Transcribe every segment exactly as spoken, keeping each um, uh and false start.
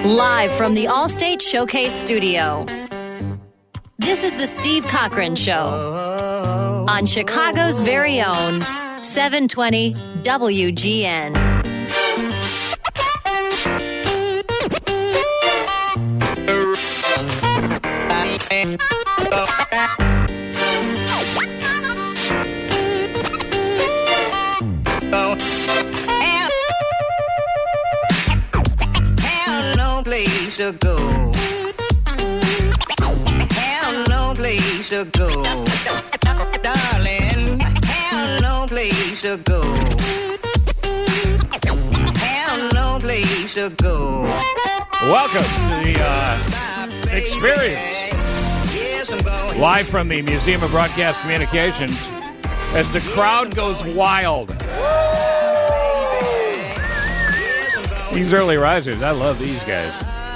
Live from the Allstate Showcase Studio. This is the Steve Cochran Show on Chicago's very own seven twenty W G N. Place to go. Have no place to go. Darling, have no place to go. Have no place to go. Welcome to the uh, experience. Live from the Museum of Broadcast Communications as the crowd goes wild. These early risers, I love these guys.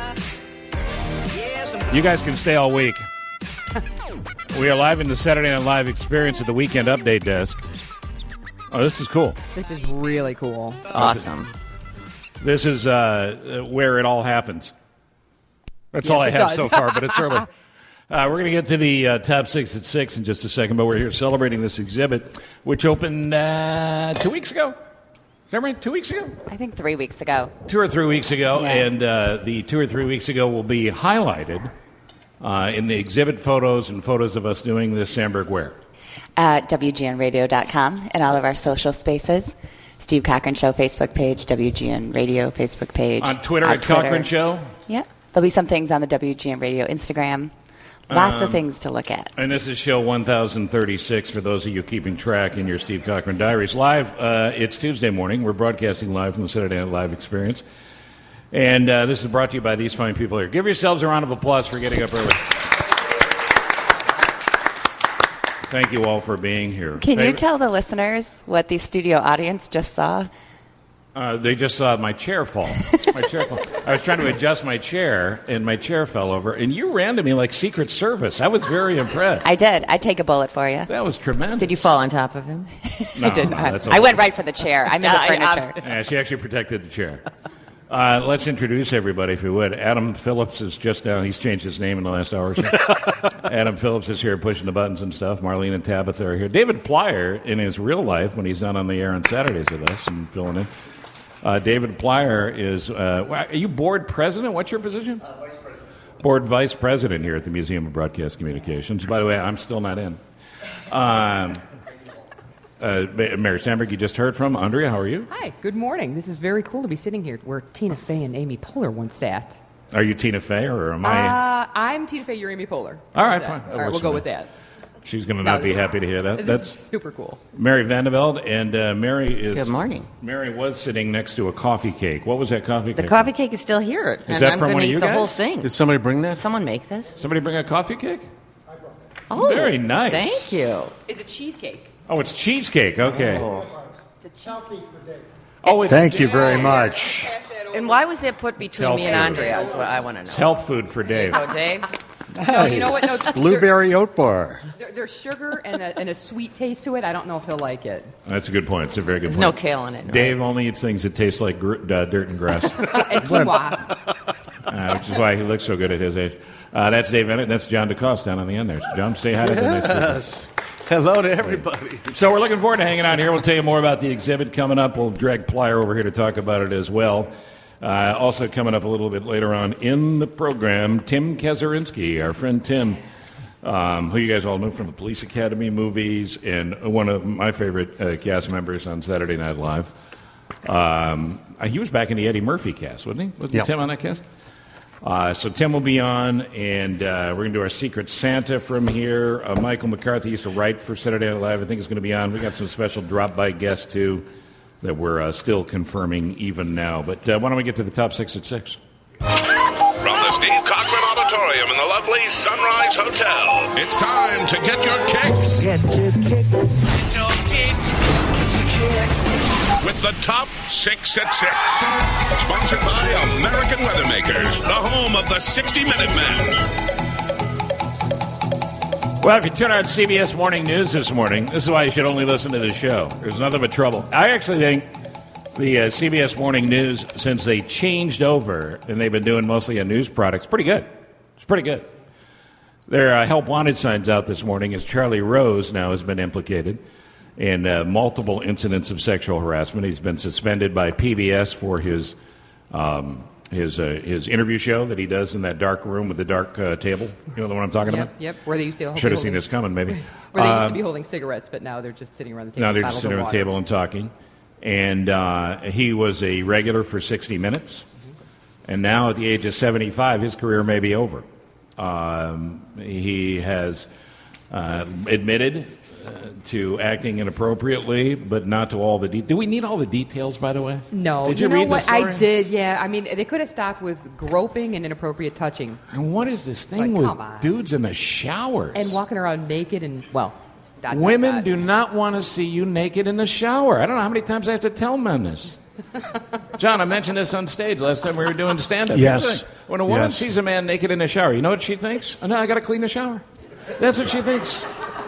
You guys can stay all week. We are live in the Saturday Night Live experience at the Weekend Update Desk. Oh, this is cool. This is really cool. It's awesome. This is uh, where it all happens. That's yes, all I have does. so far, but it's early. Uh, we're going to get to the uh, top six at six in just a second, but we're here celebrating this exhibit, which opened uh, two weeks ago. Is that right? Two weeks ago? I think three weeks ago. Two or three weeks ago, yeah. and uh, the two or three weeks ago will be highlighted uh, in the exhibit photos and photos of us doing this. Sandberg, where? At W G N radio dot com and all of our social spaces. Steve Cochran Show Facebook page, W G N Radio Facebook page. On Twitter on at Twitter. Cochran Show? Yep. There'll be some things on the W G N Radio Instagram. Lots um, of things to look at. And this is show one thousand thirty-six for those of you keeping track in your Steve Cochran diaries. Live, uh, it's Tuesday morning. We're broadcasting live from the Saturday Night Live experience. And uh, this is brought to you by these fine people here. Give yourselves a round of applause for getting up early. Thank you all for being here. Can Favorite? you tell the listeners what the studio audience just saw? Uh, they just saw my chair fall. My chair fall. I was trying to adjust my chair, and my chair fell over. And you ran to me like Secret Service. I was very impressed. I did. I'd take a bullet for you. That was tremendous. Did you fall on top of him? No, I did no, not. that's I went right for the chair. I'm in the furniture. Yeah, she actually protected the chair. Uh, let's introduce everybody, if we would. Adam Phillips is just down. He's changed his name in the last hour or so. Adam Phillips is here pushing the buttons and stuff. Marlene and Tabitha are here. David Plyer, in his real life, when he's not on the air on Saturdays with us and filling in, uh, David Plyer is, uh, are you board president? What's your position? Uh, vice president. Board vice president here at the Museum of Broadcast Communications. By the way, I'm still not in. Um, uh, Mary Sandberg, you just heard from. Andrea, how are you? Hi, good morning. This is very cool to be sitting here where Tina Fey and Amy Poehler once sat. Are you Tina Fey, or am I? Uh, I'm Tina Fey, you're Amy Poehler. All right, How's fine. that? That All right, works we'll for go me. with that. She's going to No, not be this- happy to hear that. This That's is super cool. Mary Vandeveld, and uh, Mary is. Good morning. Mary was sitting next to a coffee cake. What was that coffee The cake? coffee cake is still here. and that I'm from gonna one of eat you the guys? whole thing. Did somebody bring that? Did someone make this? Somebody bring a coffee cake? Oh, Very nice. Thank you. It's a cheesecake. Oh, it's cheesecake. Okay. Oh, It's a cheesecake. it's Thank you very much. And why was that put between Health me and food. Andrea is what I want to know. It's health food for Dave. Oh, Dave? No, you know what? No, Blueberry oat bar. There, there's sugar and a, and a sweet taste to it. I don't know if he'll like it. That's a good point. It's a very good There's no point. kale in it. right? Dave only eats things that taste like gr- uh, dirt and grass, And quinoa. uh, which is why he looks so good at his age. Uh, that's Dave Bennett. That's John DeCoste down on the end there. So John, say hi to the nice people. Yes. Hello to everybody. So we're looking forward to hanging out here. We'll tell you more about the exhibit coming up. We'll drag Plyer over here to talk about it as well. Uh, also coming up a little bit later on in the program, Tim Kazurinsky, our friend Tim, um, who you guys all know from the Police Academy movies, and one of my favorite uh, cast members on Saturday Night Live. Um, he was back in the Eddie Murphy cast, wasn't he? Wasn't Yep. Tim on that cast? Uh, so Tim will be on, and uh, we're going to do our Secret Santa from here. Uh, Michael McCarthy used to write for Saturday Night Live. I think is going to be on. We got some special drop-by guests, too, that we're uh, still confirming even now. But uh, why don't we get to the top six at six? From the Steve Cochran Auditorium in the lovely Sunrise Hotel, it's time to get your kicks. Get your kicks. Get your kicks. With the top six at six. Sponsored by American Weathermakers, the home of the sixty minute men. Well, if you turn on C B S Morning News this morning, this is why you should only listen to the show. There's nothing but trouble. I actually think The uh, C B S Morning News, since they changed over and they've been doing mostly a news products, pretty good. It's pretty good. Their uh, help wanted signs out this morning as Charlie Rose now has been implicated in uh, multiple incidents of sexual harassment. He's been suspended by P B S for his um, his uh, his interview show that he does in that dark room with the dark uh, table. You know the one I'm talking Yep, about? yep. Where they used to Should have seen this coming, maybe. Where they used Um, to be holding cigarettes, but now they're just sitting around the table. Now they're with just bottles sitting of at the water. table and talking. And uh, he was a regular for sixty minutes. And now at the age of seventy-five, his career may be over. Um, he has uh, admitted uh, to acting inappropriately, but not to all the details. Do we need all the details, by the way? No. Did you, know read what? the story? I did, yeah. I mean, they could have stopped with groping and inappropriate touching. And what is this thing Like, with come on. dudes in the showers? And walking around naked and, well, dot, dot, Women dot. do not want to see you naked in the shower. I don't know how many times I have to tell men this. John, I mentioned this on stage last time we were doing stand-up. Yes. When a woman Yes. sees a man naked in the shower, you know what she thinks? Oh, no, I got to clean the shower. That's what she thinks.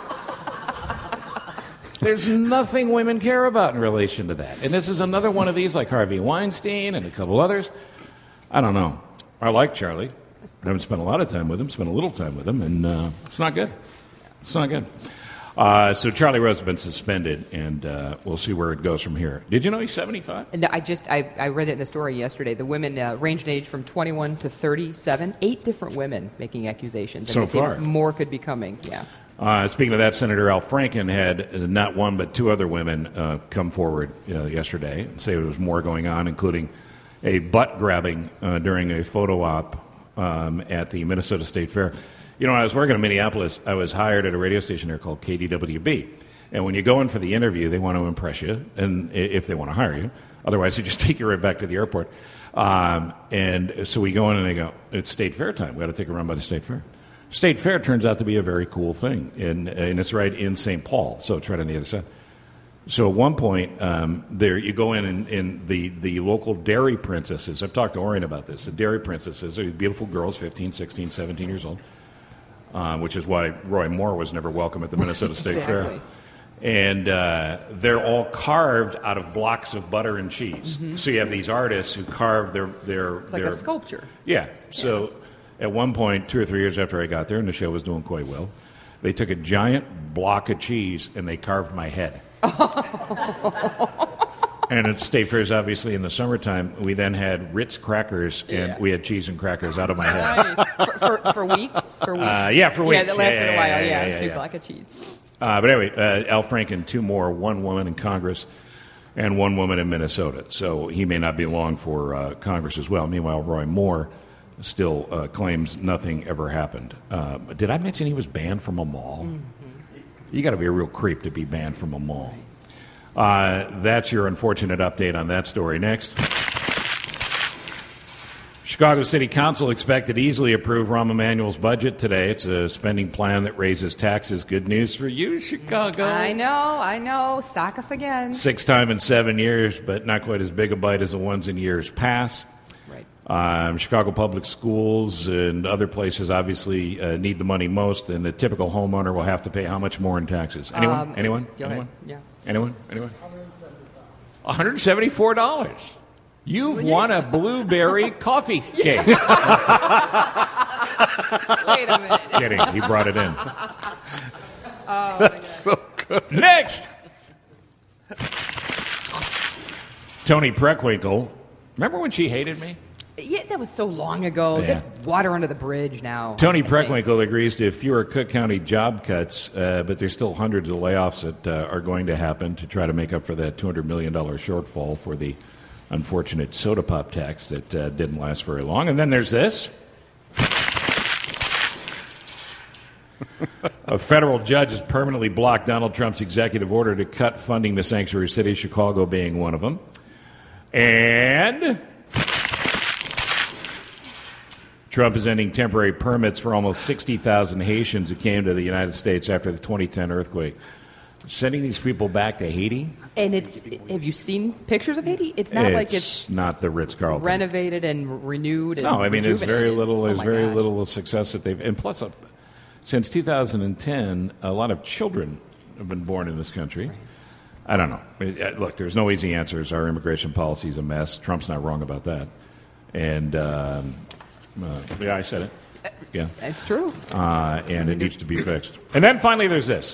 There's nothing women care about in relation to that. And this is another one of these, like Harvey Weinstein and a couple others. I don't know. I like Charlie. I haven't spent a lot of time with him, spent a little time with him, and uh, it's not good. It's not good. Uh, so Charlie Rose has been suspended, and uh, we'll see where it goes from here. Did you know he's seventy-five? And I just, I, I read it in the story yesterday. The women uh, ranged in age from twenty-one to thirty-seven. Eight different women making accusations. And So they say far. more could be coming, yeah. Uh, speaking of that, Senator Al Franken had uh, not one but two other women uh, come forward uh, yesterday and say there was more going on, including a butt grabbing uh, during a photo op um, at the Minnesota State Fair. You know, when I was working in Minneapolis, I was hired at a radio station there called K D W B. And when you go in for the interview, they want to impress you, and i- if they want to hire you. Otherwise, they just take you right back to the airport. Um, and so we go in and they go, it's State Fair time. We've got to take a run by the State Fair. State Fair turns out to be a very cool thing, and, and it's right in Saint Paul, so it's right on the other side. So at one point, um, there you go in and, and the, the local dairy princesses, I've talked to Orion about this, the dairy princesses are these beautiful girls, fifteen, sixteen, seventeen years old, uh, which is why Roy Moore was never welcome at the Minnesota State Exactly. Fair. And uh, they're all carved out of blocks of butter and cheese. Mhm. So you have these artists who carve their... their, It's like their a sculpture. Yeah. So at one point, two or three years after I got there, and the show was doing quite well, they took a giant block of cheese and they carved my head. And at State Fairs, obviously, in the summertime, we then had Ritz crackers, and Yeah. we had cheese and crackers out of my head. Right. for, for, for weeks? For weeks? Uh, yeah, for weeks. Yeah, that lasted Yeah, yeah, a while, yeah, yeah. yeah, yeah, Big yeah. block of cheese. Uh, but anyway, uh, Al Franken, two more, one woman in Congress and one woman in Minnesota. So he may not be long for uh, Congress as well. Meanwhile, Roy Moore still uh, claims nothing ever happened. Uh, did I mention he was banned from a mall? Mm-hmm. You got to be a real creep to be banned from a mall. Uh, that's your unfortunate update on that story. Next. Chicago City Council expected to easily approve Rahm Emanuel's budget today. It's a spending plan that raises taxes. Good news for you, Chicago. I know, I know. Sock us again. Sixth time in seven years, but not quite as big a bite as the ones in years past. Right. Um, Chicago Public Schools and other places obviously uh, need the money most, and the typical homeowner will have to pay how much more in taxes? Anyone? Um, Anyone? Go Anyone? ahead. Yeah. Anyone? Anyone? one hundred seventy-four dollars. You've won a blueberry coffee cake. Wait a minute. Kidding. He brought it in. Oh, That's so good. Next. Tony Preckwinkle. Remember when she hated me? Yeah, that was so long ago. Yeah. There's water under the bridge now. Tony I think. Preckwinkle agrees to fewer Cook County job cuts, uh, but there's still hundreds of layoffs that uh, are going to happen to try to make up for that two hundred million dollars shortfall for the unfortunate soda pop tax that uh, didn't last very long. And then there's this. A federal judge has permanently blocked Donald Trump's executive order to cut funding to sanctuary cities, Chicago being one of them. And Trump is ending temporary permits for almost sixty thousand Haitians who came to the United States after the twenty ten earthquake. Sending these people back to Haiti? And it's, have you seen pictures of Haiti? It's not like it's not the Ritz-Carlton. renovated and renewed. And No, I mean, there's very rejuvenated. little. Oh There's my very gosh. little success that they've. And plus, uh, since two thousand ten, a lot of children have been born in this country. I don't know. Look, there's no easy answers. Our immigration policy is a mess. Trump's not wrong about that. And, um, uh, yeah, I said it. Yeah. It's true. Uh, and it needs to be fixed. And then finally there's this.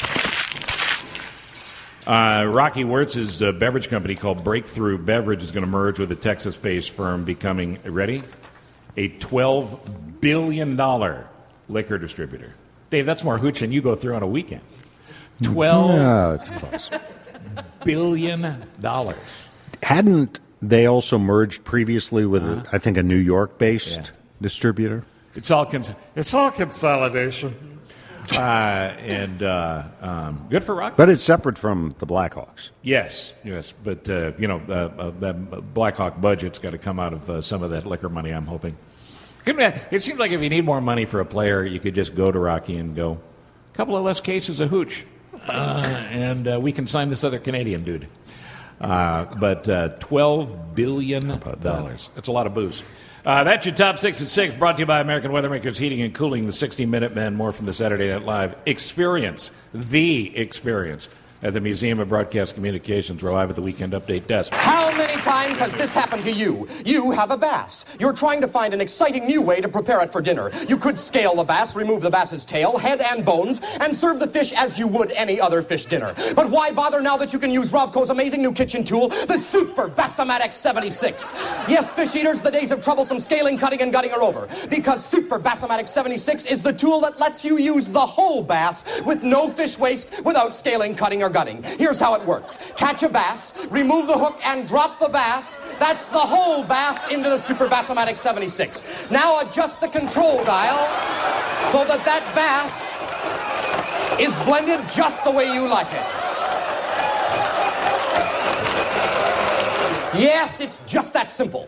Uh, Rocky Wirtz's uh, beverage company called Breakthrough Beverage is going to merge with a Texas-based firm, becoming, ready, a twelve billion dollars liquor distributor. Dave, that's more hooch than you go through on a weekend. twelve No, it's close. billion dollars. Hadn't they also merged previously with, uh-huh. a, I think, a New York-based yeah. distributor? It's all cons- it's all consolidation. Uh, and uh, um, good for Rocky. But it's separate from the Blackhawks. Yes, yes. But, uh, you know, uh, uh, that Blackhawk budget's got to come out of uh, some of that liquor money, I'm hoping. It seems like if you need more money for a player, you could just go to Rocky and go, a couple of less cases of hooch, uh, and uh, we can sign this other Canadian dude. Uh, but uh, twelve billion dollars. That? That's a lot of booze. Uh, that's your Top Six at Six, brought to you by American Weathermakers Heating and Cooling, the sixty minute Men, more from the Saturday Night Live experience, the experience, at the Museum of Broadcast Communications. We're live at the Weekend Update desk. How many times has this happened to you? You have a bass. You're trying to find an exciting new way to prepare it for dinner. You could scale the bass, remove the bass's tail, head, and bones, and serve the fish as you would any other fish dinner. But why bother now that you can use Robco's amazing new kitchen tool, the Super Bassomatic seventy-six? Yes, fish eaters, the days of troublesome scaling, cutting, and gutting are over. Because Super Bassomatic seventy-six is the tool that lets you use the whole bass with no fish waste without scaling, cutting, or gutting. Here's how it works. Catch a bass, remove the hook, and drop the bass. That's the whole bass into the Super Bassomatic seventy-six. Now adjust the control dial so that that bass is blended just the way you like it. Yes, it's just that simple.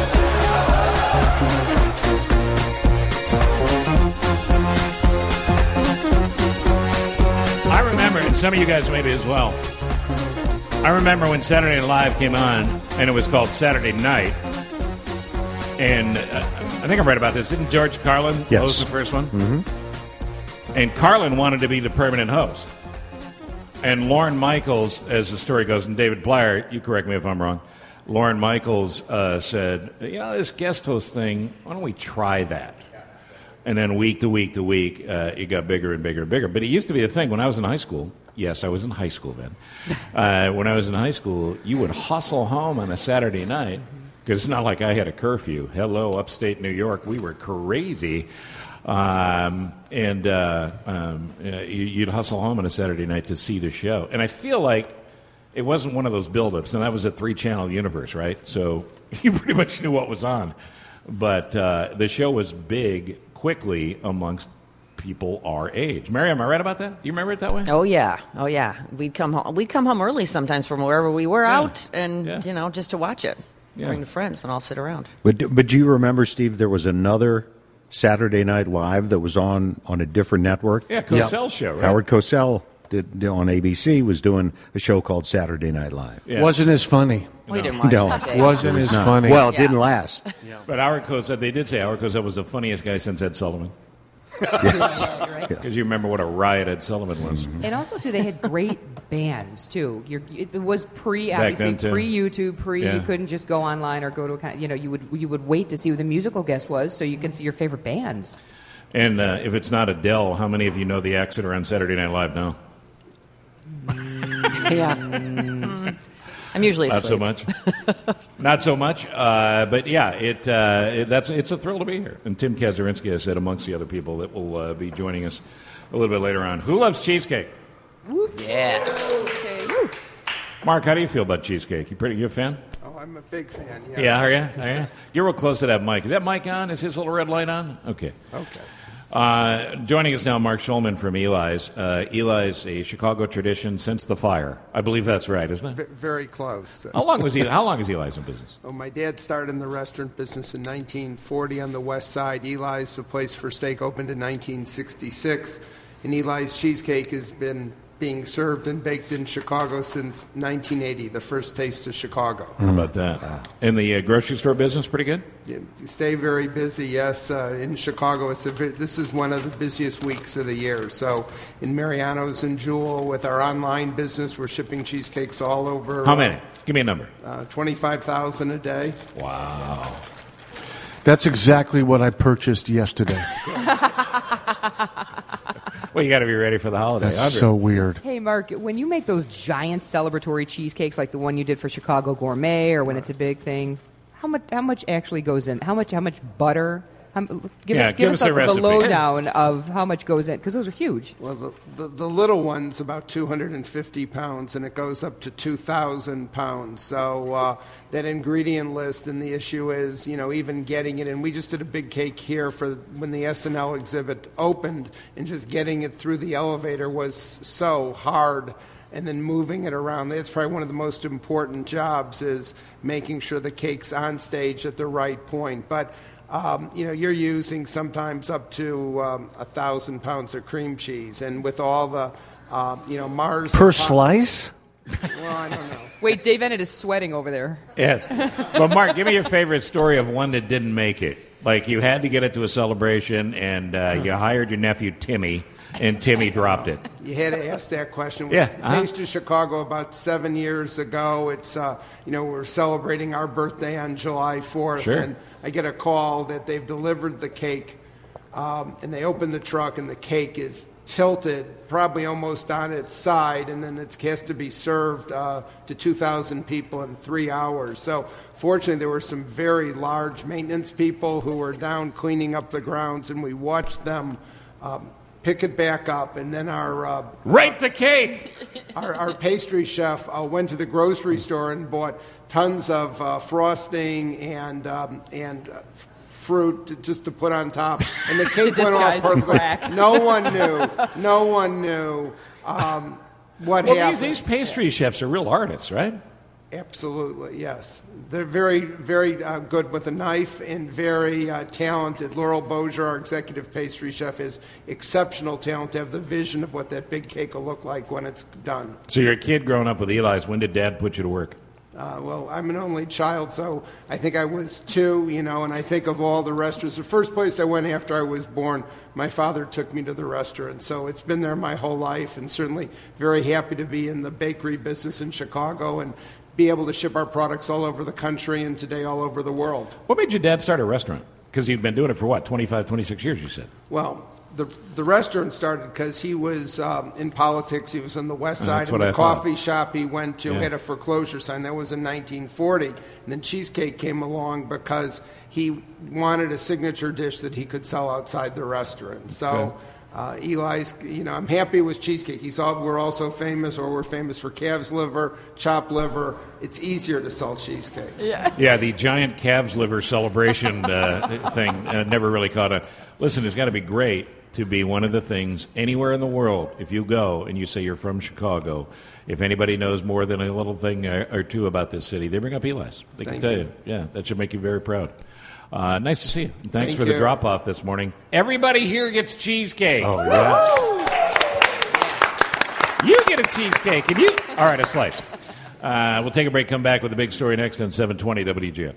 I remember, and some of you guys maybe as well, I remember when Saturday Night Live came on, and it was called Saturday Night, and uh, I think I'm right about this. Didn't George Carlin yes. host the first one? Mm-hmm. And Carlin wanted to be the permanent host. And Lorne Michaels, as the story goes, and David Plyer, you correct me if I'm wrong, Lorne Michaels uh, said, you know, this guest host thing, why don't we try that? And then week to week to week, uh, it got bigger and bigger and bigger. But it used to be a thing when I was in high school. Yes, I was in high school then. Uh, when I was in high school, you would hustle home on a Saturday night, because it's not like I had a curfew. Hello, upstate New York. We were crazy. Um, and uh, um, uh, you'd hustle home on a Saturday night to see the show. And I feel like it wasn't one of those build-ups, and that was a three-channel universe, right? So you pretty much knew what was on. But uh, the show was big quickly amongst people our age. Mary, am I right about that? Do you remember it that way? Oh yeah, oh yeah. We'd come home. We'd come home early sometimes from wherever we were Yeah. out, and Yeah. you know, just to watch it. Yeah. Bring the friends and all sit around. But but do you remember, Steve, there was another Saturday Night Live that was on, on a different network? Yeah, Cosell's show, right? Howard Cosell did, on A B C was doing a show called Saturday Night Live. Yeah. Wasn't as funny. We didn't watch No. that day. Wasn't as funny. Well, it Yeah. didn't last. But Howard Cosell, they did say Howard Cosell was the funniest guy since Ed Sullivan. Yes. Because you remember what a riot Ed Sullivan was. And also, too, they had great bands, too. You're, it was pre, Back obviously, then, too. pre-YouTube, pre, Yeah. you couldn't just go online or go to a kind you know, you would, you would wait to see who the musical guest was so you can see your favorite bands. And uh, if it's not Adele, how many of you know the acts that are on Saturday Night Live now? Yeah. Mm. I'm usually Not so asleep. much. Not so much. Uh, but yeah, it, uh, it that's it's a thrill to be here. And Tim Kazurinsky has said amongst the other people that will uh, be joining us a little bit later on. Who loves cheesecake? Yeah. Mark, how do you feel about cheesecake? You pretty you a fan? Oh, I'm a big fan, yeah. Yeah, are you? Are you? You're real close to that mic. Is that mic on? Is his little red light on? Okay. Okay. Uh, joining us now, Mark Schulman from Eli's. Uh, Eli's a Chicago tradition since the fire. I believe that's right, isn't V- it? very close. How long was he? How long is Eli's in business? Oh, my dad started in the restaurant business in nineteen forty on the west side. Eli's, the place for steak, opened in nineteen sixty-six. And Eli's Cheesecake has been being served and baked in Chicago since nineteen eighty, the first taste of Chicago. How about that? And the uh, grocery store business pretty good? Yeah, you stay very busy, yes. Uh, in Chicago, it's a, vi- this is one of the busiest weeks of the year. So in Mariano's and Jewel, with our online business, we're shipping cheesecakes all over. How many? Give me a number. Uh, twenty-five thousand a day. Wow. That's exactly what I purchased yesterday. Well, you got to be ready for the holiday. That's Audrey. so weird. Hey, Mark, when you make those giant celebratory cheesecakes like the one you did for Chicago Gourmet or when it's a big thing, how much how much actually goes in? How much how much butter? How, give Yeah, us, give give us us the a, the recipe. lowdown of how much goes in, because those are huge. Well, the, the, the little one's about two hundred fifty pounds, and it goes up to two thousand pounds. So uh, that ingredient list, and the issue is, you know, even getting it in. We just did a big cake here for when the S N L exhibit opened, and just getting it through the elevator was so hard. And then moving it around. That's probably one of the most important jobs, is making sure the cake's on stage at the right point. But Um, you know, you're using sometimes up to um, a thousand pounds of cream cheese, and with all the, uh, you know, Mars Per slice? Well, I don't know. Wait, Dave Ennett is sweating over there. Yeah. Well, Mark, give me your favorite story of one that didn't make it. Like you had to get it to a celebration, and uh, you hired your nephew Timmy, and Timmy dropped it. You had to ask that question. Yeah, With uh-huh. Taste of Chicago about seven years ago. It's uh, you know, we're celebrating our birthday on July fourth, Sure. and I get a call that they've delivered the cake, um, and they open the truck, and the cake is tilted, probably almost on its side, and then it has to be served uh, to two thousand people in three hours. So fortunately, there were some very large maintenance people who were down cleaning up the grounds, and we watched them um, pick it back up, and then our uh, Rate the cake! Our, our pastry chef uh, went to the grocery store and bought tons of uh, frosting and um, and uh, f- fruit to, just to put on top, and the cake went off disguise the perfectly. cracks. No one knew. No one knew um, what Well, happened. these, these pastry chefs are real artists, right? Absolutely, yes. They're very, very uh, good with a knife and very uh, talented. Laurel Bozier, our executive pastry chef, is exceptional talent to have the vision of what that big cake will look like when it's done. So you're a kid growing up with Eli's. When did Dad put you to work? Uh, well, I'm an only child, so I think I was two, you know, and I think of all the restaurants. The first place I went after I was born, my father took me to the restaurant. So it's been there my whole life, and certainly very happy to be in the bakery business in Chicago and be able to ship our products all over the country and today all over the world. What made your dad start a restaurant? Because you've been doing it for, what, twenty-five, twenty-six years, you said? Well, the the restaurant started because he was um, in politics. He was on the west Oh, side, that's and what the I thought. coffee shop he went to Yeah. had a foreclosure sign. That was in nineteen forty. And then cheesecake came along because he wanted a signature dish that he could sell outside the restaurant. So Okay. uh, Eli's, you know, I'm happy with cheesecake. He's all, we're also famous, or we're famous for calf's liver, chopped liver. It's easier to sell cheesecake. Yeah. Yeah, the giant calves liver celebration uh, thing uh, never really caught on. Listen, it's got to be great to be one of the things anywhere in the world. If you go and you say you're from Chicago, if anybody knows more than a little thing or, or two about this city, they bring up Eli's. They can Thank tell you. you. Yeah, that should make you very proud. Uh, nice to see you. Thanks Thank for the you. drop-off this morning. Everybody here gets cheesecake. Oh, yes. You get a cheesecake, and you... All right, a slice. Uh, we'll take a break, come back with a big story next on seven twenty W G N.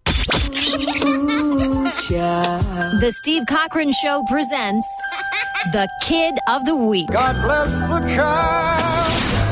The Steve Cochran Show presents The Kid of the Week. God bless the child.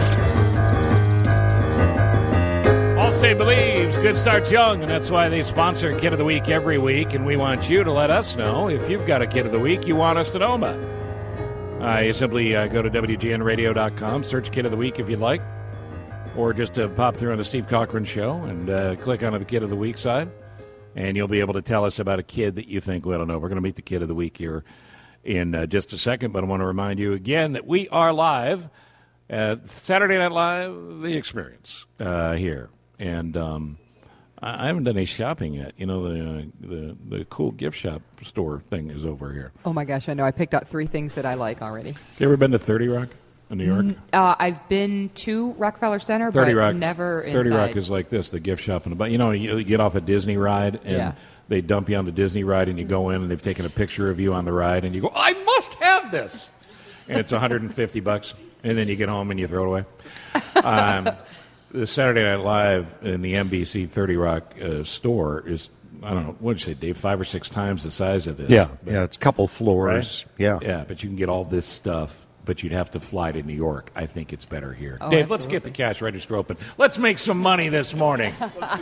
Allstate believes good starts young, and that's why they sponsor Kid of the Week every week, and we want you to let us know if you've got a Kid of the Week you want us to know about. Uh, you simply uh, go to W G N radio dot com, search Kid of the Week if you'd like, or just uh, pop through on the Steve Cochran Show and uh, click on the Kid of the Week side, and you'll be able to tell us about a kid that you think we don't know. We're going to meet the Kid of the Week here in uh, just a second, but I want to remind you again that we are live at Saturday Night Live, The Experience, uh, here. And um, I I haven't done any shopping yet. You know, the, uh, the the cool gift shop store thing is over here. Oh my gosh, I know. I picked out three things that I like already. You ever been to thirty Rock in New York? Uh, I've been to Rockefeller Center, thirty but Rock, never thirty inside. Rock is like this, the gift shop in the back. You know, you get off a Disney ride, and Yeah. they dump you on the Disney ride, and you go in, and they've taken a picture of you on the ride, and you go, I must have this. and it's one hundred fifty bucks, and then you get home and you throw it away. Um, the Saturday Night Live in the N B C thirty Rock uh, store is, I don't know, what did you say, Dave, five or six times the size of this. Yeah, but, yeah, it's a couple floors. Right? Yeah. Yeah, but you can get all this stuff, but you'd have to fly to New York. I think it's better here. Oh, Dave, absolutely. let's get the cash register open. Let's make some money this morning.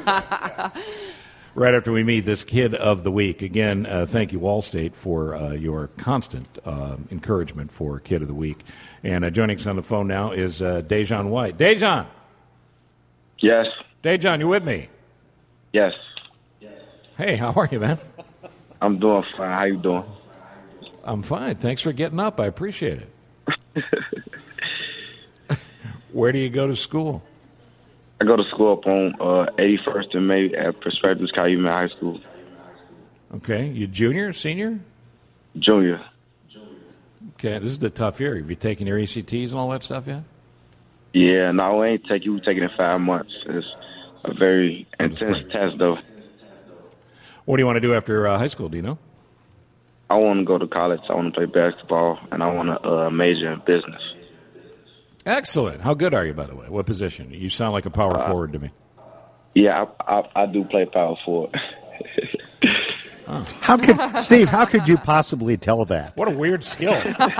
Right after we meet this Kid of the Week. Again, uh, thank you, Allstate, for uh, your constant uh, encouragement for Kid of the Week. And uh, joining us on the phone now is uh, Dejan White. Dejan! Yes. Dejan, you with me? Yes. Hey, how are you, man? I'm doing fine. How you doing? I'm fine. Thanks for getting up. I appreciate it. Where do you go to school? I go to school up on uh, eighty-first and May at Perspectives Calumet High School. Okay. You junior, senior? Junior. Okay. This is the tough year. Have you taken your E C Ts and all that stuff yet? Yeah, no, we ain't take you. We taking it five months. It's a very intense test, though. What do you want to do after uh, high school? Do you know? I want to go to college. I want to play basketball, and I want to uh, major in business. Excellent. How good are you, by the way? What position? You sound like a power Uh, forward to me. Yeah, I, I, I do play power forward. How could Steve? How could you possibly tell that? What a weird skill.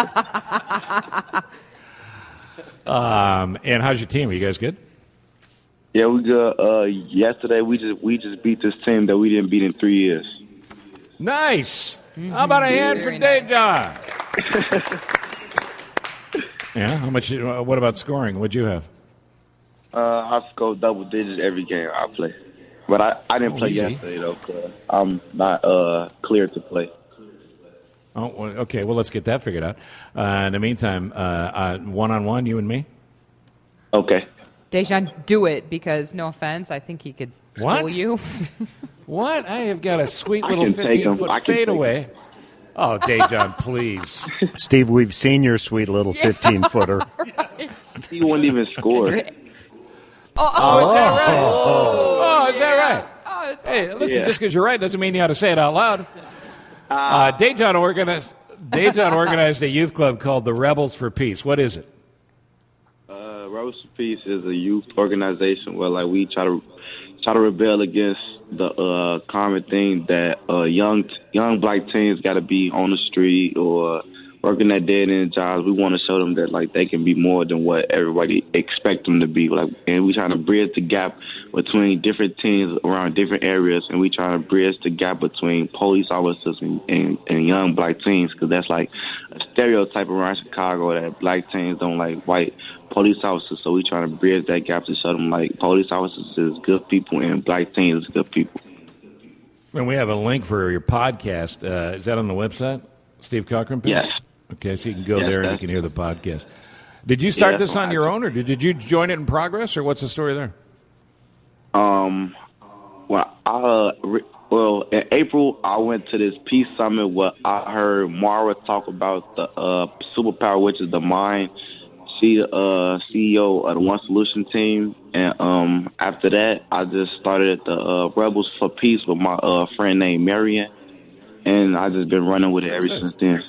um, and how's your team? Are you guys good? Yeah, we got uh, yesterday. We just we just beat this team that we didn't beat in three years. Nice. How about a hand for Dejan? Yeah. How much? Uh, what about scoring? What'd you have? Uh, I score double digits every game I play, but I, I didn't Oh, play easy. yesterday though. Cause I'm not uh, cleared to play. Oh, well, okay. Well, let's get that figured out. Uh, in the meantime, uh, uh, one-on-one, you and me? Okay. Dejan, do it, because, no offense, I think he could What? school you. What? I have got a sweet I little can take 'em. fifteen-foot I can take 'em. fadeaway. Oh, Dejan, please. Steve, we've seen your sweet little fifteen-footer. He wouldn't even score. Oh, Oh, is that right? Oh, is that right? Oh, it's Hey, listen, Yeah. just because you're right doesn't mean you ought to say it out loud. Uh, Dejan organized, Dejan organized a youth club called the Rebels for Peace. What is it? Uh, Rebels for Peace is a youth organization where like we try to try to rebel against the uh, common thing that uh, young young black teens got to be on the street or working at dead end jobs. We want to show them that like they can be more than what everybody expect them to be. Like, and we trying to bridge the gap between different teens around different areas, and we trying to bridge the gap between police officers and, and, and young black teens, because that's like a stereotype around Chicago that black teens don't like white police officers. So we trying to bridge that gap to show them like police officers is good people and black teens is good people. And we have a link for your podcast. Uh, is that on the website? Steve Cochran? page? Yes. Okay, so you can go Yes, there and you that's- can hear the podcast. Did you start Yeah, this that's on what your I own, or did, did you join it in progress, or what's the story there? Um, well, I, uh, re- well, in April, I went to this peace summit where I heard Mara talk about the uh, superpower, which is the mind. She the uh, C E O of the One Solution team. And um, after that, I just started at the uh, Rebels for Peace with my uh, friend named Marion. And I just been running with it ever since then.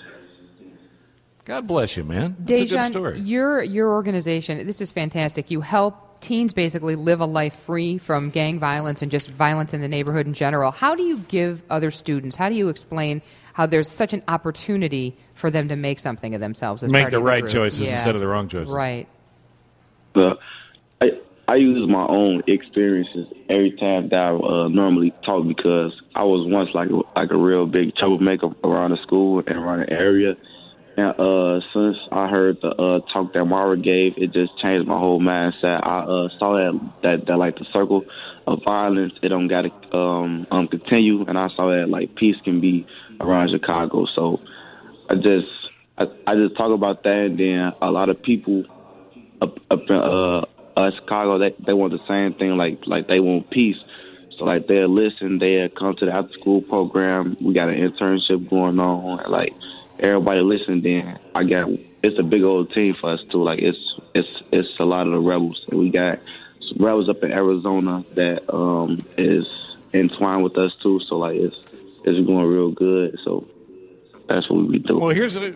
God bless you, man. That's a good Dejan, story. your your organization, this is fantastic. You help teens basically live a life free from gang violence and just violence in the neighborhood in general. How do you give other students, how do you explain how there's such an opportunity for them to make something of themselves? As Make part the of your right group? choices Yeah. instead of the wrong choices. Right. But I I use my own experiences every time that I uh, normally talk, because I was once like a, like a real big troublemaker around the school and around the area. And uh, since I heard the uh, talk that Mara gave, it just changed my whole mindset. I uh, saw that, that that like the circle of violence, it don't gotta um, um continue, and I saw that like peace can be around Chicago. So I just I, I just talk about that, and then a lot of people up up in uh, uh Chicago, they they want the same thing, like like they want peace. So like they'll listen, they'll come to the after school program. We got an internship going on, like. Everybody listen, then I got it's a big old team for us too. Like it's it's it's a lot of the rebels, and we got some rebels up in Arizona that um is entwined with us too. So like it's it's going real good. So that's what we be doing. Well, here's a,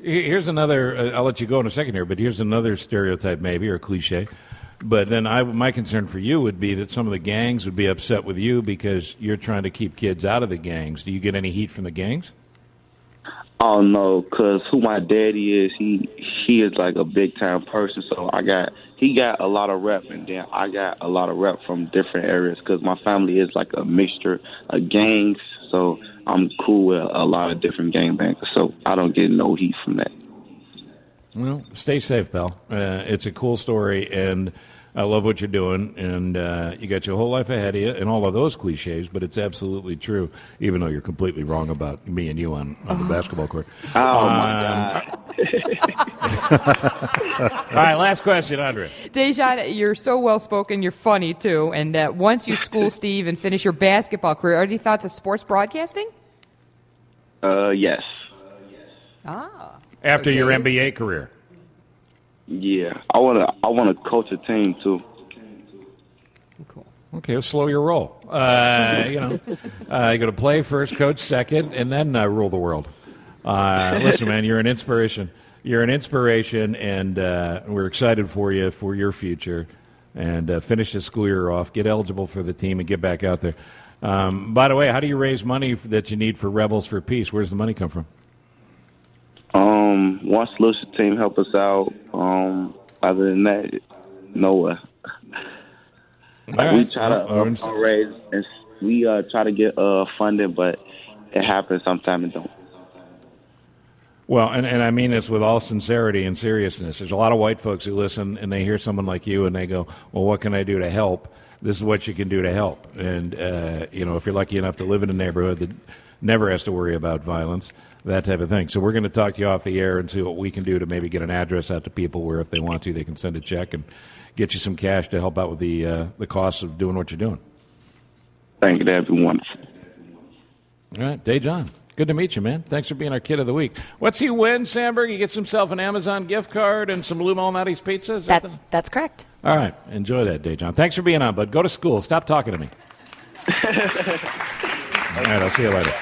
Here's another, uh, I'll let you go in a second here, but here's another stereotype maybe, or cliche. But then I, my concern for you would be that some of the gangs would be upset with you because you're trying to keep kids out of the gangs. Do you get any heat from the gangs? Oh, no, because who my daddy is, he he is like a big-time person, so I got, he got a lot of rep, and then I got a lot of rep from different areas because my family is like a mixture of gangs, so I'm cool with a lot of different gangbangers, so I don't get no heat from that. Well, stay safe, pal. Uh, it's a cool story, and I love what you're doing, and uh, you got your whole life ahead of you, and all of those cliches, but it's absolutely true, even though you're completely wrong about me and you on, on the basketball court. Oh, um, my God. All right, last question, Andre. Dejan, you're so well-spoken, you're funny, too, and uh, once you school Steve and finish your basketball career, are there any thoughts of sports broadcasting? Uh, yes. Ah. After okay. your N B A career? Yeah, I want to I want to coach a team, too. Cool. Okay, well, slow your roll. Uh, you know, uh, you're going to play first, coach second, and then uh, rule the world. Uh, listen, man, you're an inspiration. You're an inspiration, and uh, we're excited for you, for your future. And uh, finish the school year off, get eligible for the team, and get back out there. Um, by the way, how do you raise money that you need for Rebels for Peace? Where does the money come from? Um, one solution team help us out. Um, other than that, nowhere. Like right. we try to well, uh, raise, and we uh, try to get uh, funding, but it happens sometimes it don't. Well, and, and I mean this with all sincerity and seriousness. There's a lot of white folks who listen, and they hear someone like you, and they go, well, what can I do to help? This is what you can do to help. And, uh, you know, if you're lucky enough to live in a neighborhood that never has to worry about violence, that type of thing. So we're going to talk to you off the air and see what we can do to maybe get an address out to people where if they want to, they can send a check and get you some cash to help out with the uh, the costs of doing what you're doing. Thank you. That'd be wonderful. All right, Dejan, good to meet you, man. Thanks for being our kid of the week. What's he win, Sandberg? He gets himself an Amazon gift card and some Lou Malnati's pizza? Is that That's the... that's correct. All right, enjoy that, Dejan. Thanks for being on, bud. Go to school. Stop talking to me. All right, I'll see you later.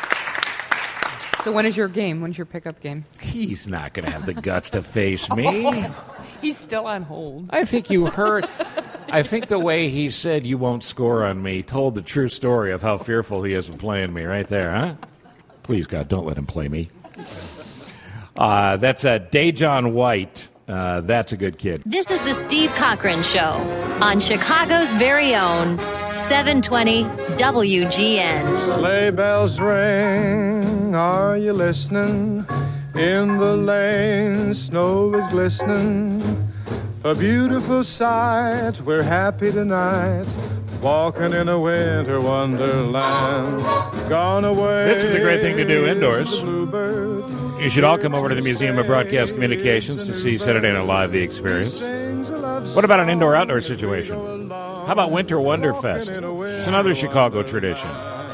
So when is your game? When's your pickup game? He's not going to have the guts to face me. He's still on hold. I think you heard. I think the way he said you won't score on me told the true story of how fearful he is of playing me right there, huh? Please, God, don't let him play me. Uh, that's uh, Dejan White. Uh, that's a good kid. This is the Steve Cochran Show on Chicago's very own seven twenty W G N. Sleigh bells ring, are you listening? In the lane, snow is glistening. A beautiful sight, we're happy tonight. Walking in a winter wonderland. Gone away. This is a great thing to do indoors. You should all come over to the Museum of Broadcast Communications to see Saturday Night Live, The Experience. What about an indoor-outdoor situation? How about Winter Wonderfest? It's another Chicago tradition.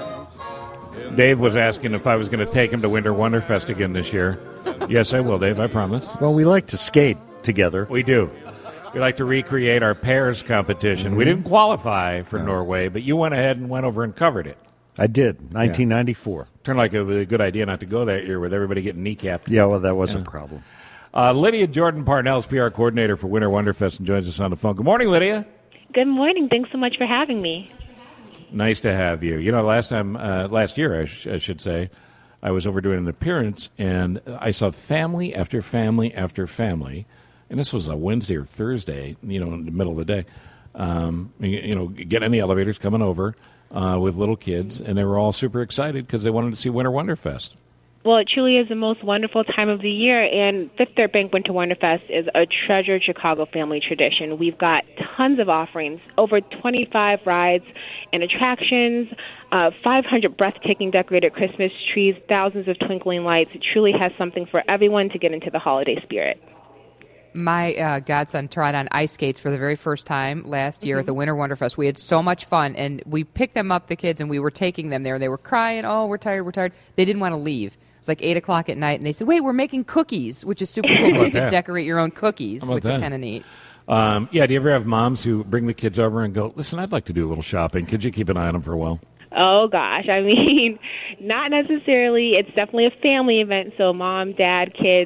Dave was asking if I was going to take him to Winter Wonderfest again this year. Yes, I will, Dave, I promise. Well, we like to skate together. We do. We like to recreate our pairs competition. Mm-hmm. We didn't qualify for no. Norway, but you went ahead and went over and covered it. I did, nineteen ninety-four. Yeah. Turned like it was a good idea not to go that year with everybody getting kneecapped. Yeah, well, that was yeah. a problem. Uh, Lydia Jordan Parnell's P R coordinator for Winter Wonderfest and joins us on the phone. Good morning, Lydia. Good morning. Thanks so much for having me. Nice to have you. You know, last time, uh, last year, I, sh- I should say, I was over doing an appearance, and I saw family after family after family, and this was a Wednesday or Thursday, you know, in the middle of the day. Um, you, you know, get in the elevators coming over uh, with little kids, and they were all super excited because they wanted to see Winter Wonderfest. Well, it truly is the most wonderful time of the year, and Fifth Third Bank Winter Wonderfest is a treasured Chicago family tradition. We've got tons of offerings, over twenty-five rides and attractions, uh, five hundred breathtaking decorated Christmas trees, thousands of twinkling lights. It truly has something for everyone to get into the holiday spirit. My uh, godson tried on ice skates for the very first time last year mm-hmm. at the Winter Wonderfest. We had so much fun, and we picked them up, the kids, and we were taking them there. They were crying, oh, we're tired, we're tired. They didn't want to leave. It was like eight o'clock at night, and they said, wait, we're making cookies, which is super cool. You can decorate your own cookies, which that? is kind of neat. Um, yeah, do you ever have moms who bring the kids over and go, listen, I'd like to do a little shopping. Could you keep an eye on them for a while? Oh, gosh. I mean, not necessarily. It's definitely a family event, so mom, dad, kids,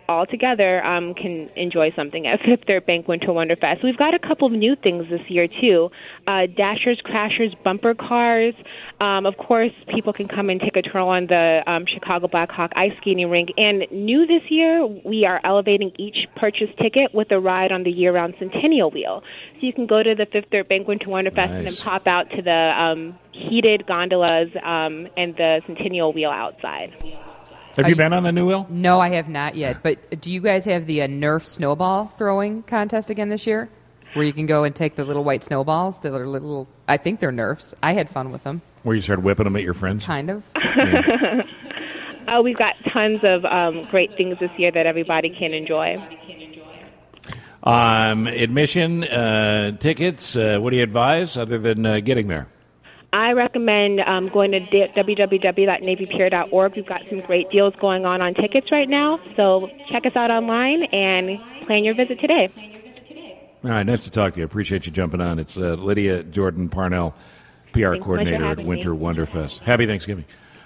all together um, can enjoy something at Fifth Third Bank Winter Wonderfest. We've got a couple of new things this year, too. Uh, Dashers, Crashers, bumper cars. Um, of course, people can come and take a tour on the um, Chicago Blackhawk ice skating rink. And new this year, we are elevating each purchase ticket with a ride on the year-round Centennial Wheel. So you can go to the Fifth Third Bank Winter Wonderfest nice. and then pop out to the um, heated gondolas um, and the Centennial Wheel outside. Have you been on the new wheel? No, I have not yet. But do you guys have the uh, Nerf snowball throwing contest again this year? Where you can go and take the little white snowballs that are little, I think they're Nerfs. I had fun with them. Where you started whipping them at your friends? Kind of. Yeah. uh, we've got tons of um, great things this year that everybody can enjoy. Um, admission, uh, tickets, uh, what do you advise other than uh, getting there? I recommend um, going to w w w dot navy pier dot org. We've got some great deals going on on tickets right now, so check us out online and plan your visit today. All right, nice to talk to you. I appreciate you jumping on. It's uh, Lydia Jordan Parnell, P R Thanks coordinator at Winter me. Wonderfest. Happy Thanksgiving.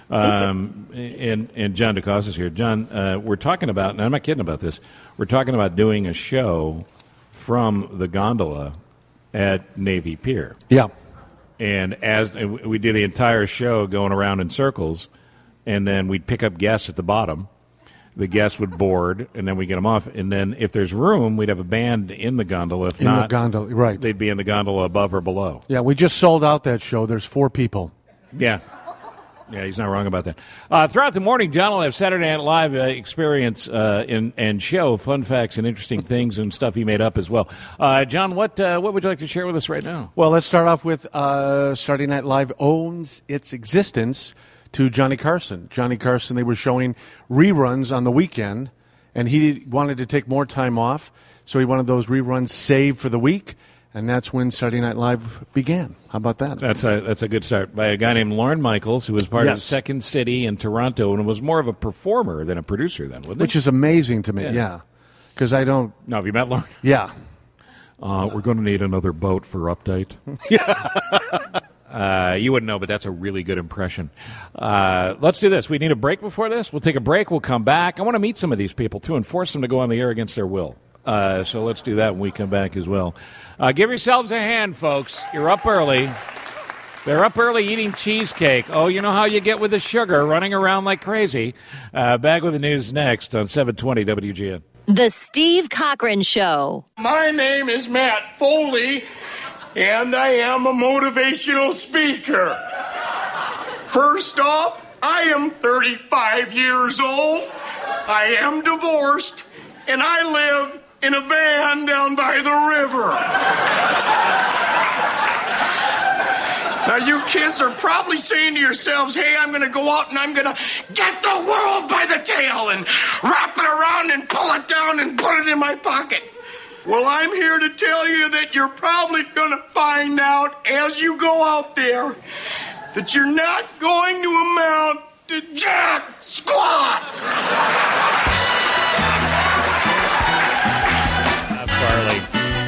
Um, and, and John DeCosta is here. John, uh, we're talking about, and I'm not kidding about this, we're talking about doing a show from the gondola at Navy Pier. Yeah. And as and we do the entire show going around in circles, and then we'd pick up guests at the bottom. The guests would board, and then we get them off. And then if there's room, we'd have a band in the gondola. If in not, the gondola, right. They'd be in the gondola above or below. Yeah, we just sold out that show. There's four people. Yeah. Yeah, he's not wrong about that. Uh, throughout the morning, John will have Saturday Night Live uh, experience uh, in, and show fun facts and interesting things and stuff he made up as well. Uh, John, what uh, what would you like to share with us right now? Well, let's start off with uh, Saturday Night Live owns its existence to Johnny Carson. Johnny Carson, they were showing reruns on the weekend, and he wanted to take more time off, so he wanted those reruns saved for the week. And that's when Saturday Night Live began. How about that? That's a that's a good start by a guy named Lorne Michaels, who was part yes. of Second City in Toronto and was more of a performer than a producer then, wasn't he? Which is amazing to me, yeah. Because yeah. I don't... No, have you met Lorne? Yeah. Uh, we're going to need another boat for update. yeah. Uh, you wouldn't know, but that's a really good impression. Uh, let's do this. We need a break before this. We'll take a break. We'll come back. I want to meet some of these people, too, and force them to go on the air against their will. Uh, so let's do that when we come back as well. Uh, give yourselves a hand, folks. You're up early. They're up early eating cheesecake. Oh, you know how you get with the sugar, running around like crazy. Uh, back with the news next on seven twenty W G N. The Steve Cochran Show. My name is Matt Foley, and I am a motivational speaker. First off, I am thirty-five years old. I am divorced. And I live in a van down by the river. Now, you kids are probably saying to yourselves, hey, I'm going to go out and I'm going to get the world by the tail and wrap it around and pull it down and put it in my pocket. Well, I'm here to tell you that you're probably going to find out as you go out there that you're not going to amount to jack squat. Farley.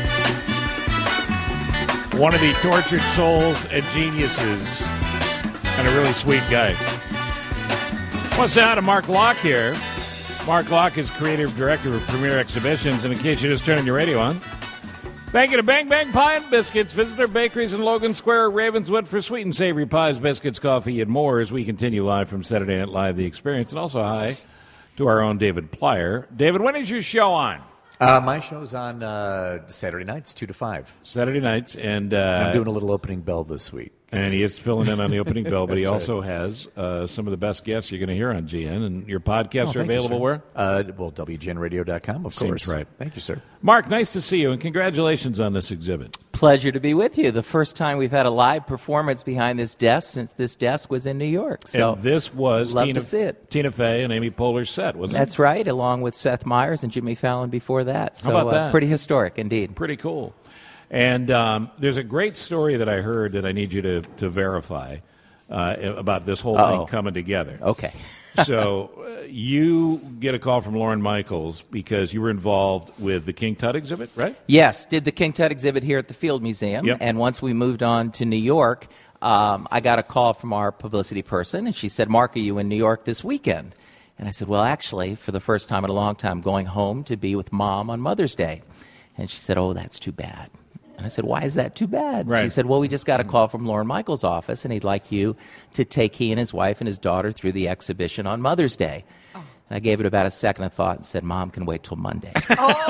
One of the tortured souls and geniuses, and a really sweet guy. I want to say hi to Mark Locke here. Mark Locke is creative director of Premier Exhibitions, and in case you're just turning your radio on, thank you to Bang Bang Pie and Biscuits. Visit their bakeries in Logan Square, Ravenswood for sweet and savory pies, biscuits, coffee, and more as we continue live from Saturday Night Live, The Experience. And also hi to our own David Plyer. David, when is your show on? Uh, my show's on uh, Saturday nights, two to five. Saturday nights, and uh, I'm doing a little opening bell this week. And he is filling in on the opening bell, but he right. also has uh, some of the best guests you're going to hear on G N. And your podcasts oh, are available you, where? Uh, well, W G N radio dot com, of Seems course. right. Thank you, sir. Mark, nice to see you, and congratulations on this exhibit. Pleasure to be with you. The first time we've had a live performance behind this desk since this desk was in New York. So and this was love Tina, to see it. Tina Fey and Amy Poehler's set, wasn't That's it? That's right, along with Seth Meyers and Jimmy Fallon before that. So, How about that? Uh, pretty historic indeed. Pretty cool. And um, there's a great story that I heard that I need you to, to verify uh, about this whole Uh-oh. thing coming together. Okay. So uh, you get a call from Lorne Michaels because you were involved with the King Tut exhibit, right? Yes, did the King Tut exhibit here at the Field Museum. Yep. And once we moved on to New York, um, I got a call from our publicity person, and she said, Mark, are you in New York this weekend? And I said, well, actually, for the first time in a long time, going home to be with Mom on Mother's Day. And she said, oh, that's too bad. And I said, why is that too bad? Right. She said, well, we just got a call from Lorne Michaels' office, and he'd like you to take he and his wife and his daughter through the exhibition on Mother's Day. Oh. And I gave it about a second of thought and said, Mom can wait till Monday. Oh,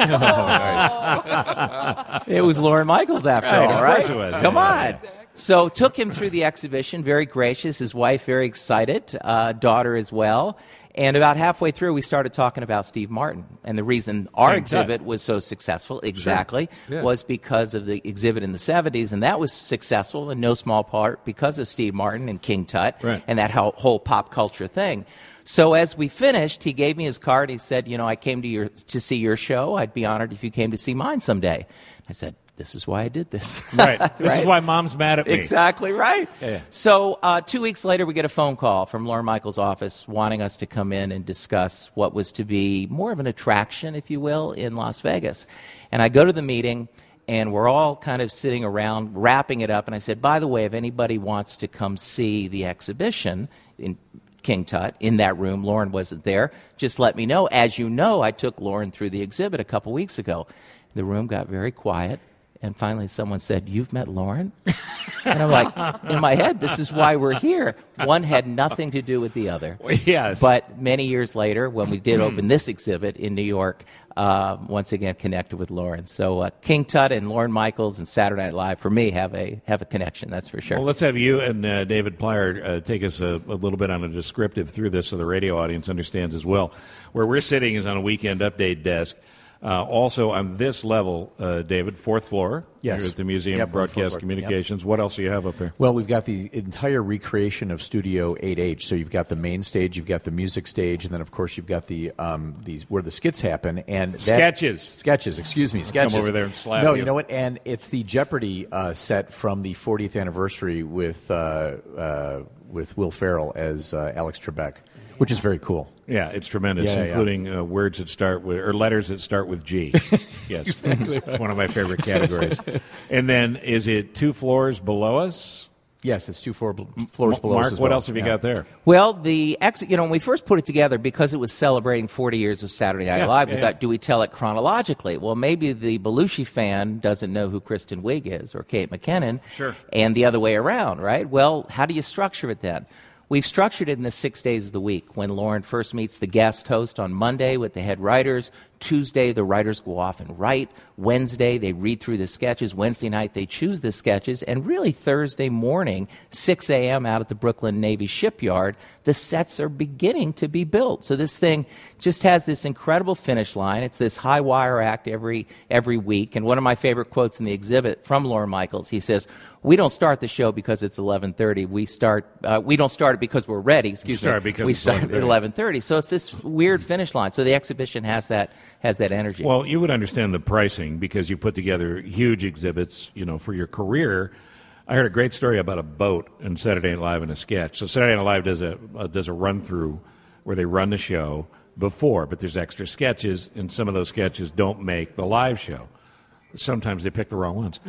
nice. It was Lorne Michaels, after right, all, of right? course it was. Come Yeah, on. yeah. Exactly. So took him through the exhibition, very gracious, his wife very excited, uh, daughter as well. And about halfway through, we started talking about Steve Martin. And the reason our King exhibit Tut. was so successful, exactly, Sure. Yeah. was because of the exhibit in the seventies. And that was successful in no small part because of Steve Martin and King Tut Right. and that whole, whole pop culture thing. So as we finished, he gave me his card. He said, you know, I came to your to see your show. I'd be honored if you came to see mine someday. I said, this is why I did this. Right. This Right? is why Mom's mad at me. Exactly right. Yeah. So uh, two weeks later, we get a phone call from Lorne Michaels' office wanting us to come in and discuss what was to be more of an attraction, if you will, in Las Vegas. And I go to the meeting, and we're all kind of sitting around wrapping it up. And I said, by the way, if anybody wants to come see the exhibition in King Tut in that room, Lorne wasn't there, just let me know. As you know, I took Lorne through the exhibit a couple weeks ago. The room got very quiet. And finally someone said, you've met Lorne? And I'm like, in my head, this is why we're here. One had nothing to do with the other. Yes. But many years later, when we did open this exhibit in New York, uh, once again connected with Lorne. So uh, King Tut and Lorne Michaels and Saturday Night Live, for me, have a have a connection, that's for sure. Well, let's have you and uh, David Plyer uh, take us a, a little bit on a descriptive through this so the radio audience understands as well. Where we're sitting is on a weekend update desk. Uh, also on this level, uh, David, fourth floor. Yes. You're at the Museum Yep, of fourth Broadcast floor. Communications. What else do you have up there? Well, we've got the entire recreation of Studio eight H. So you've got the main stage, you've got the music stage, and then, of course, you've got the um, these where the skits happen. And that, Sketches. Sketches, excuse me, sketches. Come over there and slap No, you. you know what? And it's the Jeopardy uh, set from the fortieth anniversary with, uh, uh, with Will Ferrell as uh, Alex Trebek, which is very cool. Yeah, it's tremendous, Yeah, yeah, including uh, words that start with, or letters that start with G. Yes, Exactly. It's one of my favorite categories. And then, is it two floors below us? Yes, it's two floor, floors M- below Mark, us as what well. else have you Yeah. got there? Well, the ex- you know, when we first put it together, because it was celebrating forty years of Saturday Night Yeah, Live, we yeah, thought, yeah. do we tell it chronologically? Well, maybe the Belushi fan doesn't know who Kristen Wiig is or Kate McKinnon. Sure. And the other way around, right? Well, how do you structure it then? We've structured it in the six days of the week. When Lorne first meets the guest host on Monday with the head writers, Tuesday the writers go off and write, Wednesday they read through the sketches, Wednesday night they choose the sketches, and really Thursday morning, six a.m. out at the Brooklyn Navy shipyard, the sets are beginning to be built. So this thing just has this incredible finish line. It's this high wire act every every week. And one of my favorite quotes in the exhibit from Lorne Michaels, he says, we don't start the show because it's eleven thirty. We start. Uh, we don't start it because we're ready. Excuse start me. because we it's start at eleven thirty. eleven thirty. So it's this weird finish line. So the exhibition has that has that energy. Well, you would understand the pricing because you put together huge exhibits, you know, for your career. I heard a great story about a boat in Saturday Night Live in a sketch. So Saturday Night Live does a uh, does a run through where they run the show before, but there's extra sketches, and some of those sketches don't make the live show. Sometimes they pick the wrong ones.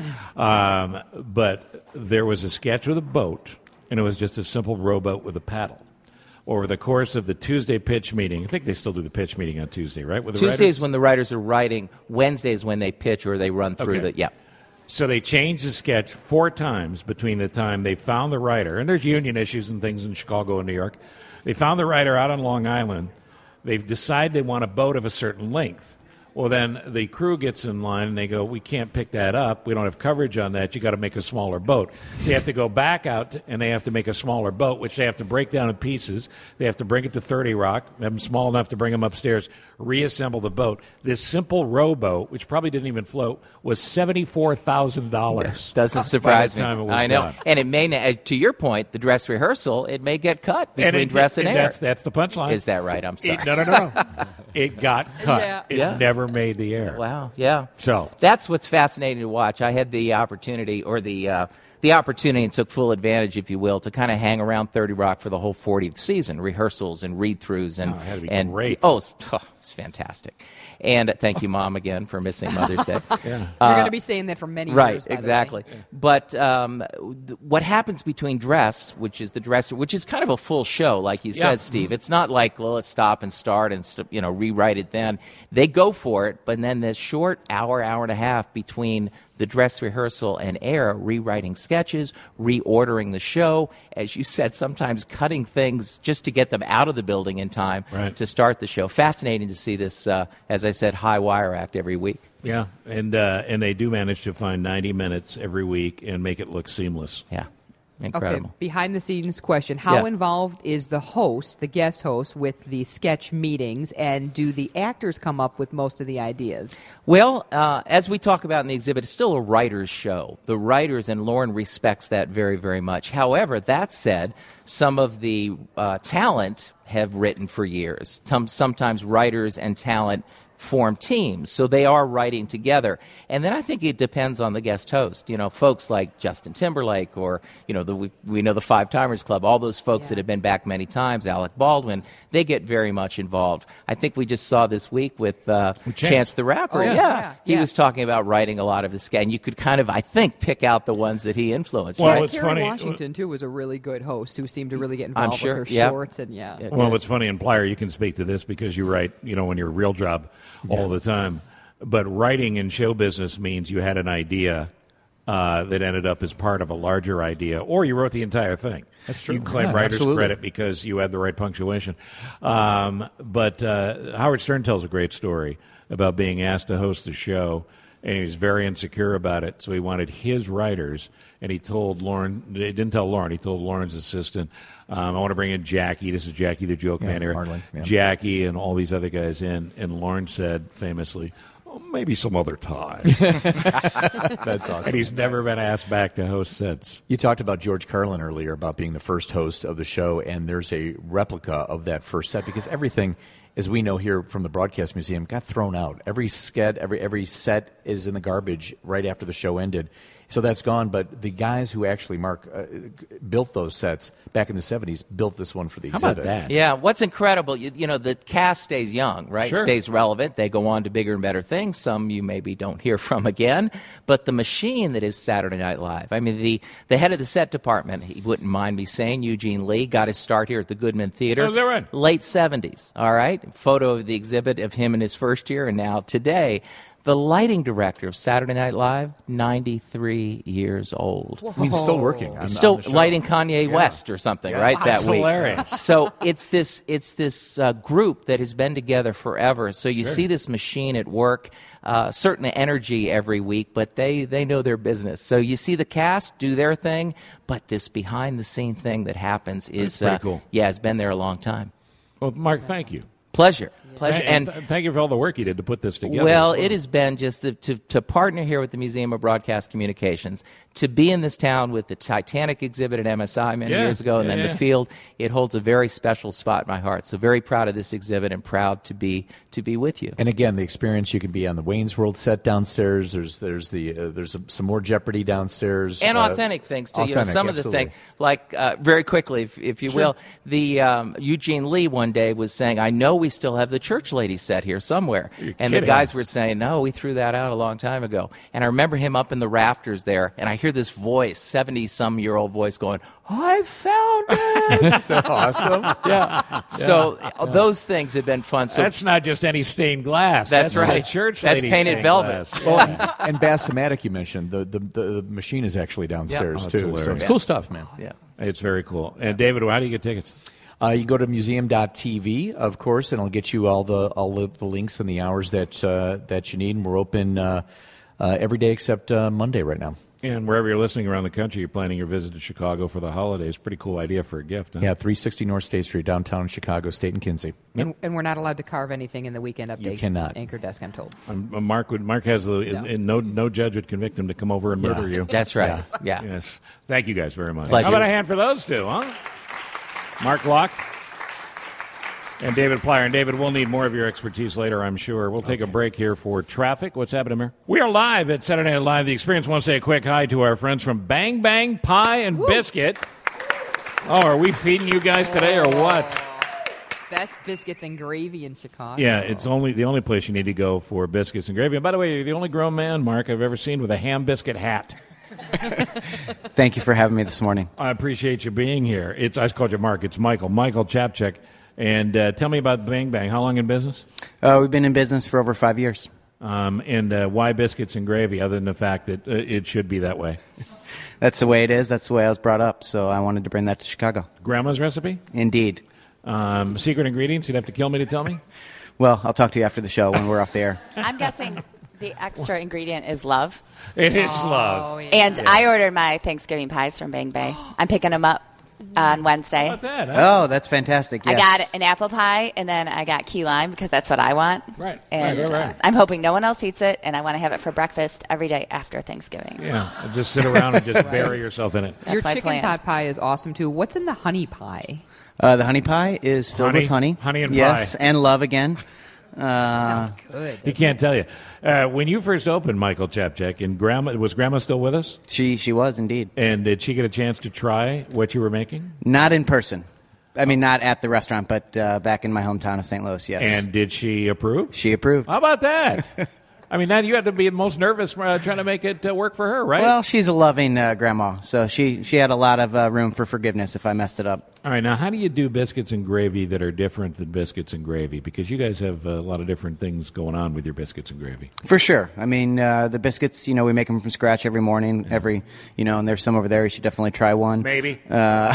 Um, but there was a sketch with a boat, and it was just a simple rowboat with a paddle. Over the course of the Tuesday pitch meeting, I think they still do the pitch meeting on Tuesday, right? With the Tuesdays writers? when the writers are writing. Wednesdays when they pitch or they run through Okay. the yeah. So they changed the sketch four times between the time they found the writer, and there's union issues and things in Chicago and New York. They found the writer out on Long Island. They've decided they want a boat of a certain length. Well, then the crew gets in line and they go, we can't pick that up. We don't have coverage on that. You got to make a smaller boat. They have to go back out and they have to make a smaller boat, which they have to break down in pieces. They have to bring it to thirty Rock, have them small enough to bring them upstairs, reassemble the boat. This simple rowboat, which probably didn't even float, was seventy-four thousand dollars. Doesn't surprise by the time me. it was I know. done. And it may, na- to your point, the dress rehearsal, it may get cut between And it- dress and, and air. that's, that's the punchline. Is that right? I'm sorry. It, no, no, no, no. It got cut. Yeah. It Yeah. never made the air. Wow, yeah. So that's what's fascinating to watch. I had the opportunity or the uh, the opportunity and took full advantage, if you will, to kind of hang around thirty Rock for the whole fortieth season, rehearsals and read-throughs. And, Oh, it had to be and great. Oh, it's, oh, it's fantastic. And thank you, Mom, again, for missing Mother's Day. You're Uh, going to be saying that for many right, years, by the way. exactly. But um, th- what happens between dress, which is the dresser, which is kind of a full show, like you Yeah. said, Steve. It's not like, well, let's stop and start and st- you know rewrite it then. They go for it, but then the short hour, hour and a half between the dress rehearsal and air, rewriting sketches, reordering the show, as you said, sometimes cutting things just to get them out of the building in time Right. to start the show. Fascinating to see this, uh, as I said, high wire act every week. Yeah, and uh, and they do manage to find ninety minutes every week and make it look seamless. Yeah, Okay, behind the scenes question. How Yeah. involved is the host, the guest host, with the sketch meetings, and do the actors come up with most of the ideas? Well, uh, as we talk about in the exhibit, it's still a writer's show. The writers, and Lauren respects that very, very much. However, that said, some of the uh, talent have written for years. Some, sometimes writers and talent form teams, so they are writing together. And then I think it depends on the guest host. You know, folks like Justin Timberlake, or you know, the, we, we know the Five Timers Club, all those folks that have been back many times, Alec Baldwin, they get very much involved. I think we just saw this week with, uh, With Chance. Chance. the Rapper. Oh, yeah. yeah. Yeah, he yeah. was talking about writing a lot of his sketches, and you could kind of, I think, pick out the ones that he influenced. Well, yeah, it's Kerry funny- Washington too was a really good host who seemed to really get I'm involved sure, with her yeah. shorts and yeah. Well, what's funny, and Plyer, you can speak to this because you write, you know, in your real job all the time. But writing in show business means you had an idea uh, that ended up as part of a larger idea, or you wrote the entire thing. That's true. You can claim Yeah, writer's absolutely. credit because you had the right punctuation. Um, but uh, Howard Stern tells a great story about being asked to host the show, and he was very insecure about it, so he wanted his writers, and he told Lauren, he didn't tell Lauren, he told Lauren's assistant, um, I want to bring in Jackie, this is Jackie the Joke Yeah, Man here, Marlin, yeah. Jackie and all these other guys in, and Lauren said famously, oh, maybe some other time. That's awesome. And he's never been asked back to host since. You talked about George Carlin earlier about being the first host of the show, and there's a replica of that first set because everything, as we know here from the Broadcast Museum, got thrown out. Every sketch, every every set is in the garbage right after the show ended. So that's gone, but the guys who actually Mark uh, built those sets back in the seventies built this one for the How exhibit. about that? Yeah, what's incredible, you, you know, the cast stays young, right? Sure. Stays relevant. They go on to bigger and better things. Some you maybe don't hear from again. But the machine that is Saturday Night Live, I mean, the, the head of the set department, he wouldn't mind me saying, Eugene Lee, got his start here at the Goodman Theater. Oh, is that right? Late seventies, all right? Photo of the exhibit of him in his first year, and now today. The lighting director of Saturday Night Live, ninety-three years old. I mean, still working. on- He's still on the show. lighting Kanye West or something, Yeah. right? Wow, that that's week. hilarious. So it's this it's this uh, group that has been together forever. So you Sure. see this machine at work. Uh, certain energy every week, but they they know their business. So you see the cast do their thing, but this behind the scene thing that happens is That's pretty uh, cool. Yeah, it's been there a long time. Well, Mark, thank you. Pleasure, pleasure, And, and. th- thank you for all the work you did to put this together. Well, it has been just to, to, to partner here with the Museum of Broadcast Communications, to be in this town with the Titanic exhibit at M S I many Yeah, years ago, and yeah, then yeah. the field. It holds a very special spot in my heart. So very proud of this exhibit and proud to be to be with you. And again, the experience, you can be on the Wayne's World set downstairs. There's there's the uh, there's a, some more Jeopardy downstairs. And uh, authentic things too. You know, authentic, some of the absolutely. things, like uh, very quickly, if, if you Sure. will, the um, Eugene Lee one day was saying, "I know we still have the church lady set here somewhere," You're and the kidding. guys were saying, "No, we threw that out a long time ago." And I remember him up in the rafters there, and I hear this voice, seventy-some-year-old voice, going, "I found it!" Is that awesome? Yeah. So uh, those things have been fun. So That's not just any stained glass. That's the right. church That's lady painted stained velvet. glass. Well, and, and Bass-O-Matic you mentioned, the, the the machine is actually downstairs Oh, it's too. So hilarious. it's cool stuff, man. yeah. It's very cool. And David, how do you get tickets? Uh, you go to museum dot t v, of course, and it'll get you all the all the, the links and the hours that uh, that you need. And we're open uh, uh, every day except uh, Monday right now. And wherever you're listening around the country, you're planning your visit to Chicago for the holidays. Pretty cool idea for a gift. Huh? Yeah, three sixty North State Street, downtown Chicago, State and Kinsey. And, and we're not allowed to carve anything in the weekend update. You cannot. Anchor desk, I'm told. Um, uh, Mark would. Mark has the. Yeah. And no, no judge would convict him to come over and Yeah. murder you. That's right. Yeah. Yes. Thank you guys very much. Pleasure. How about a hand for those two, huh? Mark Locke And David Plyer. And David, we'll need more of your expertise later, I'm sure. We'll take okay. a break here for traffic. What's happening here? We are live at Saturday Night Live. The Experience wants to say a quick hi to our friends from Bang Bang Pie and Woo. Biscuit. Oh, are we feeding you guys today or what? Best biscuits and gravy in Chicago. Yeah, it's only the only place you need to go for biscuits and gravy. And by the way, you're the only grown man, Mark, I've ever seen with a ham biscuit hat. Thank you for having me this morning. I appreciate you being here. It's I called you Mark. It's Michael. Michael Chapchuk. And uh, tell me about Bang Bang. How long in business? Uh, we've been in business for over five years. Um, and uh, why biscuits and gravy, other than the fact that uh, it should be that way? That's the way it is. That's the way I was brought up. So I wanted to bring that to Chicago. Grandma's recipe? Indeed. Um, secret ingredients? You'd have to kill me to tell me? Well, I'll talk to you after the show when we're off the air. I'm guessing the extra ingredient is love. It is oh, love. Yeah. And yeah. I ordered my Thanksgiving pies from Bang Bang. I'm picking them up on Wednesday. How about that? Huh? Oh, that's fantastic. Yes. I got an apple pie, and then I got key lime because that's what I want. Right. And right, right, right. Uh, I'm hoping no one else eats it, and I want to have it for breakfast every day after Thanksgiving. Yeah, just sit around and just bury yourself in it. That's Your my chicken plan. pot pie is awesome, too. What's in the honey pie? Uh, the honey pie is filled honey, with honey. Honey and yes, pie. and love again. Uh, Sounds good. He can't tell you. Uh, when you first opened, Michael Chapchuk, and Grandma, was Grandma still with us? She she was, indeed. And did she get a chance to try what you were making? Not in person. I mean, not at the restaurant, but uh, back in my hometown of Saint Louis, yes. And did she approve? She approved. How about that? I mean, that you had to be most nervous uh, trying to make it uh, work for her, right? Well, she's a loving uh, grandma, so she, she had a lot of uh, room for forgiveness if I messed it up. All right, now how do you do biscuits and gravy that are different than biscuits and gravy? Because you guys have a lot of different things going on with your biscuits and gravy. For sure. I mean, uh, the biscuits, you know, we make them from scratch every morning, yeah. every, you know, and there's some over there. You should definitely try one. Maybe. Uh,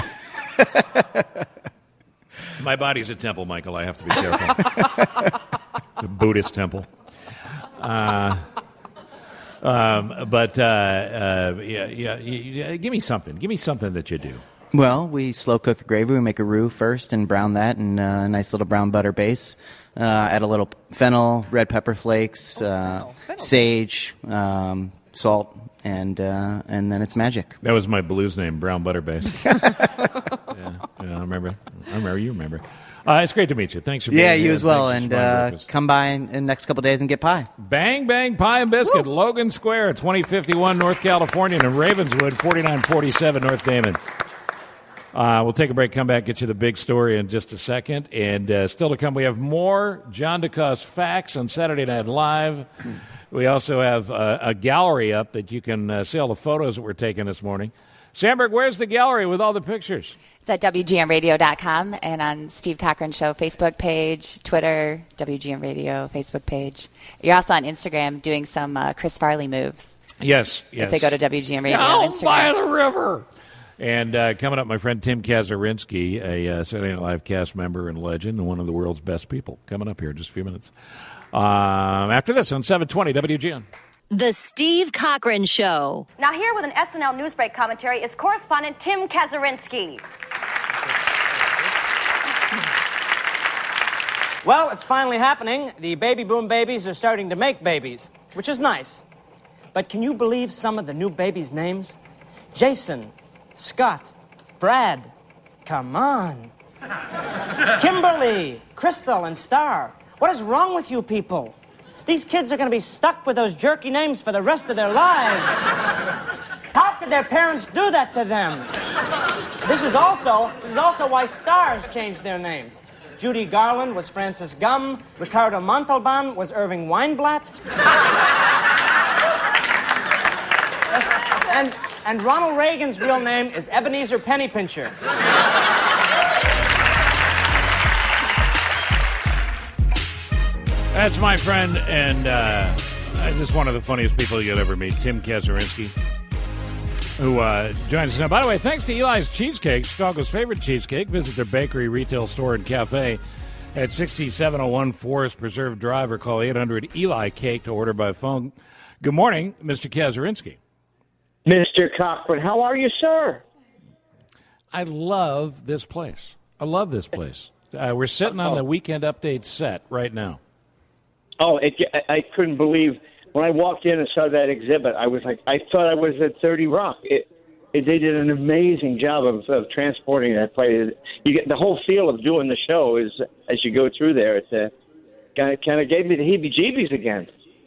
My body's a temple, Michael. I have to be careful. It's a Buddhist temple. Uh, um, but uh, uh, yeah, yeah, yeah, give me something. Give me something that you do. Well, we slow cook the gravy. We make a roux first and brown that in a nice little brown butter base. Uh, add a little fennel, red pepper flakes, oh, uh, fennel. Fennel. sage, um, salt, and uh, and then it's magic. That was my blues name, Brown Butter Base. yeah, yeah, I remember. I remember. You remember. Uh, it's great to meet you. Thanks for being yeah, here. Yeah, you as well. And uh, come by in, in the next couple of days and get pie. Bang Bang Pie and Biscuit, Woo! Logan Square, twenty fifty-one North California, and Ravenswood, forty-nine forty-seven North Damon. Uh, we'll take a break, come back, get you the big story in just a second. And uh, still to come, we have more John DeCoste facts on Saturday Night Live. We also have uh, a gallery up that you can uh, see all the photos that we're taking this morning. Sandberg, where's the gallery with all the pictures? It's at W G N radio dot com and on Steve Cochran Show Facebook page, Twitter, W G N Radio Facebook page. You're also on Instagram doing some uh, Chris Farley moves. Yes, yes. If they go to W G N Radio Down Instagram. by the river. And uh, coming up, my friend Tim Kazurinsky, a uh, Saturday Night Live cast member and legend, and one of the world's best people. Coming up here in just a few minutes. Um, after this on seven twenty W G N. The Steve Cochran Show. Now here with an S N L Newsbreak commentary is correspondent Tim Kazurinsky. Well, it's finally happening. The baby boom babies are starting to make babies, which is nice. But can you believe some of the new babies' names? Jason, Scott, Brad, come on. Kimberly, Crystal, and Star. What is wrong with you people? These kids are going to be stuck with those jerky names for the rest of their lives. How could their parents do that to them? This is also, this is also why stars changed their names. Judy Garland was Francis Gum. Ricardo Montalban was Irving Weinblatt. and, and Ronald Reagan's real name is Ebenezer Pennypincher. That's my friend, and uh, just one of the funniest people you'll ever meet, Tim Kazurinsky, who uh, joins us now. By the way, thanks to Eli's Cheesecake, Chicago's favorite cheesecake. Visit their bakery, retail store, and cafe at sixty-seven oh one Forest Preserve Drive, or call eight hundred Eli Cake to order by phone. Good morning, Mister Kazurinsky. Mister Cochran, how are you, sir? I love this place. I love this place. Uh, we're sitting on the Weekend Update set right now. Oh, it, I, I couldn't believe when I walked in and saw that exhibit. I was like, I thought I was at thirty Rock. It, they did an amazing job of, of transporting that play. You get the whole feel of doing the show is as you go through there. It's a kind of kind of gave me the heebie-jeebies again.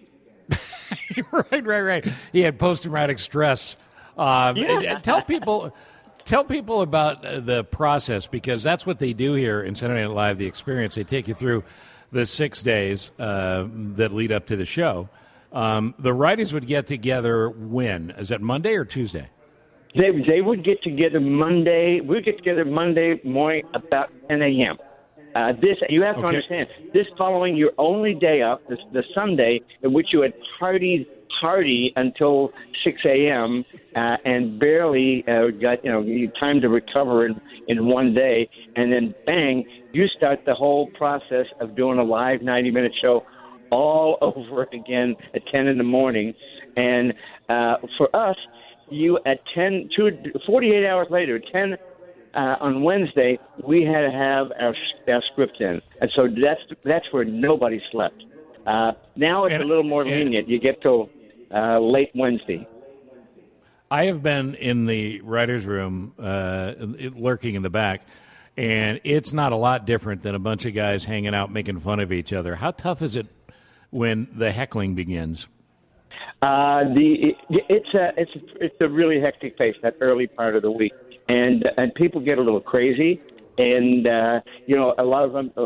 right, right, right. He had post-traumatic stress. Um, Yeah. and- and tell people, tell people about uh, the process, because that's what they do here in Saturday Night Live. The experience, they take you through the six days uh, that lead up to the show. Um, the writers would get together when? Is that Monday or Tuesday? They they would get together Monday. We would get together Monday morning about ten a.m. Uh, this you have to Okay. understand. This following your only day up, this, the Sunday in which you had partied party until six a.m. Uh, and barely uh, got you know time to recover in, in one day, and then bang, you start the whole process of doing a live ninety minute show all over again at ten in the morning. And uh, for us, you at ten, two, forty-eight hours later, ten uh, on Wednesday, we had to have our, our script in, and so that's that's where nobody slept. Uh, now it's And- a little more lenient. You get till uh, late Wednesday. I have been in the writer's room, uh, it- lurking in the back, and it's not a lot different than a bunch of guys hanging out making fun of each other. How tough is it when the heckling begins? Uh, the it, it's a it's it's a really hectic pace that early part of the week, and and people get a little crazy, and uh, you know a lot of them.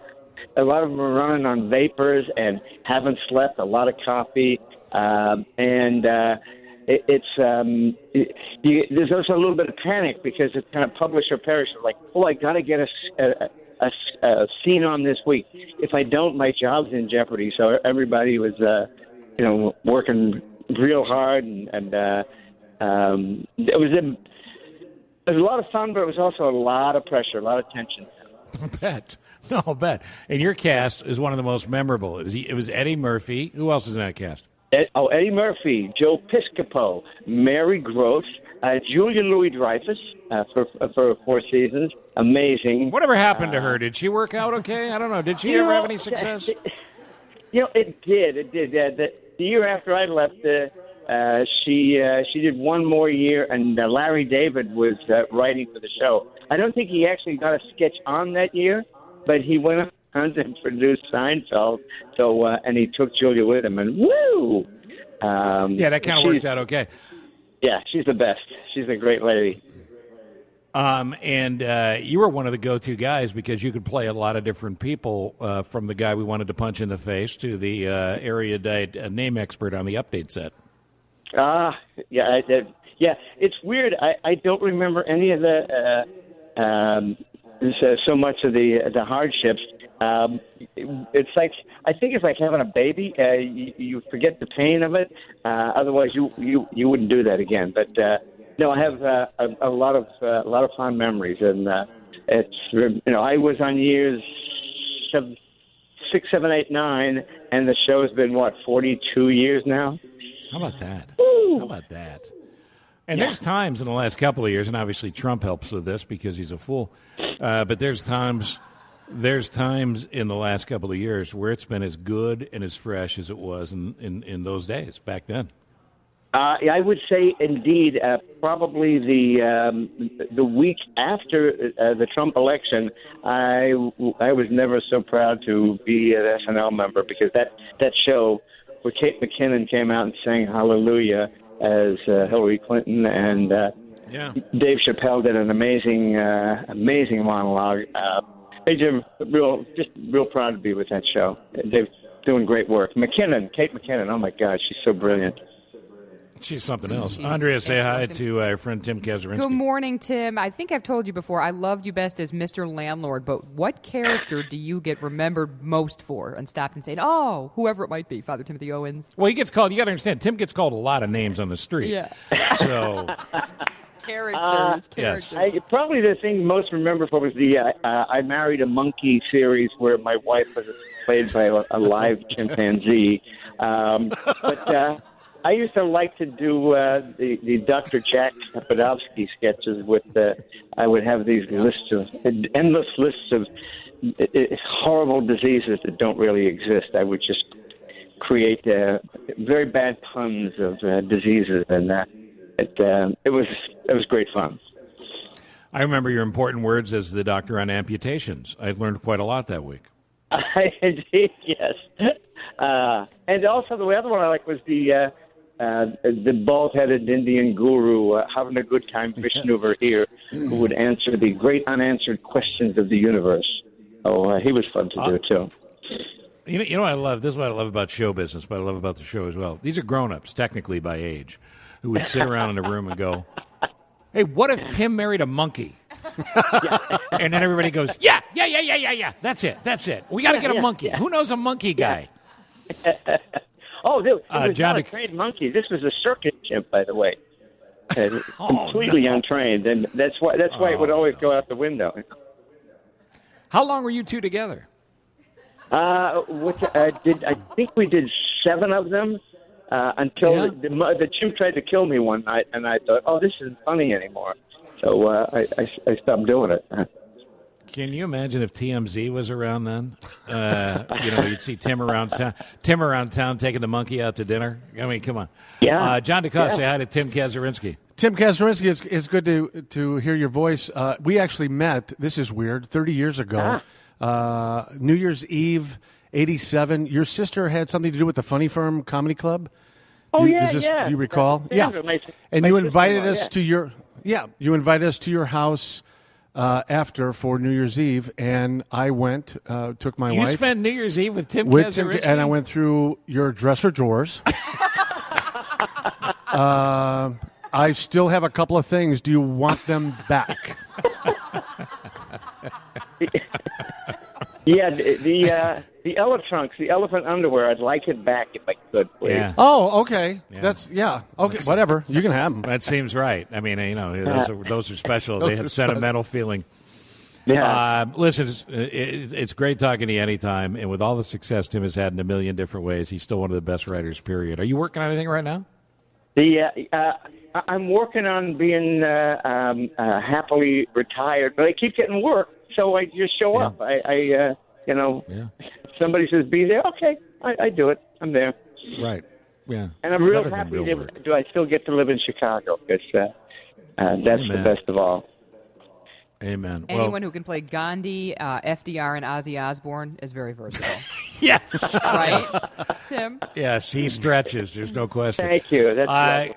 A lot of them are running on vapors and haven't slept, a lot of coffee, um, and uh, it, it's um, it, you, there's also a little bit of panic because it's kind of publish or perish. Like, oh, I got to get a, a, a, a scene on this week. If I don't, my job's in jeopardy. So everybody was, uh, you know, working real hard, and, and uh, um, it was a, it was a lot of fun, but it was also a lot of pressure, a lot of tension. I bet. No, I bet. And your cast is one of the most memorable. It was, it was Eddie Murphy. Who else is in that cast? Ed, oh, Eddie Murphy, Joe Piscopo, Mary Gross, uh, Julia Louis-Dreyfus uh, for for four seasons. Amazing. Whatever happened to Uh, her? Did she work out okay? I don't know. Did she you ever know, have any success? You know, it did. It did. Uh, the, the year after I left, uh, uh, she uh, she did one more year, and uh, Larry David was uh, writing for the show. I don't think he actually got a sketch on that year, but he went on to produce Seinfeld. So uh, and he took Julia with him, and woo! Um, Yeah, that kind of she's- worked out okay. Yeah, she's the best. She's a great lady. Um, and uh, you were one of the go-to guys because you could play a lot of different people, uh, from the guy we wanted to punch in the face to the uh, erudite uh, name expert on the update set. Ah, yeah, I did. Yeah, it's weird. I, I don't remember any of the uh, um, so, so much of the the hardships. Um, it, it's like I think it's like having a baby. Uh, you, you forget the pain of it. Uh, otherwise, you, you you wouldn't do that again. But uh, no, I have uh, a, a lot of uh, a lot of fond memories, and uh, it's you know I was on years seven, six, seven, eight, nine, and the show's been what forty-two years now. How about that? How about that? And Yeah. there's times in the last couple of years, and obviously Trump helps with this because he's a fool. Uh, but there's times, there's times in the last couple of years where it's been as good and as fresh as it was in, in, in those days back then. Uh, I would say, indeed, uh, probably the um, the week after uh, the Trump election, I, I was never so proud to be an S N L member because that, that show where Kate McKinnon came out and sang Hallelujah as uh, Hillary Clinton, and uh, Yeah. Dave Chappelle did an amazing, uh, amazing monologue. Uh, I just real, just real proud to be with that show. They're doing great work. McKinnon, Kate McKinnon, oh my God, she's so brilliant. She's something else. Andrea, say hi to our friend Tim Kazurinsky. Good morning, Tim. I think I've told you before, I loved you best as Mister Landlord, but what character do you get remembered most for and stop and say, oh, whoever it might be, Father Timothy Owens? Well, he gets called, you got to understand, Tim gets called a lot of names on the street. Yeah. So, Characters, Uh, characters. I, probably the thing most remembered for was the uh, uh, I Married a Monkey series where my wife was played by a, a live chimpanzee. Um, but uh, I used to like to do uh, the, the Doctor Jack Podolsky sketches with uh, I would have these lists of endless lists of uh, horrible diseases that don't really exist. I would just create uh, very bad puns of uh, diseases, and uh, it um, it was it was great fun. I remember your important words as the doctor on amputations. I learned quite a lot that week. I did, yes. Uh, and also the other one I like was the uh, uh, the bald-headed Indian guru uh, having a good time Vishnu yes. over here, who would answer the great unanswered questions of the universe. Oh, uh, he was fun to uh, do too. You know, you know what I love? This is what I love about show business, what I love about the show as well. These are grown-ups, technically by age, who would sit around in a room and go, hey, what if Tim married a monkey? And then everybody goes, yeah, yeah, yeah, yeah, yeah, yeah. That's it. That's it. We got to get a yeah, monkey. yeah. Who knows a monkey guy? oh, it was uh, not John a trained monkey. This was a circus chimp, by the way. Uh, oh, completely no. untrained, and that's why that's why oh, it would always no. go out the window. How long were you two together? Uh, what, uh, did I think we did seven of them uh, until yeah. the, the chimp tried to kill me one night, and I thought, oh, this isn't funny anymore. So uh, I, I, I stopped doing it. Can you imagine if T M Z was around then? Uh, you know, you'd see Tim around town, Tim around town taking the monkey out to dinner. I mean, come on. Yeah. Uh, John DeCoste, yeah. say hi to Tim Kazurinsky. Tim Kazurinsky, it's, it's good to to hear your voice. Uh, we actually met, this is weird, thirty years ago. Ah. Uh, New Year's Eve, eighty-seven. Your sister had something to do with the Funny Firm Comedy Club? Oh, do, yeah, does this, yeah. Do you recall? That's, yeah. My, and my you invited us yeah. to your, yeah, you invited us to your house uh, after for New Year's Eve, and I went, uh, took my you wife. You spent New Year's Eve with Tim with Tim, Kazurinsky? And I went through your dresser drawers. uh, I still have a couple of things. Do you want them back? yeah, the the, uh, the elephant the elephant underwear. I'd like it back if I could, please. Yeah. Oh, okay. Yeah. That's yeah. Okay, That's, whatever. You can have them. That seems right. I mean, you know, those are, those are special. Those they have sentimental feeling. Yeah. Uh, listen, it's, it, it's great talking to you anytime, and with all the success Tim has had in a million different ways, he's still one of the best writers. Period. Are you working on anything right now? The uh, uh, I'm working on being uh, um, uh, happily retired, but I keep getting work, so I just show yeah. up. I, I uh, you know, yeah. somebody says be there, okay, I, I do it. I'm there. Right. Yeah. And I'm it's real happy. Real to, do I still get to live in Chicago? Because uh, uh, that's Amen. the best of all. Amen. Anyone well, who can play Gandhi, uh, F D R, and Ozzy Osbourne is very versatile. yes. Right, Tim? Yes, he stretches. There's no question. Thank you. That's uh,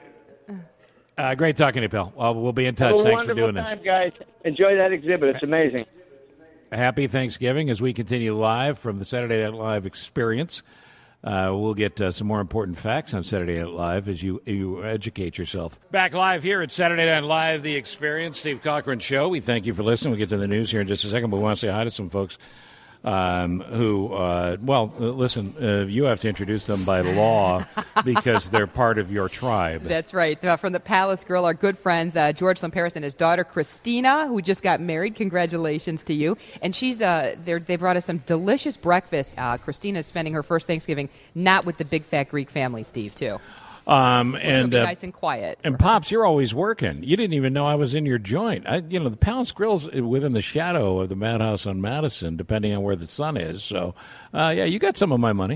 uh, great talking to you, pal. Well, we'll be in touch. Have a Thanks for doing time, this. guys. Enjoy that exhibit. It's amazing. Happy Thanksgiving as we continue live from the Saturday Night Live experience. Uh, we'll get uh, some more important facts on Saturday Night Live as you, you educate yourself. Back live here at Saturday Night Live, The Experience, Steve Cochran Show. We thank you for listening. We'll get to the news here in just a second, but we want to say hi to some folks um, who, uh, well, listen, uh, you have to introduce them by law because they're part of your tribe. That's right. Uh, from the Palace Grill, our good friends, uh, George Lamperis and his daughter, Christina, who just got married. Congratulations to you. And she's uh, they brought us some delicious breakfast. Uh, Christina's spending her first Thanksgiving not with the big fat Greek family, Steve, too. Um, Which and will be uh, nice and quiet. And Pops, you're always working. You didn't even know I was in your joint. I, you know, the Palace Grill's within the shadow of the Madhouse on Madison, depending on where the sun is. So, uh, yeah, you got some of my money.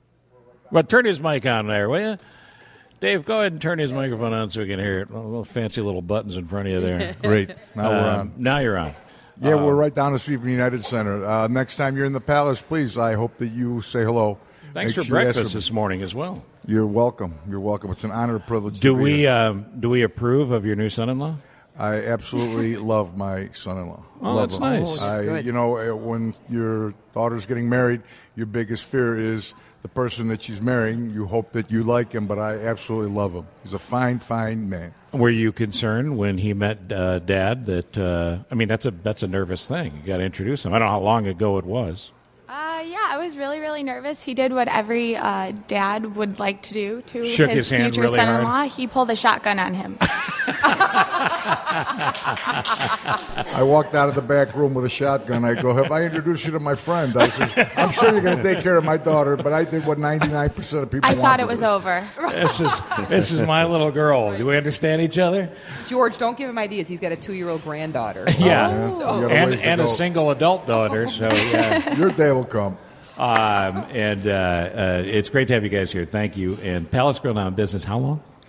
But turn his mic on there, will you? Dave, go ahead and turn his microphone on so we can hear it. Oh, little fancy little buttons in front of you there. Great. Now um, we're on. Now you're on. Yeah, um, we're right down the street from United Center. Uh, next time you're in the Palace, please, I hope that you say hello. Thanks Make for sure breakfast for, this morning as well. You're welcome. You're welcome. It's an honor and privilege do to be we, here. um, do we approve of your new son-in-law? I absolutely love my son-in-law. Oh, love that's him. nice. I, That's good. you know, when your daughter's getting married, your biggest fear is the person that she's marrying. You hope that you like him, but I absolutely love him. He's a fine, fine man. Were you concerned when he met uh, Dad that, uh, I mean, that's a that's a nervous thing. You got to introduce him. I don't know how long ago it was. Uh, yeah, I was really, really nervous. He did what every uh, dad would like to do to Shook his, his hand future really son-in-law. hard? He pulled a shotgun on him. I walked out of the back room with a shotgun. I go, have I introduced you to my friend? I said, I'm sure you're going to take care of my daughter, but I did what ninety-nine percent of people I want thought to it was do. over. This is this is my little girl. Do we understand each other? George, don't give him ideas. He's got a two-year-old granddaughter. Yeah, So- You got a and ways to and a go. single adult daughter. So yeah. Your day will come. Um, and uh, uh, it's great to have you guys here. Thank you. And Palace Grill now in business how long?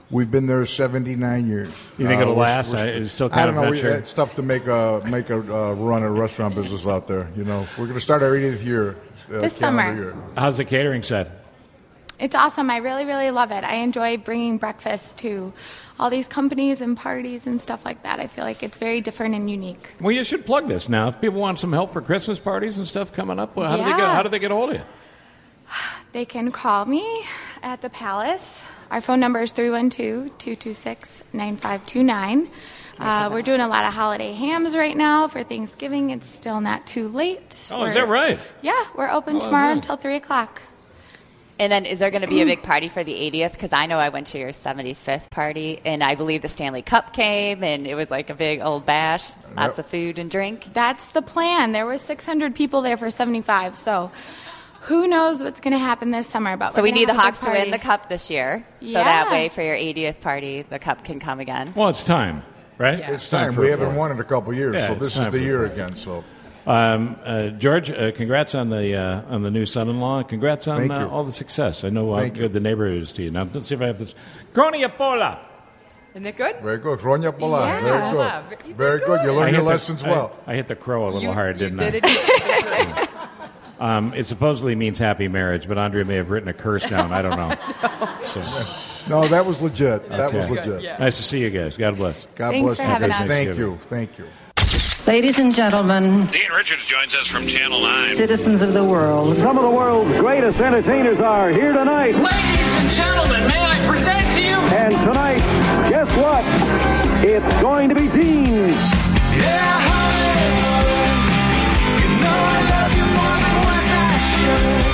We've been there seventy-nine years. You think Uh, it'll we're- last? we're- I- it's still I kind don't of know. not we- sure. It's tough to make a make a uh, run a restaurant business out there. You know, we're going to start our eightieth year uh, This calendar summer. year. How's the catering set? It's awesome. I really, really love it. I enjoy bringing breakfast to all these companies and parties and stuff like that. I feel like it's very different and unique. Well, you should plug this now. If people want some help for Christmas parties and stuff coming up, well, how do they Yeah. get? How do they get a hold of you? They can call me at the Palace. Our phone number is three one two, two two six, nine five two nine. Uh, we're doing a lot of holiday hams right now for Thanksgiving. It's still not too late. Oh, is We're- that right? Yeah, we're open Oh, tomorrow good. until three o'clock. And then is there going to be a big party for the eightieth? Because I know I went to your seventy-fifth party, and I believe the Stanley Cup came, and it was like a big old bash, lots Yep. of food and drink. That's the plan. There were six hundred people there for seventy-five, so who knows what's going to happen this summer. But So we're we gonna need the have a Hawks big to win party. the cup this year, so Yeah. that way for your eightieth party, the cup can come again. Well, it's time, right? It's time. for We a haven't fourth. won in a couple years, Yeah, so it's this is time the for a year fourth. again. So. Um, uh, George, uh, congrats on the uh, on the new son-in-law. Congrats on Thank uh, you. all the success. I know how Thank good the neighborhood is to you. Now, let's see if I have this. Gronia Pola. Isn't it good? Very good. Ronya Pola. Yeah. Very Yeah. good. Very good. You I learned hit your the- lessons I- well. I, hit the crow a little You- hard, you didn't did I? it. Um, it supposedly means happy marriage, but Andrea may have written a curse down. I don't know. So, No, that was legit. That was okay. legit. Nice to see you guys. God bless. God Thanks bless for you. having guys. us. Thank you. Thank you. Ladies and gentlemen, Dean Richards joins us from Channel nine. citizens of the world, Some of the world's greatest entertainers are here tonight. Ladies and gentlemen, may I present to you? And tonight, guess what? It's going to be Dean. Yeah, Hollywood, you know I love you more than what I should.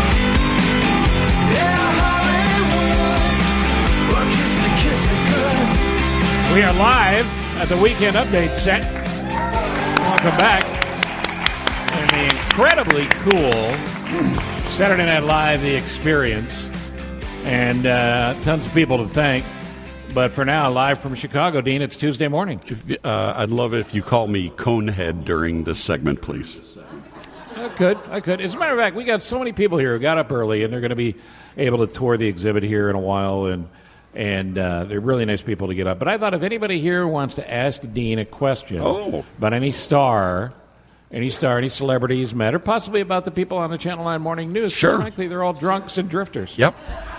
Yeah, Hollywood, well, kiss me, kiss me good. We are live at the Weekend Update set. Welcome back. And the incredibly cool Saturday Night Live, The Experience. And uh, tons of people to thank. But for now, live from Chicago, Dean, it's Tuesday morning. If, uh, I'd love it if you call me Conehead during this segment, please. I could. I could. As a matter of fact, we got so many people here who got up early, and they're going to be able to tour the exhibit here in a while, and and uh, they're really nice people to get up. But I thought if anybody here wants to ask Dean a question Oh. about any star, any star, any celebrity he's met, or possibly about the people on the Channel nine Morning News, Sure. frankly, they're all drunks and drifters. Yep.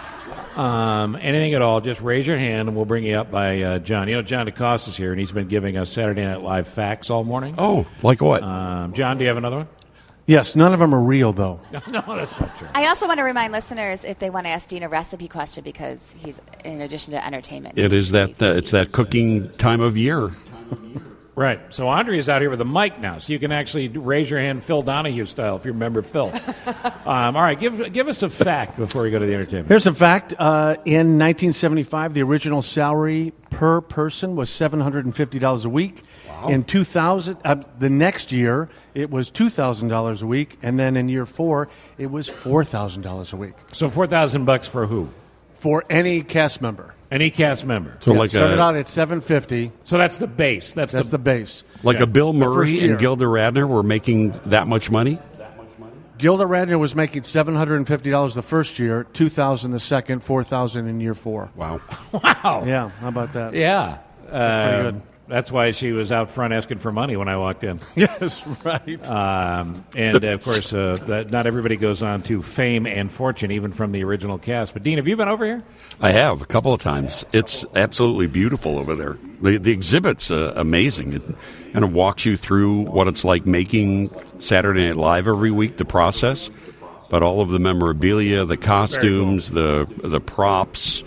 Um, anything at all, just raise your hand, and we'll bring you up by uh, John. You know, John DeCosta is here, and he's been giving us Saturday Night Live facts all morning. Oh, like what? Um, John, do you have another one? Yes, none of them are real, though. No, that's not true. I also want to remind listeners if they want to ask Dean a recipe question because he's, in addition to entertainment. It is that uh, it's that cooking time of year. Right. So Andrea's out here with a mic now, so you can actually raise your hand Phil Donahue style if you remember Phil. um, all right, give give us a fact before we go to the entertainment. Here's a fact. Uh, in nineteen seventy-five, the original salary per person was seven hundred fifty dollars a week. Wow. In two thousand, uh, the next year, it was two thousand dollars a week. And then in year four, it was four thousand dollars a week. So four thousand bucks for who? For any cast member. Any cast member. So Yeah, like started a, out at seven fifty. So that's the base. That's, That's the base. like Yeah. a Bill The first Murray year. and Gilda Radner were making that much money. Gilda Radner was making seven hundred fifty dollars the first year, two thousand dollars the second, four thousand dollars in year four. Wow. Wow. Yeah, how about that? Yeah. That's pretty Um, good. That's why she was out front asking for money when I walked in. Yes, right. Um, and, uh, of course, uh, that not everybody goes on to fame and fortune, even from the original cast. But, Dean, have you been over here? I have a couple of times. It's absolutely beautiful over there. The the exhibit's uh, amazing. It kind of walks you through what it's like making Saturday Night Live every week, the process, but all of the memorabilia, the costumes, the the props,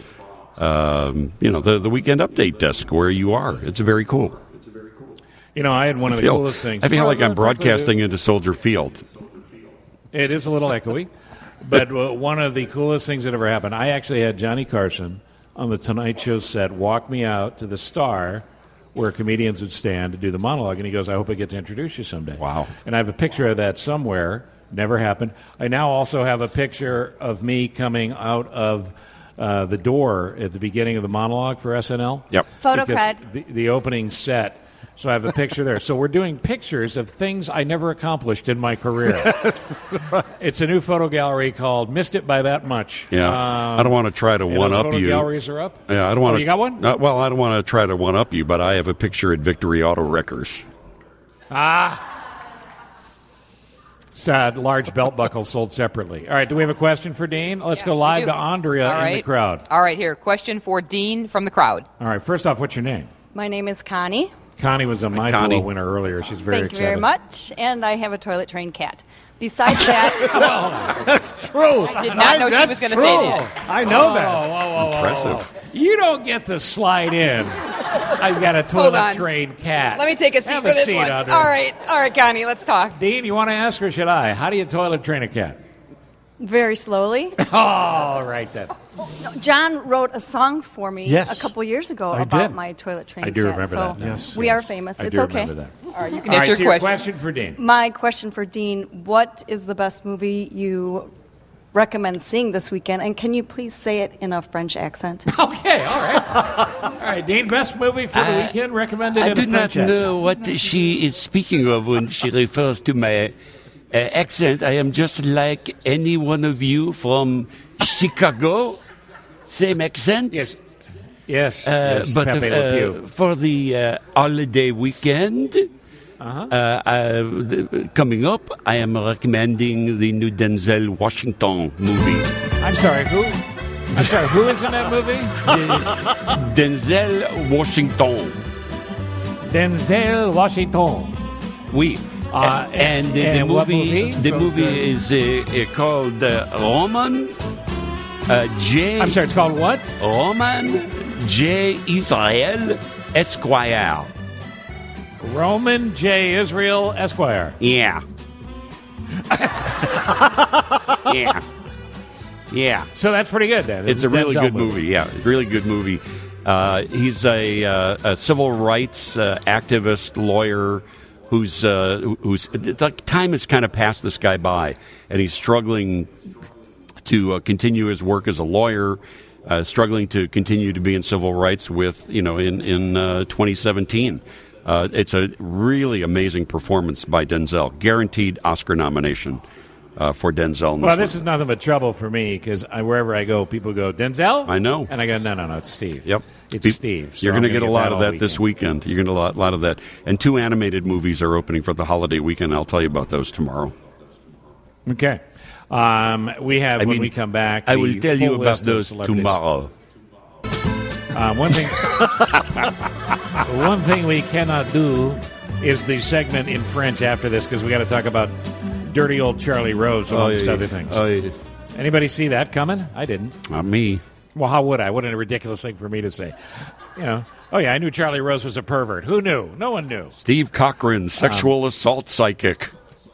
um, you know, the the weekend update desk where you are. It's very cool. You know, I had one of I the feel, coolest things. I feel like Well, I'm frankly, broadcasting into Soldier Field. It is a little echoey, but uh, one of the coolest things that ever happened. I actually had Johnny Carson on the Tonight Show set walk me out to the Star, where comedians would stand to do the monologue, and he goes, "I hope I get to introduce you someday." Wow! And I have a picture of that somewhere. Never happened. I now also have a picture of me coming out of uh, the door at the beginning of the monologue for S N L. Yep. Photo Because cred. The, the opening set. So I have a picture there. So we're doing pictures of things I never accomplished in my career. It's a new photo gallery called Missed It by That Much. Yeah, Um, I don't want to try to and one those up photo you. galleries are up? Yeah, I don't Oh, want to. you got one? Uh, well, I don't want to try to one up you, but I have a picture at Victory Auto Wreckers. Ah. Sad, large belt buckle sold separately. All right, do we have a question for Dean? Let's Yeah, go we live do. to Andrea All in the right. crowd. All right, here. Question for Dean from the crowd. All right, first off, what's your name? My name is Connie. Connie was a My Connie. Pillow winner earlier. She's very Thank excited. you very much. And I have a toilet trained cat. Besides that, That's true. I did not know she was going to say that. I know Whoa, that. whoa, whoa, whoa, Impressive. whoa. You don't get to slide in. I've got a Hold on. toilet trained cat. Let me take a seat Have for a this seat, one. Andrea. All right. All right, Connie, let's talk. Dean, you want to ask or should I? How do you toilet train a cat? very slowly. All right, then. John wrote a song for me Yes. a couple years ago I about did. my toilet trained I do cat. remember so that. Yes, we yes. are famous. I it's do okay. remember that. All right, you can All ask right, your so question. question for Dean. My question for Dean: what is the best movie you recommend seeing this weekend? And can you please say it in a French accent? Okay, all right. All right, Dean, best movie for the Uh, weekend recommended I in do a not French know what she is speaking of when she refers to my uh, accent. I am just like any one of you from Chicago. Same accent. Yes. Yes. Uh, yes, but Pepe Le uh, Pew. for the uh, holiday weekend Uh-huh. uh, uh, the, coming up, I am recommending the new Denzel Washington movie. I'm sorry, who? I'm sorry, who is in that movie? Denzel Washington. Denzel Washington. Oui. Uh, Uh, and the, the and what movie, movie? the So movie good. is uh, uh, called uh, Roman uh, J. I'm sorry, it's called what? Roman J. Israel Esquire. Roman J. Israel Esquire. Yeah. yeah. Yeah. So that's pretty good, then. It's a really Denzel good movie. Yeah, really good movie. Uh, he's a, uh, a civil rights uh, activist, lawyer, who's uh, who's the time has kind of passed this guy by, and he's struggling to uh, continue his work as a lawyer, uh, struggling to continue to be in civil rights with you know in in uh, twenty seventeen. Uh, it's a really amazing performance by Denzel, guaranteed Oscar nomination. Uh, for Denzel. In Well, this this is nothing but trouble for me because wherever I go, people go, Denzel? I know. And I go, no, no, no, it's Steve. Yep. It's Pe- Steve. So You're I'm going to gonna get a lot of all that this weekend. You're going to get a lot, lot of that. And two animated movies are opening for the holiday weekend. I'll tell you about those tomorrow. Okay. Um, we have, I when mean, we come back, I the will tell full you about list of those celebrities. tomorrow. Uh, one thing, one thing we cannot do is the segment in French after this because we got to talk about dirty old Charlie Rose, amongst Oh, yeah. other things. Oh, yeah. Anybody see that coming? I didn't. Not me. Well, how would I? What a ridiculous thing for me to say. You know, oh yeah, I knew Charlie Rose was a pervert. Who knew? No one knew. Steve Cochran, sexual Um, assault psychic.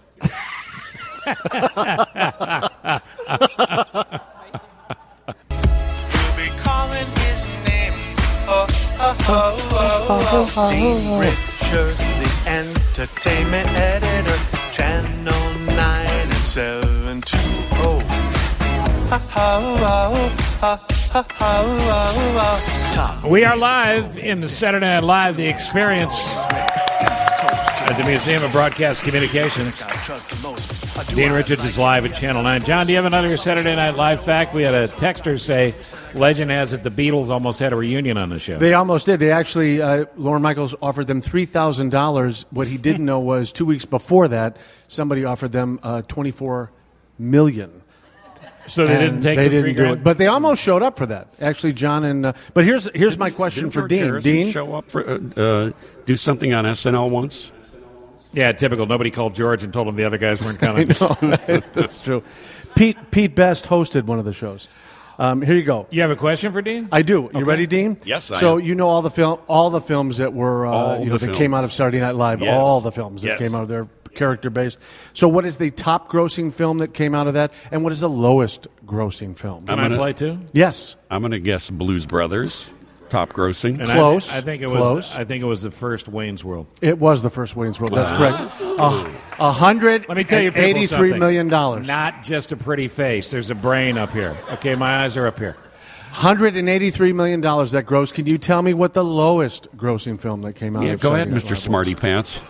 calling his name. Oh, oh, oh, oh, oh. Dean Richards, the entertainment editor, Channel nine and seven two oh. Oh, oh, oh, oh, oh, oh. Tom. We are live in the Saturday Night Live, the experience at the Museum of Broadcast Communications. Dean Richards is live at Channel nine. John, do you have another Saturday Night Live fact? We had a texter say, legend has it the Beatles almost had a reunion on the show. They almost did. They actually, uh, Lorne Michaels offered them three thousand dollars. What he didn't know was two weeks before that, somebody offered them uh, twenty-four million dollars. So they didn't take They the didn't three do grand? it, but they almost showed up for that. Actually, John and uh, but here's here's my question Didn't for George Dean. Harrison Dean, show up for uh, uh, do something on S N L once? Yeah, typical. Nobody called George and told him the other guys weren't I coming. know, that's true. Pete Pete Best hosted one of the shows. Um, here you go. You have a question for Dean? I do. You Okay. ready, Dean? Yes, I So am. you know all the film, all the films that were, uh, All you know, the that came films. out of Saturday Night Live. Yes. All the films that Yes. came out of there, character based. So what is the top grossing film that came out of that, and what is the lowest grossing film? Can I play too? Yes. I'm going to guess Blues Brothers, top grossing. And I- Close. I, think it was. Close. I think it was the first Wayne's World. It was the first Wayne's World. That's Wow. correct. Uh, A hundred. Let me tell you, people, eighty-three something. million dollars. Not just a pretty face. There's a brain up here. Okay, my eyes are up here. hundred eighty-three million dollars that gross. Can you tell me what the lowest grossing film that came out Yeah, of go ahead, Saturday Night Mister Live Smarty Pants.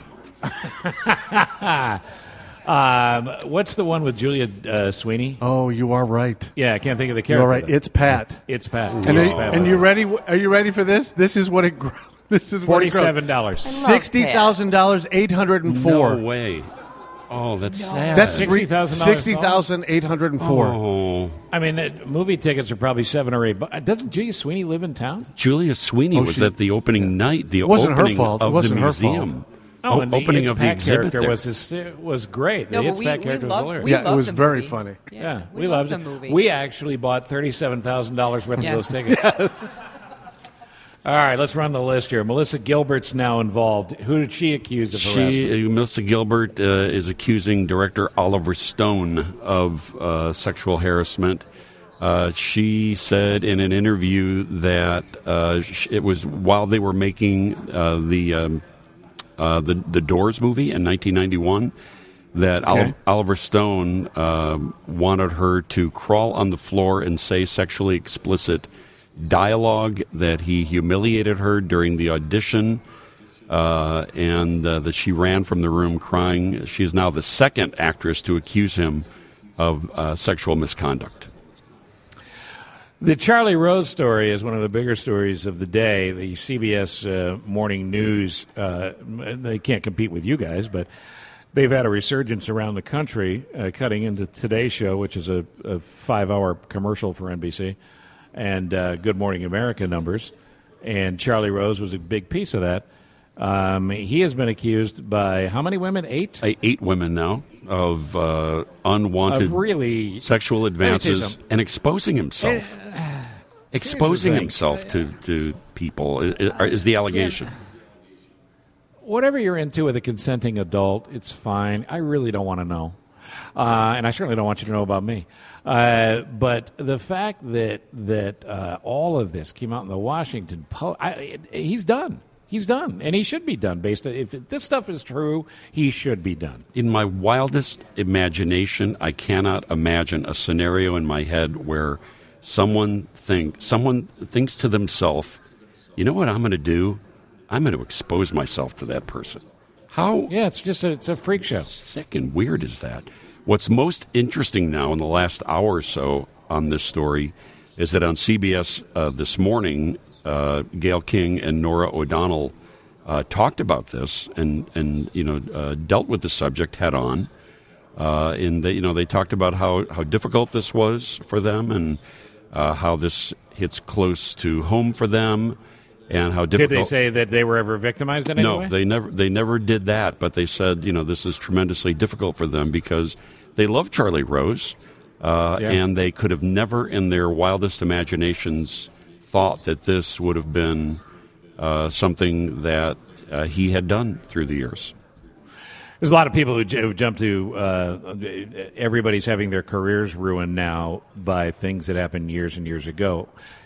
um, what's the one with Julia uh, Sweeney? Oh, you are right. Yeah, I can't think of the You're character. right. It's Pat. It's Pat. And, It's are, Pat. and you ready? Are you ready for this? This is what it. Gro- this is what it grossed. forty-seven dollars. Sixty thousand dollars, eight hundred and four. No way. Oh, that's sad. That's sixty thousand dollars. Sixty thousand eight hundred and four. Oh. I mean, uh, movie tickets are probably seven or eight. But doesn't Julia Sweeney live in town? Julia Sweeney Oh, was she- at the opening night, the It wasn't her opening fault. It of wasn't the her museum. fault. No, O- and the opening It's of the Pat exhibit character there. was his, was great. No, the but It's we- Pat we character love- was hilarious. we Yeah, it love was the very movie. funny. Yeah, Yeah, we we, love loved the it. movie. We actually bought thirty-seven thousand dollars worth Yes. of those tickets. All right, let's run the list here. Melissa Gilbert's now involved. Who did she accuse of harassment? She, uh, Melissa Gilbert, uh, is accusing director Oliver Stone of uh, sexual harassment. Uh, she said in an interview that uh, sh- it was while they were making uh, the, um, uh, the the Doors movie in nineteen ninety-one that Okay. Ol- Oliver Stone um wanted her to crawl on the floor and say sexually explicit dialogue, that he humiliated her during the audition, uh, and uh, that she ran from the room crying. She is now the second actress to accuse him of uh, sexual misconduct. The Charlie Rose story is one of the bigger stories of the day. The C B S uh, Morning News, uh, they can't compete with you guys, but they've had a resurgence around the country, uh, cutting into Today's Show, which is a, a five-hour commercial for N B C, and uh, Good Morning America numbers. And Charlie Rose was a big piece of that. Um, he has been accused by how many women? Eight? Uh, Eight women now of uh, unwanted Of really- sexual Let me tell you advances something. and exposing himself. Exposing thing. himself to, to people is, is the allegation. Whatever you're into with a consenting adult, it's fine. I really don't want to know. Uh, and I certainly don't want you to know about me. Uh, but the fact that that uh, all of this came out in the Washington Post, I, he's done. He's done. And he should be done. Based on, if this stuff is true, he should be done. In my wildest imagination, I cannot imagine a scenario in my head where someone think someone thinks to themselves, you know what I'm going to do? I'm going to expose myself to that person. How Yeah, it's just a, it's a freak show. sick and weird is that? What's most interesting now in the last hour or so on this story is that on C B S uh, this morning, uh, Gayle King and Nora O'Donnell uh, talked about this and and you know uh, dealt with the subject head on. Uh, and they, you know they talked about how, how difficult this was for them and uh, how this hits close to home for them. And how difficult. Did they say that they were ever victimized in any No, way? they never. They never did that. But they said, you know, this is tremendously difficult for them because they love Charlie Rose, uh, Yeah. and they could have never, in their wildest imaginations, thought that this would have been uh, something that uh, he had done through the years. There's a lot of people who, j- who jump to uh, everybody's having their careers ruined now by things that happened years and years ago.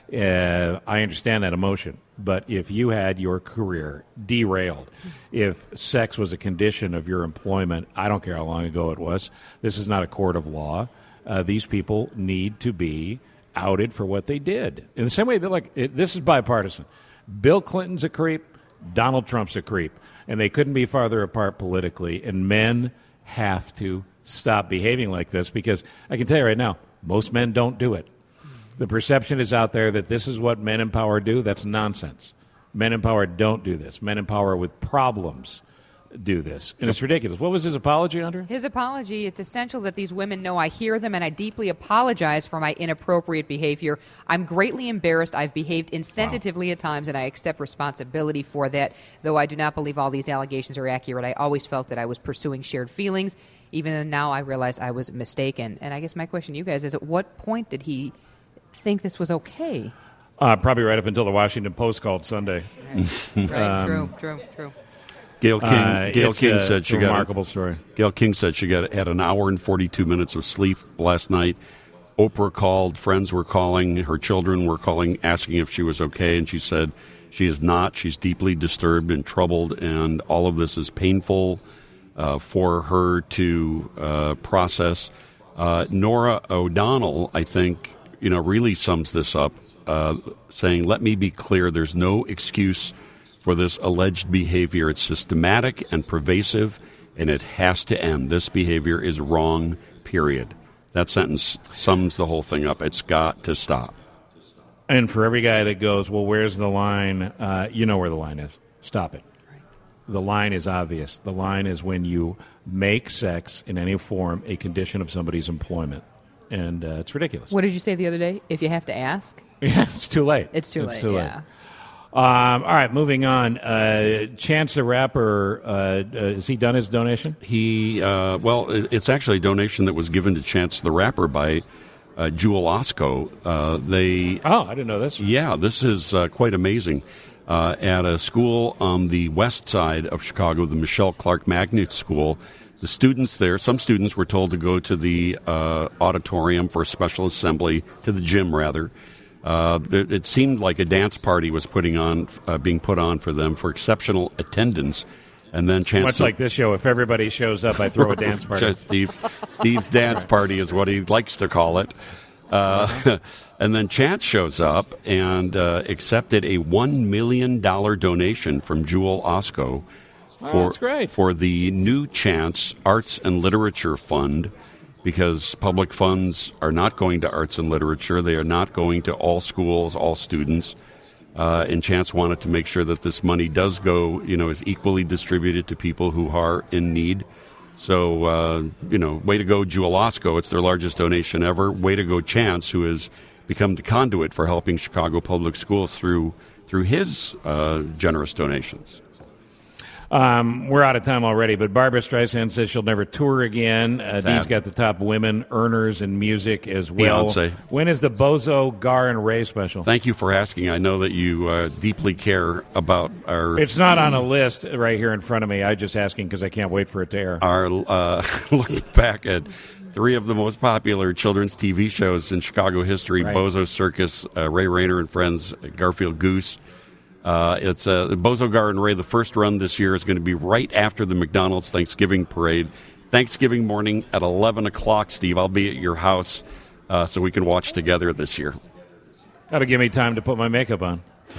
Uh, I understand that emotion, but if you had your career derailed, if sex was a condition of your employment, I don't care how long ago it was, this is not a court of law. Uh, these people need to be outed for what they did. In the same way, like it, this is bipartisan. Bill Clinton's a creep, Donald Trump's a creep, and they couldn't be farther apart politically. And men have to stop behaving like this because I can tell you right now, most men don't do it. The perception is out there that this is what men in power do. That's nonsense. Men in power don't do this. Men in power with problems do this. And it's ridiculous. What was his apology, Andrea? His apology, it's essential that these women know I hear them and I deeply apologize for my inappropriate behavior. I'm greatly embarrassed. I've behaved insensitively at times and I accept responsibility for that. Though I do not believe all these allegations are accurate, I always felt that I was pursuing shared feelings, even though now I realize I was mistaken. And I guess my question to you guys is, at what point did he think this was okay? Uh, probably right up until the Washington Post called Sunday. Right, Um, true, true, true. Gayle King, Uh, Gayle it's King a- said it's she a got remarkable story. Gayle King said she got had an hour and forty-two minutes of sleep last night. Oprah called, friends were calling, her children were calling, asking if she was okay, and she said she is not. She's deeply disturbed and troubled, and all of this is painful uh, for her to uh, process. Uh, Nora O'Donnell, I think, you know, really sums this up uh, saying, let me be clear, there's no excuse for this alleged behavior. It's systematic and pervasive, and it has to end. This behavior is wrong, period. That sentence sums the whole thing up. It's got to stop. And for every guy that goes, well, where's the line? Uh, you know where the line is. Stop it. The line is obvious. The line is when you make sex in any form a condition of somebody's employment. And uh, it's ridiculous. What did you say the other day? If you have to ask? Yeah, it's too late. It's too it's late, too yeah. late. Um, all right, moving on. Uh, Chance the Rapper, uh, uh, has he done his donation? He, uh, well, it's actually a donation that was given to Chance the Rapper by uh, Jewel Osco. Uh, they. Oh, I didn't know this. Yeah, this is uh, quite amazing. Uh, at a school on the west side of Chicago, the Michelle Clark Magnet School, the students there, some students were told to go to the uh, auditorium for a special assembly, to the gym rather. Uh, it, it seemed like a dance party was putting on, uh, being put on for them for exceptional attendance. And then Chance Much like this show, if everybody shows up, I throw a dance party. Steve's, Steve's dance party is what he likes to call it. Uh, and then Chance shows up and uh, accepted a one million dollars donation from Jewel Osco Oh, for, that's great. for the new Chance Arts and Literature Fund, because public funds are not going to arts and literature. They are not going to all schools, all students. Uh, and Chance wanted to make sure that this money does go, you know, is equally distributed to people who are in need. So, uh, you know, way to go, Jewel Osco. It's their largest donation ever. Way to go, Chance, who has become the conduit for helping Chicago public schools through through his uh, generous donations. Um, we're out of time already, but Barbara Streisand says she'll never tour again. Uh, Sad. Dean's got the top women earners in music as well. Beyonce. When is the Bozo, Gar, and Ray special? Thank you for asking. I know that you uh, deeply care about our... It's not on a list right here in front of me. I'm just asking because I can't wait for it to air. Our uh, look back at three of the most popular children's T V shows in Chicago history, Right. Bozo Circus, uh, Ray Rayner and Friends, Garfield Goose. Uh, it's uh, Bozo, Gar, and Ray. The first run this year is going to be right after the McDonald's Thanksgiving parade. Thanksgiving morning at eleven o'clock, Steve. I'll be at your house uh, so we can watch together this year. That'll give me time to put my makeup on.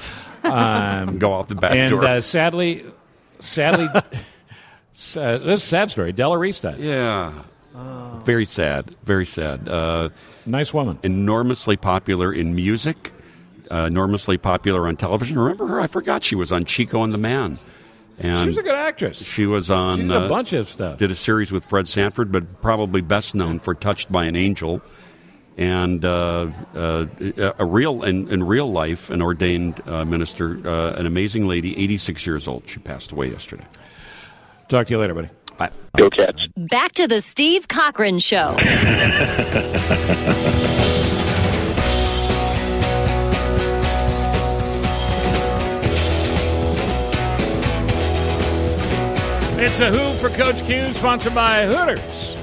Um, Go out the back and, door. And uh, sadly, sadly, s- uh, this is a sad story. Della Reese died. Yeah. Very sad. Very sad. Uh, nice woman. Enormously popular in music. Uh, enormously popular on television. Remember her? I forgot she was on Chico and the Man. And She's a good actress. She was on... She did a uh, bunch of stuff. Did a series with Fred Sanford, but probably best known for Touched by an Angel. And uh, uh, a real, in, in real life, an ordained uh, minister, uh, an amazing lady, eighty-six years old. She passed away yesterday. Talk to you later, buddy. Bye. Go Cats. Back to the Steve Cochran Show. It's a Who for Coach Q, sponsored by Hooters.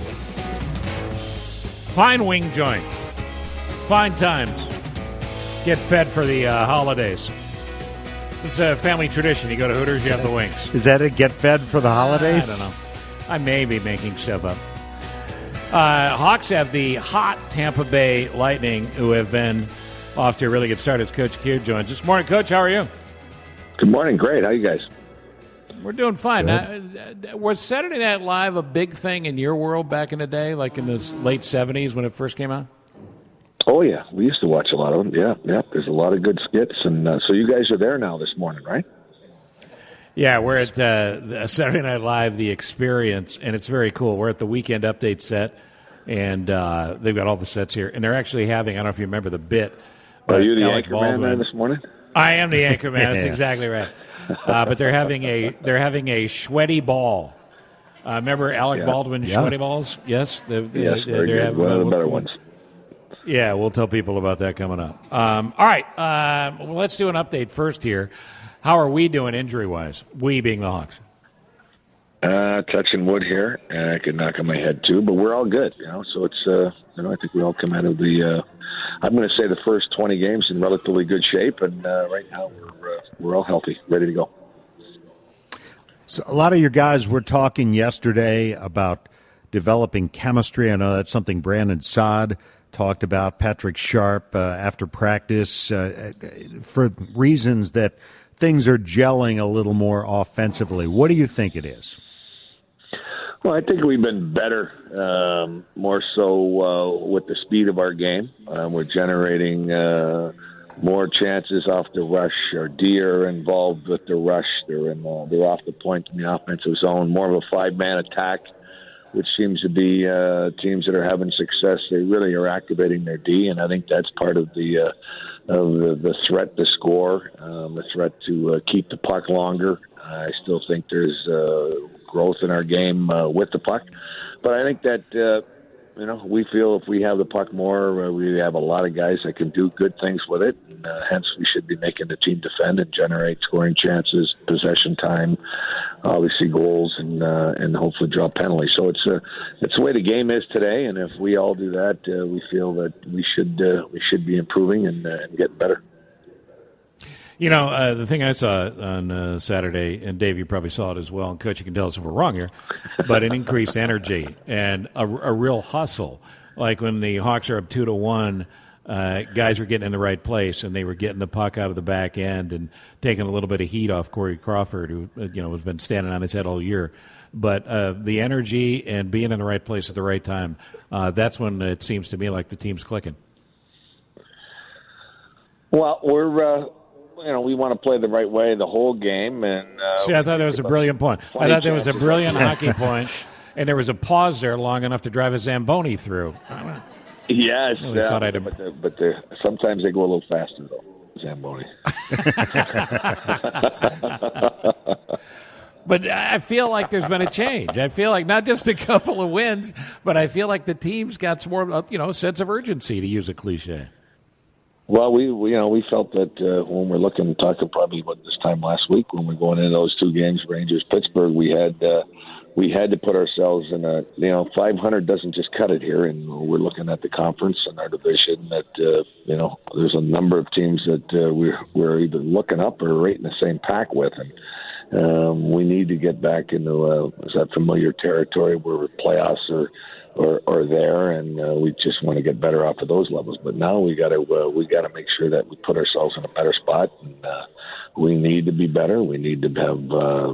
Fine wing joint. Fine times. Get fed for the uh, holidays. It's a family tradition. You go to Hooters, you have the wings. Is that a get fed for the holidays? I don't know. I may be making stuff up. Uh, Hawks have the hot Tampa Bay Lightning, who have been off to a really good start as Coach Q joins us. Morning, Coach. How are you? Good morning. Great. How you guys? We're doing fine. Now, uh, was Saturday Night Live a big thing in your world back in the day, like in the late seventies when it first came out? Oh, yeah. We used to watch a lot of them. Yeah, yeah. There's a lot of good skits. And uh, so you guys are there now this morning, right? Yeah, we're at uh, the Saturday Night Live, The Experience, and it's very cool. We're at the Weekend Update set, and uh, they've got all the sets here. And they're actually having, I don't know if you remember the bit. Are you the Alec anchor man there Baldwin- this morning? I am the anchor man. That's Yes. exactly right. Uh, but they're having a they're having a sweaty ball. Uh, remember Alec Yeah. Baldwin's Yeah. sweaty balls? Yes, the, the, Yes, the- very they're good. having- One of the we'll- better we'll- ones. Yeah, we'll tell people about that coming up. Um, all right, uh, well, let's do an update first here. How are we doing injury wise? We being the Hawks. Uh, touching wood here, and I could knock on my head too, but we're all good, you know. So it's, uh, you know, I think we all come out of the. Uh, I'm going to say the first twenty games in relatively good shape, and uh, right now we're uh, we're all healthy, ready to go. So a lot of your guys were talking yesterday about developing chemistry. I know that's something Brandon Saad talked about Patrick Sharp uh, after practice uh, for reasons that things are gelling a little more offensively. What do you think it is? Well, I think we've been better, um, more so uh, with the speed of our game. Uh, we're generating uh, more chances off the rush. Our D are involved with the rush. They're in, uh, they're off the point in the offensive zone. More of a five-man attack, which seems to be uh, teams that are having success. They really are activating their D, and I think that's part of the uh, of the, the threat to score, um, the threat to uh, keep the puck longer. I still think there's uh, growth in our game uh, with the puck. But I think that, uh, you know, we feel if we have the puck more, uh, we have a lot of guys that can do good things with it. And, uh, hence, we should be making the team defend and generate scoring chances, possession time, obviously goals, and uh, and hopefully draw penalties. So it's, uh, it's the way the game is today. And if we all do that, uh, we feel that we should uh, we should be improving and, uh, and getting better. You know, uh, the thing I saw on uh, Saturday, and Dave, you probably saw it as well, and Coach, you can tell us if we're wrong here, but an increased energy and a, a real hustle. Like when the Hawks are up two to one, uh, guys were getting in the right place, and they were getting the puck out of the back end and taking a little bit of heat off Corey Crawford, who you know has been standing on his head all year. But uh, the energy and being in the right place at the right time, uh, that's when it seems to me like the team's clicking. Well, we're... Uh... You know, we want to play the right way the whole game. And uh, see, I thought that was a brilliant point. I thought that was a brilliant hockey point, and there was a pause there long enough to drive a Zamboni through. Yes, I really uh, thought I'd... but, the, but the, sometimes they go a little faster, though, Zamboni. But I feel like there's been a change. I feel like not just a couple of wins, but I feel like the team's got some more, you know, sense of urgency, to use a cliche. Well, we, we you know we felt that uh, when we're looking, talking probably about this time last week when we're going into those two games, Rangers Pittsburgh, we had uh, we had to put ourselves in a you know five hundred doesn't just cut it here, and we're looking at the conference and our division that uh, you know there's a number of teams that uh, we're we're either looking up or right in the same pack with, and um, we need to get back into uh, is that familiar territory where playoffs are. Or, or there, and uh, we just want to get better off of those levels. But now we got to uh, we got to make sure that we put ourselves in a better spot. And, uh, we need to be better. We need to have, uh,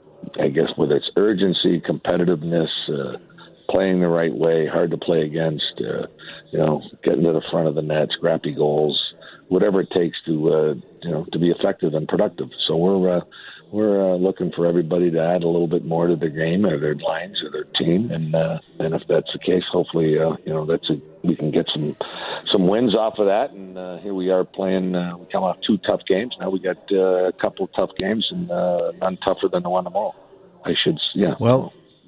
I guess, whether it's urgency, competitiveness, uh, playing the right way, hard to play against, uh, you know, getting to the front of the net, scrappy goals, whatever it takes to uh, you know to be effective and productive. So we're. Uh, We're uh, looking for everybody to add a little bit more to their game or their lines or their team, and uh, and if that's the case, hopefully, uh, you know, that's a, we can get some some wins off of that. And uh, here we are playing. Uh, we come off two tough games. Now we got uh, a couple of tough games, and uh, none tougher than the one tomorrow. I should, yeah. Well,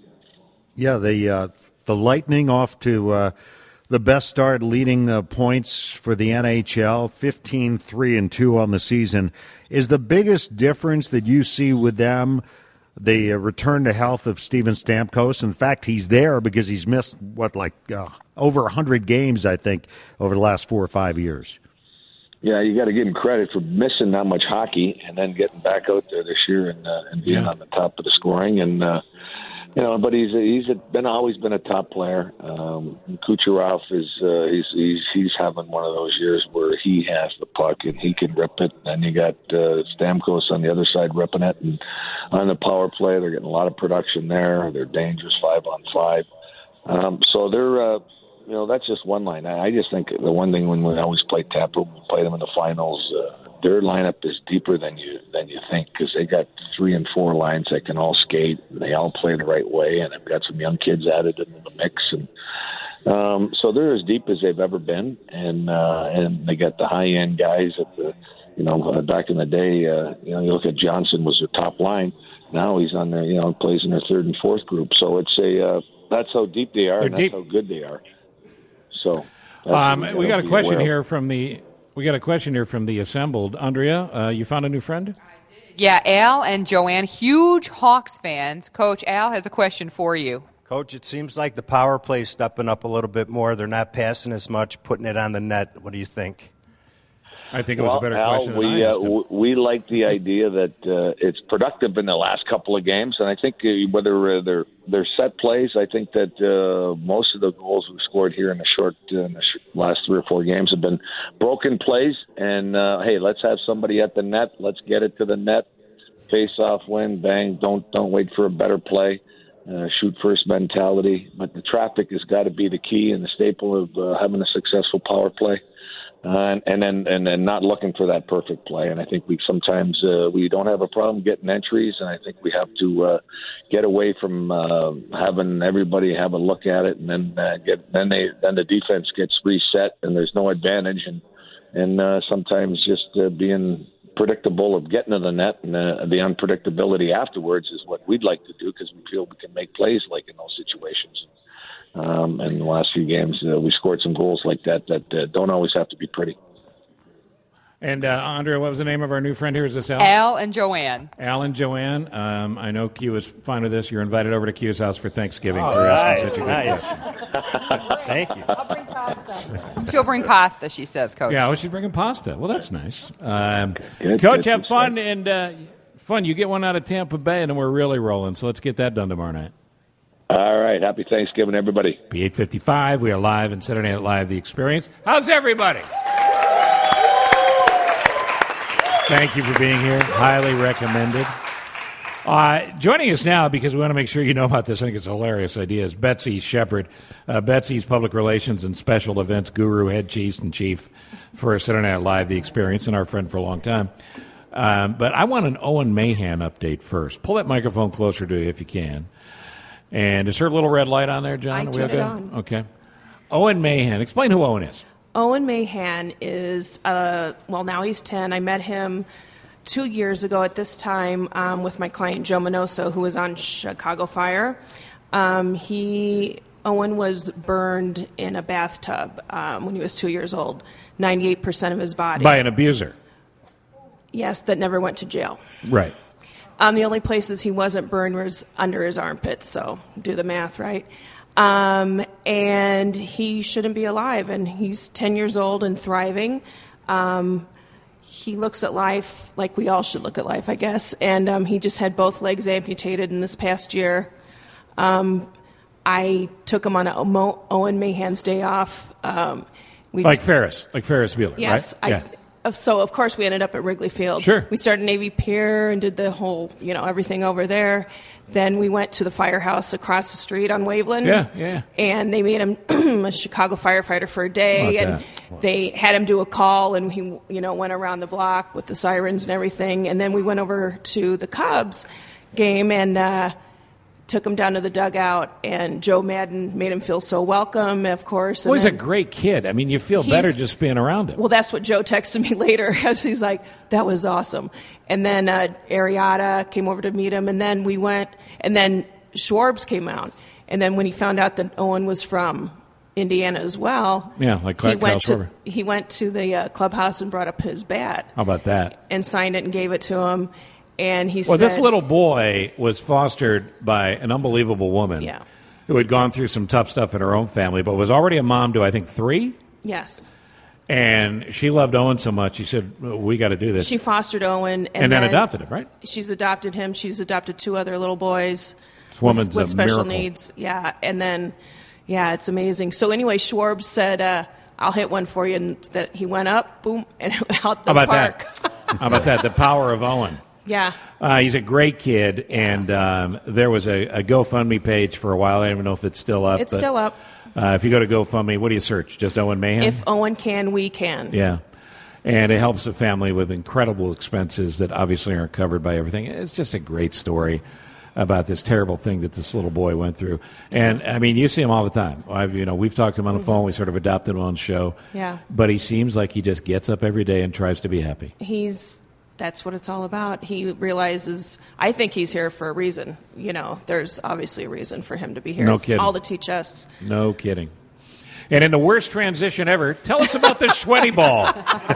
yeah, the uh, the Lightning off to uh, the best start, leading uh, points for the N H L, fifteen three and two on the season. Is the biggest difference that you see with them the uh, return to health of Steven Stamkos? In fact, he's there because he's missed, what, like uh, over one hundred games, I think, over the last four or five years. Yeah, you got to give him credit for missing not much hockey and then getting back out there this year and, uh, and being yeah. on the top of the scoring. And, uh, you know, but he's a, he's a, been always been a top player. Um, Kucherov is uh, he's he's he's having one of those years where he has the puck and he can rip it. And you got uh, Stamkos on the other side ripping it, and on the power play they're getting a lot of production there. They're dangerous five on five. Um, so they're uh, you know that's just one line. I, I just think the one thing when we always play Tampa, we play them in the finals. Uh, Their lineup is deeper than you than you think because they got three and four lines that can all skate. And they all play the right way, and they've got some young kids added into the mix. And um, so they're as deep as they've ever been, and uh, and they got the high end guys at the you know uh, back in the day. Uh, you know, you look at Johnson was their top line. Now he's on their you know plays in their third and fourth group. So it's a uh, that's how deep they are, They're and deep. That's how good they are. So um, we got a question here from the. We got a question here from the assembled. Andrea, uh, you found a new friend? Yeah, Al and Joanne, huge Hawks fans. Coach, Al has a question for you. Coach, it seems like the power play is stepping up a little bit more. They're not passing as much, putting it on the net. What do you think? I think it was well, a better Al, question than we, I uh, asked him. w- we like the idea that uh, it's productive in the last couple of games, and I think uh, whether uh, they're they're set plays, I think that uh, most of the goals we've scored here in the short uh, in the sh- last three or four games have been broken plays. And uh, hey, let's have somebody at the net. Let's get it to the net. Face off, win, bang. Don't don't wait for a better play. Uh, shoot first mentality. But the traffic has got to be the key and the staple of uh, having a successful power play. Uh, and, and then and then not looking for that perfect play. And I think we sometimes uh, we don't have a problem getting entries, and I think we have to uh, get away from uh, having everybody have a look at it, and then uh, get then they then the defense gets reset, and there's no advantage, and and uh, sometimes just uh, being predictable of getting to the net, and uh, the unpredictability afterwards is what we'd like to do because we feel we can make plays like in those situations. Um, and in the last few games, uh, we scored some goals like that that uh, don't always have to be pretty. And, uh, Andrea, what was the name of our new friend here? Is this Al? Al and Joanne. Al and Joanne. Um, I know Q is fine with this. You're invited over to Q's house for Thanksgiving. Oh, for asking nice, such a good nice. question. Thank you. I'll bring pasta. She'll bring pasta, she says, Coach. Yeah, well, she's bringing pasta. Well, that's nice. Um, Good, Coach, good, have good fun. and uh, Fun. You get one out of Tampa Bay, and then we're really rolling. So let's get that done tomorrow night. All right. Happy Thanksgiving, everybody. Be eight fifty-five. We are live in Saturday Night Live, The Experience. How's everybody? Thank you for being here. Highly recommended. Uh, joining us now, because we want to make sure you know about this, I think it's a hilarious idea, is Betsy Shepard. Uh, Betsy's public relations and special events guru, head cheese and chief for Saturday Night Live, The Experience, and our friend for a long time. Um, but I want an Owen Mahan update first. Pull that microphone closer to you if you can. And is her little red light on there, John? I Are we turned okay? it on. Okay. Owen Mahan. Explain who Owen is. Owen Mahan is, uh, well, now he's ten. I met him two years ago at this time um, with my client Joe Minoso, who was on Chicago Fire. Um, he, Owen was burned in a bathtub um, when he was two years old, ninety-eight percent of his body. By an abuser. Yes, that never went to jail. Right. Um, the only places he wasn't burned was under his armpits, so do the math, right? Um, and he shouldn't be alive, and he's ten years old and thriving. Um, he looks at life like we all should look at life, I guess, and um, he just had both legs amputated in this past year. Um, I took him on a Mo- Owen Mahan's day off. Um, we Like just- Ferris, like Ferris Bueller, Yes, right? I, uh, so of course we ended up at Wrigley Field. Sure. We started Navy Pier and did the whole, you know, everything over there. Then we went to the firehouse across the street on Waveland. Yeah, yeah. And they made him a Chicago firefighter for a day, About and that. they had him do a call, and he, you know, went around the block with the sirens and everything. And then we went over to the Cubs game and uh, took him down to the dugout, and Joe Madden made him feel so welcome, of course. And Well, he's a then- great kid. I mean, you feel He's- better just being around him. well, that's what Joe texted me later, because he's like, that was awesome. And then uh, Arietta came over to meet him, and then we went, and then Schwarbs came out. And then when he found out that Owen was from Indiana as well, Yeah, like he Kyle went to Schwarber. he went to the uh, clubhouse and brought up his bat How about that? and signed it and gave it to him. And he Well, said, this little boy was fostered by an unbelievable woman Yeah. who had gone through some tough stuff in her own family, but was already a mom to, I think, three. yes. And she loved Owen so much, she said, we got to do this. She fostered Owen. And, And then adopted him, right? She's adopted him. She's adopted two other little boys This woman's with, with a special miracle. needs. Yeah, and then, yeah, it's amazing. So anyway, Schwab said, uh, I'll hit one for you. And that he went up, boom, and out the How about park. that? How about that? The power of Owen. Yeah. Uh, he's a great kid, and um, there was a, a GoFundMe page for a while. I don't even know if it's still up. It's but, still up. Uh, if you go to GoFundMe, what do you search? Just Owen Mahan? If Owen can, we can. Yeah. And it helps a family with incredible expenses that obviously aren't covered by everything. It's just a great story about this terrible thing that this little boy went through. And, I mean, you see him all the time. I've, you know, we've talked to him on the phone. We sort of adopted him on the show. Yeah. But he seems like he just gets up every day and tries to be happy. He's that's what it's all about. He realizes, I think he's here for a reason. You know, there's obviously a reason for him to be here. No It's kidding. all to teach us. No kidding. And in the worst transition ever, tell us about the sweaty ball.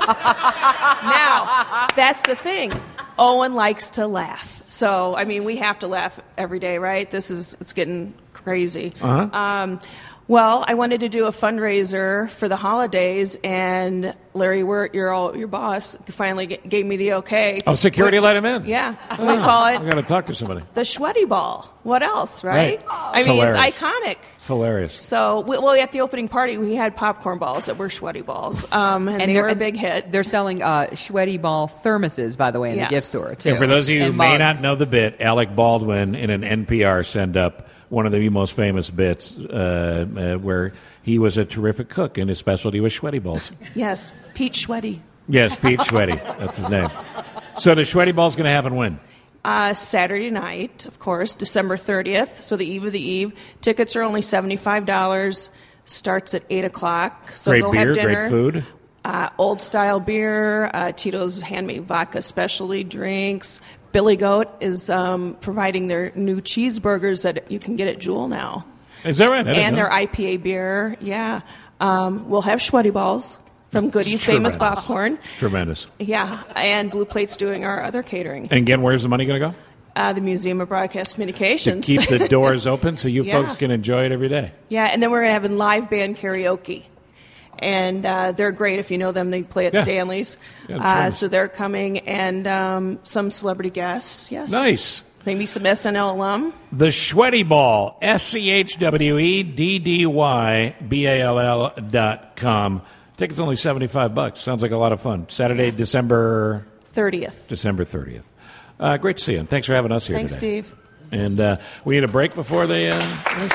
Now, that's the thing. Owen likes to laugh. So, I mean, we have to laugh every day, right? This is, it's getting crazy. Uh-huh. Um, Well, I wanted to do a fundraiser for the holidays, and Larry Wirt, your all, your boss, finally g- gave me the okay. Oh, security we, let him in. Yeah, we call it. I'm going to talk to somebody. The Sweaty Ball. What else, right? Right. I It's mean, hilarious. it's iconic. It's hilarious. So, we, well, at the opening party, we had popcorn balls that were Sweaty Balls, um, and, they they're- were a big hit. They're selling uh, Sweaty Ball thermoses, by the way, in Yeah. the gift store, too. And for those of you who And may mugs. not know the bit, Alec Baldwin in an N P R send up one of the most famous bits uh, uh, where he was a terrific cook and his specialty was sweaty balls. Yes, Pete Sweaty. Yes, Pete Sweaty. That's his name. So the sweaty ball's going to happen when? Uh, Saturday night, of course, December thirtieth, so the eve of the eve. Tickets are only seventy-five dollars, starts at eight o'clock. So Great go beer, have dinner. great food. Uh, old style beer, uh, Tito's handmade vodka specialty drinks. Billy Goat is um, providing their new cheeseburgers that you can get at Jewel now. Is that right? I didn't And know. their I P A beer, yeah. Um, we'll have Sweaty Balls from Goody's Famous Tremendous. Popcorn. Tremendous. Yeah, and Blue Plate's doing our other catering. And again, where's the money going to go? Uh, the Museum of Broadcast To Communications. keep the doors open so you Yeah. folks can enjoy it every day. Yeah, and then we're going to have a live band karaoke. And uh, they're great if you know them. They play at Yeah. Stanley's. Yeah, uh, tremendous. so they're coming, and um, some celebrity guests, yes. Nice. Maybe some S N L alum. The Sweaty Ball, S C H W E D D Y B A L L dot com. Tickets only seventy-five bucks. Sounds like a lot of fun. Saturday, December thirtieth. December thirtieth. Uh, great to see you. And thanks for having us here Thanks, today. Steve. And uh, we need a break before they... Uh,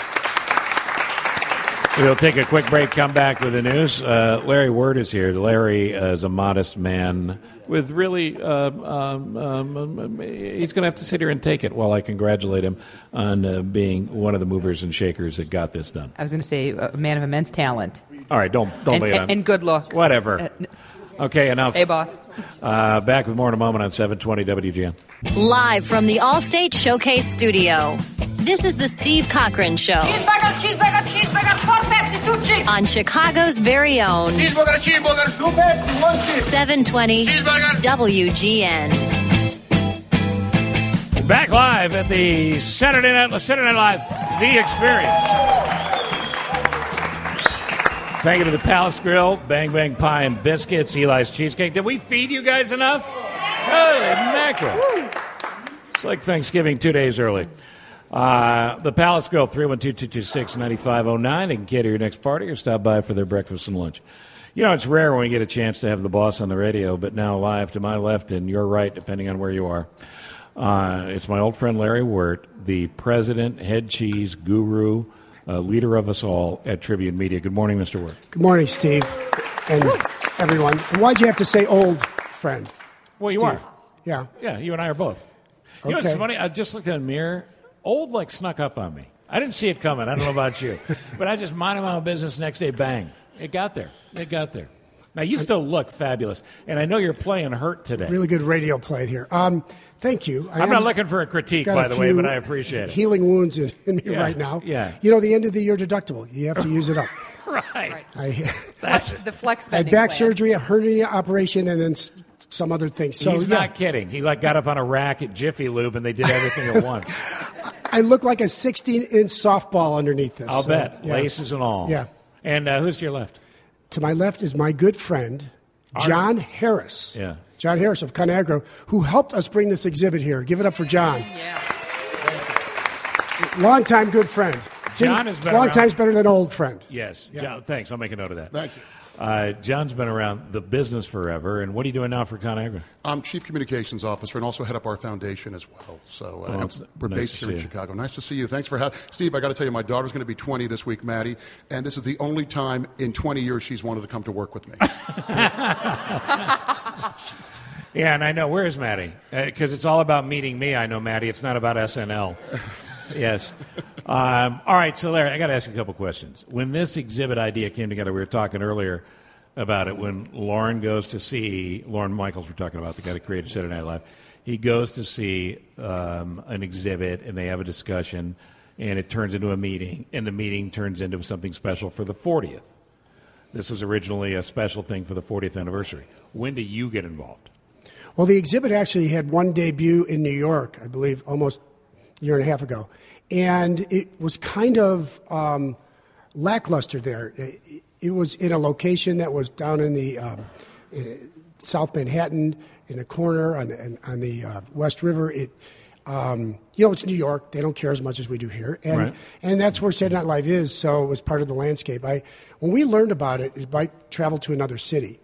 we'll take a quick break, come back with the news. Uh, Larry Wirt is here. Larry is a modest man with really... Uh, um, um, he's going to have to sit here and take it while I congratulate him on uh, being one of the movers and shakers that got this done. I was going to say, a man of immense talent. All right, don't, don't and, lay it and, on. and good looks. Whatever. Uh, Okay, enough. Hey, boss. Uh, back with more in a moment on seven twenty W G N. Live from the Allstate Showcase Studio. This is the Steve Cochran Show. Cheeseburger, cheeseburger, cheeseburger, four Pepsi, two cheese. On Chicago's very own Cheeseburger, cheeseburger, two Pepsi, one cheese. seven twenty W G N. Back live at the Saturday Night, Saturday Night Live, The Experience. Thank you to the Palace Grill, Bang Bang Pie and Biscuits, Eli's Cheesecake. Did we feed you guys enough? Holy mackerel. It's like Thanksgiving two days early. Uh, the Palace Grill, three one two, two two six, nine five zero nine. They can cater your next party or stop by for their breakfast and lunch. You know, it's rare when we get a chance to have the boss on the radio, but now live to my left and your right, depending on where you are. Uh, it's my old friend Larry Wirt, the president, head cheese guru, uh, leader of us all at Tribune Media. Good morning, Mister Wirt. Good morning, Steve, and everyone. And why'd you have to say old friend? Well, you Steve? are. Yeah. Yeah, you and I are both. You know Okay. what's funny? I just looked in the mirror. Old, like, snuck up on me. I didn't see it coming. I don't know about you. But I just minded my own business. Next day, bang. It got there. It got there. Now, you still look fabulous. And I know you're playing hurt today. Really good radio play here. Um, thank you. I I'm not am- looking for a critique, got by a the way, few but I appreciate it. Healing wounds in, in me Yeah, right now. yeah. You know, the end of the year deductible. You have to use it up. Right. I, That's the flex I had spending back plan. surgery, a hernia operation, and then s- some other things. So He's yeah, not kidding. He like got up on a rack at Jiffy Lube, and they did everything at once. I look like a sixteen-inch softball underneath this. I'll so, bet. yeah. Laces and all. Yeah. And uh, who's to your left? To my left is my good friend, John Harris. Yeah. John Harris of Conagra, who helped us bring this exhibit here. Give it up for John. Yeah. Longtime good friend. John has been Long around- time's better than old friend. Yes. Yeah. John, thanks. I'll make a note of that. Thank you. Uh, John's been around the business forever. And what are you doing now for Conagra? I'm Chief Communications Officer and also head up our foundation as well. So uh, Oh, it's we're nice based to here in see you. Chicago. Nice to see you. Thanks for having Steve, I got to tell you, my daughter's going to be twenty this week, Maddie, and this is the only time in twenty years she's wanted to come to work with me. Yeah, and I know. Where's Maddie? Because it's all about meeting me. I know, Maddie. It's not about S N L. Yes. Um, all right, so Larry, I got to ask you a couple questions. When this exhibit idea came together, we were talking earlier about it. When Lauren goes to see, Lauren Michaels, we're talking about, the guy that created Saturday Night Live, he goes to see um, an exhibit, and they have a discussion, and it turns into a meeting, and the meeting turns into something special for the fortieth. This was originally a special thing for the fortieth anniversary. When do you get involved? Well, the exhibit actually had one debut in New York, I believe, almost a year and a half ago. And it was kind of um, lackluster there. It, it was in a location that was down in the um, uh, South Manhattan, in a corner on the on the uh, West River. It, um, you know, it's New York. They don't care as much as we do here, and Right. and that's where Saturday Night Live is. So it was part of the landscape. I when we learned about it, it I traveled to another city.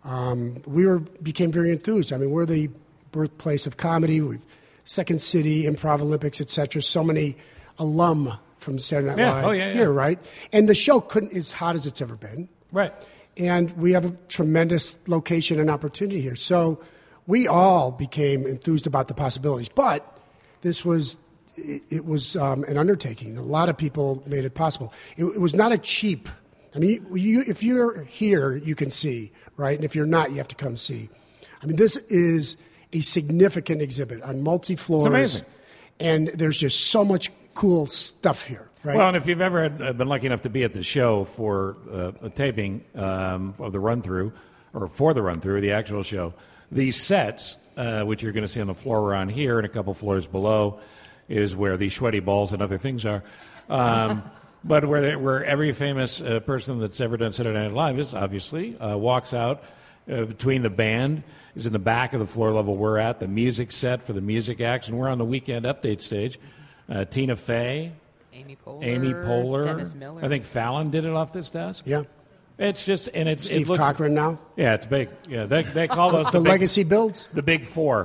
Um, we were became very enthused. I mean, we're the birthplace of comedy. We've Second City, Improv Olympics, et cetera. So many alum from Saturday Night Yeah. Live Oh, yeah, yeah. here, right? And the show couldn't as hot as it's ever been. Right. And we have a tremendous location and opportunity here. So we all became enthused about the possibilities. But this was it, it was um, an undertaking. A lot of people made it possible. It, it was not a cheap. I mean, you, if you're here, you can see, right? And if you're not, you have to come see. I mean, this is a significant exhibit on multi-floors. It's amazing. And there's just so much cool stuff here, right? Well, and if you've ever had, uh, been lucky enough to be at the show for uh, a taping um, of the run-through, or for the run-through, the actual show, these sets, uh, which you're going to see on the floor we're on here and a couple floors below, is where the sweaty balls and other things are. Um, but where, they, where every famous uh, person that's ever done Saturday Night Live is, obviously, uh, walks out uh, between the band, is in the back of the floor level we're at, the music set for the music acts, and we're on the weekend update stage. Uh, Tina Fey, Amy Poehler, Amy Poehler, Dennis Miller. I think Fallon did it off this desk. Yeah. It's just, and it's Steve it looks, Cochran now. Yeah, it's big. Yeah, they they call those the the big, legacy builds. the big four.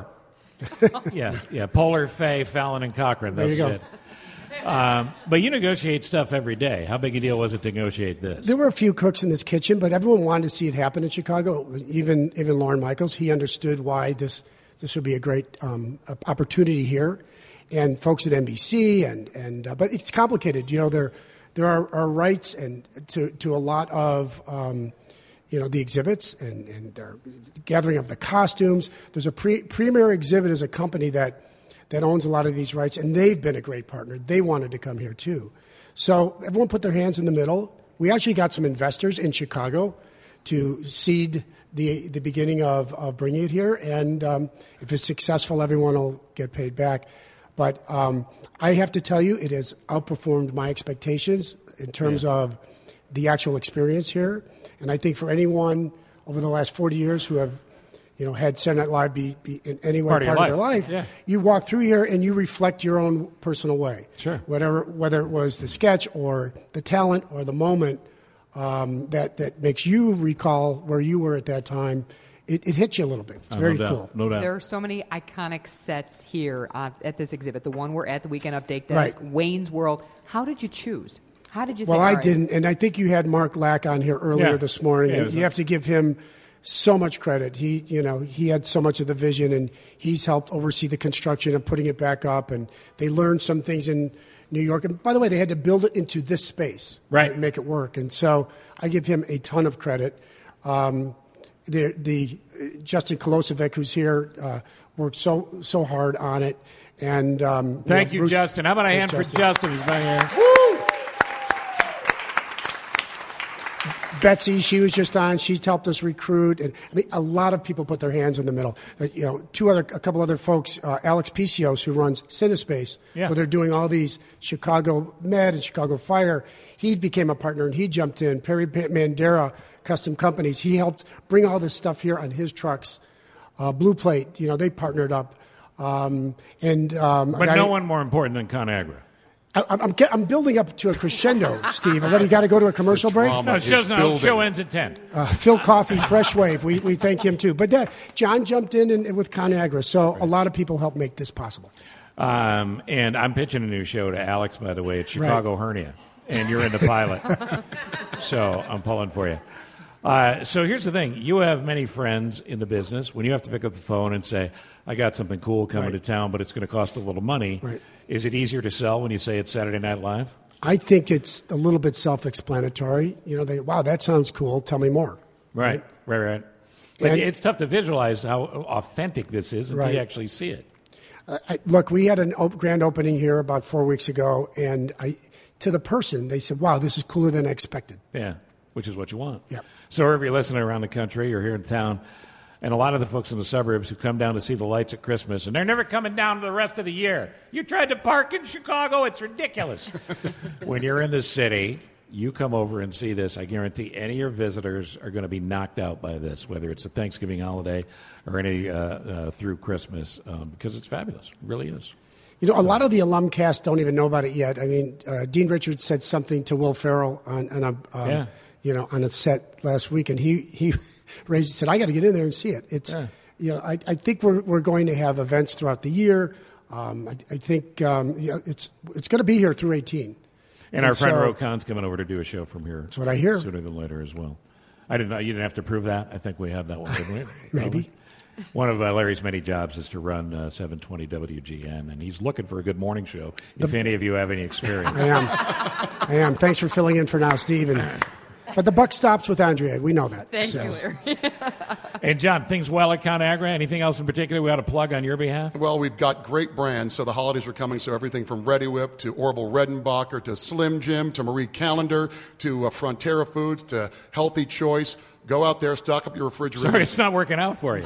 yeah, yeah. Poehler, Fey, Fallon, and Cochran. There That's you go. it. Um, but you negotiate stuff every day. How big a deal was it to negotiate this? There were a few cooks in this kitchen, but everyone wanted to see it happen in Chicago. Even even Lorne Michaels, he understood why this this would be a great um, opportunity here, and folks at N B C and and uh, but it's complicated. You know, there there are, are rights and to to a lot of. Um, you know, the exhibits and, and their gathering of the costumes. There's a pre- Premier Exhibit is a company that, that owns a lot of these rights, and they've been a great partner. They wanted to come here, too. So everyone put their hands in the middle. We actually got some investors in Chicago to seed the the beginning of, of bringing it here, and um, if it's successful, everyone will get paid back. But um, I have to tell you, it has outperformed my expectations in terms Yeah. of the actual experience here. And I think for anyone over the last forty years who have, you know, had Saturday Night Live be, be in any way Part part, of of, your their life. life, Yeah. you walk through here and you reflect your own personal way. Sure. Whatever, whether it was the sketch or the talent or the moment um, that, that makes you recall where you were at that time, it, it hits you a little bit. It's Oh, very no doubt. cool. No doubt. There are so many iconic sets here uh, at this exhibit. The one we're at, the Weekend Update Desk, Right. Wayne's World. How did you choose? How did you say, Well, all I right, didn't, and I think you had Mark Lack on here earlier Yeah. this morning, Yeah, it and was you a- have to give him so much credit. He, you know, he had so much of the vision, and he's helped oversee the construction and putting it back up. And they learned some things in New York. And by the way, they had to build it into this space, Right. and make it work. And so I give him a ton of credit. Um, the the uh, Justin Kolosevic, who's here, uh, worked so so hard on it. And um, Thank know, you, Bruce- Justin. How about a hand Thanks, for Justin? He's back here. Betsy, she was just on. She's helped us recruit, and I mean, a lot of people put their hands in the middle. Uh, you know, two other, a couple other folks, uh, Alex Picios, who runs Cinespace, Yeah. where they're doing all these Chicago Med and Chicago Fire. He became a partner, and he jumped in. Perry Mandera Custom Companies. He helped bring all this stuff here on his trucks. Uh, Blue Plate, you know, they partnered up, um, and um, But I- no one more important than ConAgra. I, I'm, get- I'm building up to a crescendo, Steve. And then we got to go to a commercial break. No, it show's not, show ends at ten. Uh, Phil Coffey, Fresh Wave. We, we thank him too. But that, John jumped in and, with ConAgra, so a lot of people helped make this possible. Um, and I'm pitching a new show to Alex, by the way. It's Chicago Hernia, and you're in the pilot. So I'm pulling for you. Uh, so here's the thing. You have many friends in the business. When you have to pick up the phone and say, I got something cool coming Right. to town, but it's going to cost a little money, Right. is it easier to sell when you say it's Saturday Night Live? I think it's a little bit self-explanatory. You know, they wow, that sounds cool. Tell me more. Right, right, right. But And- it's tough to visualize how authentic this is until Right. you actually see it. Uh, I, look, we had an op- grand opening here about four weeks ago, and I, to the person, they said, wow, this is cooler than I expected. Yeah, which is what you want. Yep. So wherever you're listening around the country or here in town, and a lot of the folks in the suburbs who come down to see the lights at Christmas, and they're never coming down for the rest of the year. You tried to park in Chicago, it's ridiculous. When you're in the city, You come over and see this. I guarantee any of your visitors are going to be knocked out by this, whether it's a Thanksgiving holiday or any uh, uh, through Christmas, um, because it's fabulous. It really is. You know, a lot of the alum cast don't even know about it yet. I mean, uh, Dean Richards said something to Will Ferrell on, on a, um, Yeah. you know, on a set last week, and he he raised said, "I got to get in there and see it." It's, Yeah. you know, I, I think we're we're going to have events throughout the year. Um, I, I think um, you know, it's it's going to be here through eighteen. And, and our friend so, Ro Khan's coming over to do a show from here. That's what I hear. Sooner than later as well. I didn't know. You didn't have to prove that. I think we had that one, didn't we? Maybe. One of uh, Larry's many jobs is to run uh, seven twenty W G N, and he's looking for a good morning show, if The- any of you have any experience. I am. I am. Thanks for filling in for now, Steve. And, but the buck stops with Andrea. We know that. Thank so. you, Larry. And, John, things well at ConAgra? Anything else in particular we ought to plug on your behalf? Well, we've got great brands. So the holidays are coming. So everything from Ready Whip to Orville Redenbacher to Slim Jim to Marie Callender to uh, Frontera Foods to Healthy Choice. Go out there, stock up your refrigerator. Sorry, it's not working out for you.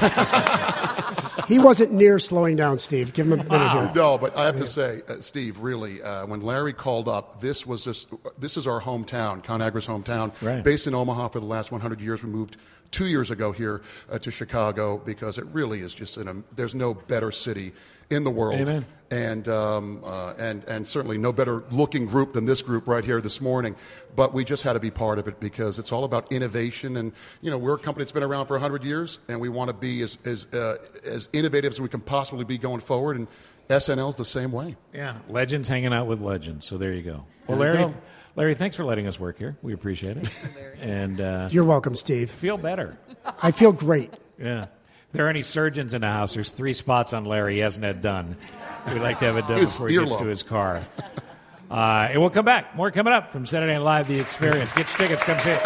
He wasn't near slowing down, Steve. Give him a minute here. No, but I have to say, uh, Steve, really, uh, when Larry called up, this was just, this is our hometown, ConAgra's hometown, Right. based in Omaha for the last one hundred years. We moved two years ago here uh, to Chicago because it really is just, an, um, there's no better city in the world. Amen. And, um, uh, and, and certainly no better looking group than this group right here this morning. But we just had to be part of it because it's all about innovation. And, you know, we're a company that's been around for one hundred years, and we want to be as, as, uh, as innovative as we can possibly be going forward. And S N L's the same way. Yeah, legends hanging out with legends. So there you go. Well, There you Larry, go. Larry, thanks for letting us work here. We appreciate it. And uh, You're welcome, Steve. feel better. I feel great. Yeah. If there are any surgeons in the house, there's three spots on Larry he hasn't had done. We'd like to have it done His before he gets earlobe. to his car. Uh, and we'll come back. More coming up from Saturday Night Live, The Experience. Get your tickets. Come see it.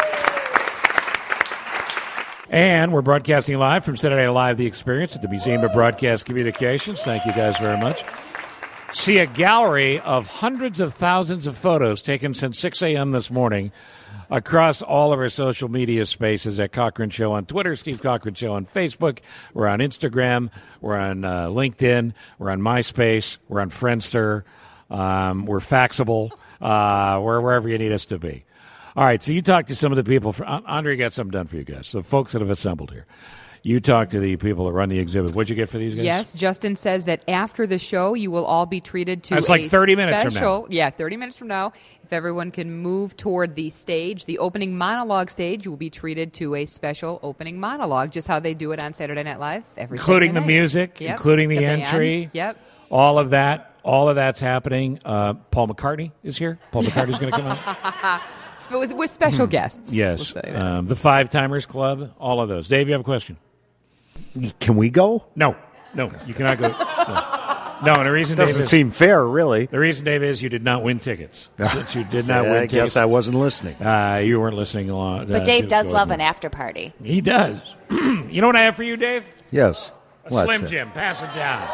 And we're broadcasting live from Saturday Night Live, The Experience at the Museum of Broadcast Communications. Thank you guys very much. See a gallery of hundreds of thousands of photos taken since six a.m. this morning across all of our social media spaces at Cochran Show on Twitter, Steve Cochran Show on Facebook. We're on Instagram. We're on uh, LinkedIn. We're on MySpace. We're on Friendster. Um, we're faxable. Uh, we're wherever you need us to be. All right, so you talked to some of the people. For, Andre got something done for you guys, the folks that have assembled here. You talked to the people that run the exhibit. What'd you get for these guys? Yes, Justin says that after the show, you will all be treated to That's a like thirty minutes from special, now. Yeah, thirty minutes from now. If everyone can move toward the stage, the opening monologue stage, you will be treated to a special opening monologue, just how they do it on Saturday Night Live. Every Including Saturday the night. music, Yep. including the, band. entry. Yep. All of that. All of that's happening. Uh, Paul McCartney is here. Paul McCartney's going to come out. Sp- with, with special guests. Yes. We'll say that. Um, the Five Timers Club. All of those. Dave, you have a question? Can we go? No. No. You cannot go. No. No, and the reason Doesn't Dave is, seem fair, really. the reason, Dave, is you did not win tickets. Since you did not win I tickets. guess I wasn't listening. Uh, you weren't listening along. Uh, But Dave to does go love with an me. after party. He does. You know what I have for you, Dave? Yes. A What's Slim it? Jim. Pass it down.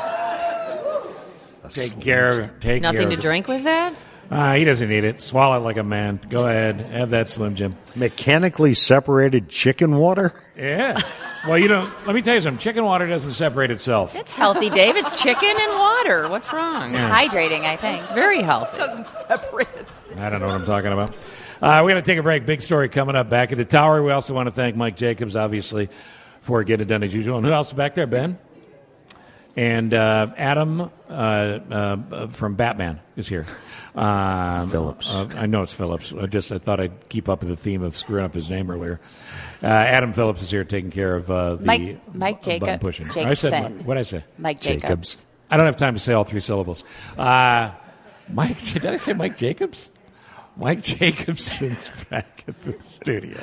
Take care of Take care Nothing to of it. drink with that? Uh, he doesn't need it. Swallow it like a man. Go ahead. Have that Slim Jim. Mechanically separated chicken water? Yeah. Well, you know, let me tell you something. Chicken water doesn't separate itself. It's healthy, Dave. It's chicken and water. What's wrong? Yeah. Hydrating, I think. Very healthy. Doesn't separate. I don't know what I'm talking about. Uh, we're going to take a break. Big story coming up back at the tower. We also want to thank Mike Jacobs, obviously, for getting it done as usual. And who else is back there? Ben? And uh, Adam uh, uh, from Batman is here. Um, Phillips. Uh, I know it's Phillips. I just I thought I'd keep up with the theme of screwing up his name earlier. Uh, Adam Phillips is here taking care of uh, the Mike- Mike button Jacob- pushing. I Jacobson. said, what did I say? Mike Jacobs. I don't have time to say all three syllables. Uh, Mike, did I say Mike Jacobs? Mike Jacobson's back at the studio.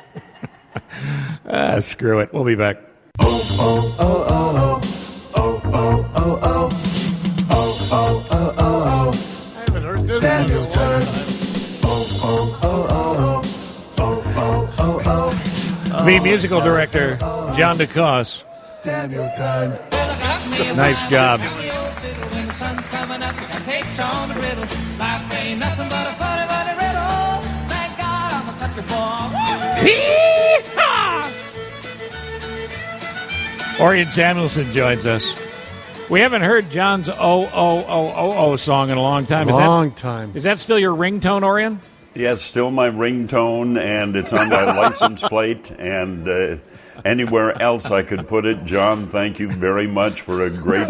uh, screw it. We'll be back. Oh, oh, oh, oh. Oh, oh, oh, oh. Oh, oh, oh, oh, oh. Samuelson. Oh, oh, oh, oh, oh. Oh, oh, oh, oh. The musical director, John DeCoste. Samuelson. Nice job. Orion Samuelson joins us. We haven't heard John's oh, oh, oh, oh, oh song in a long time. Is Long that, time. Is that still your ringtone, Orion? Yeah, it's still my ringtone, and it's on my license plate, and uh, anywhere else I could put it. John, thank you very much for a great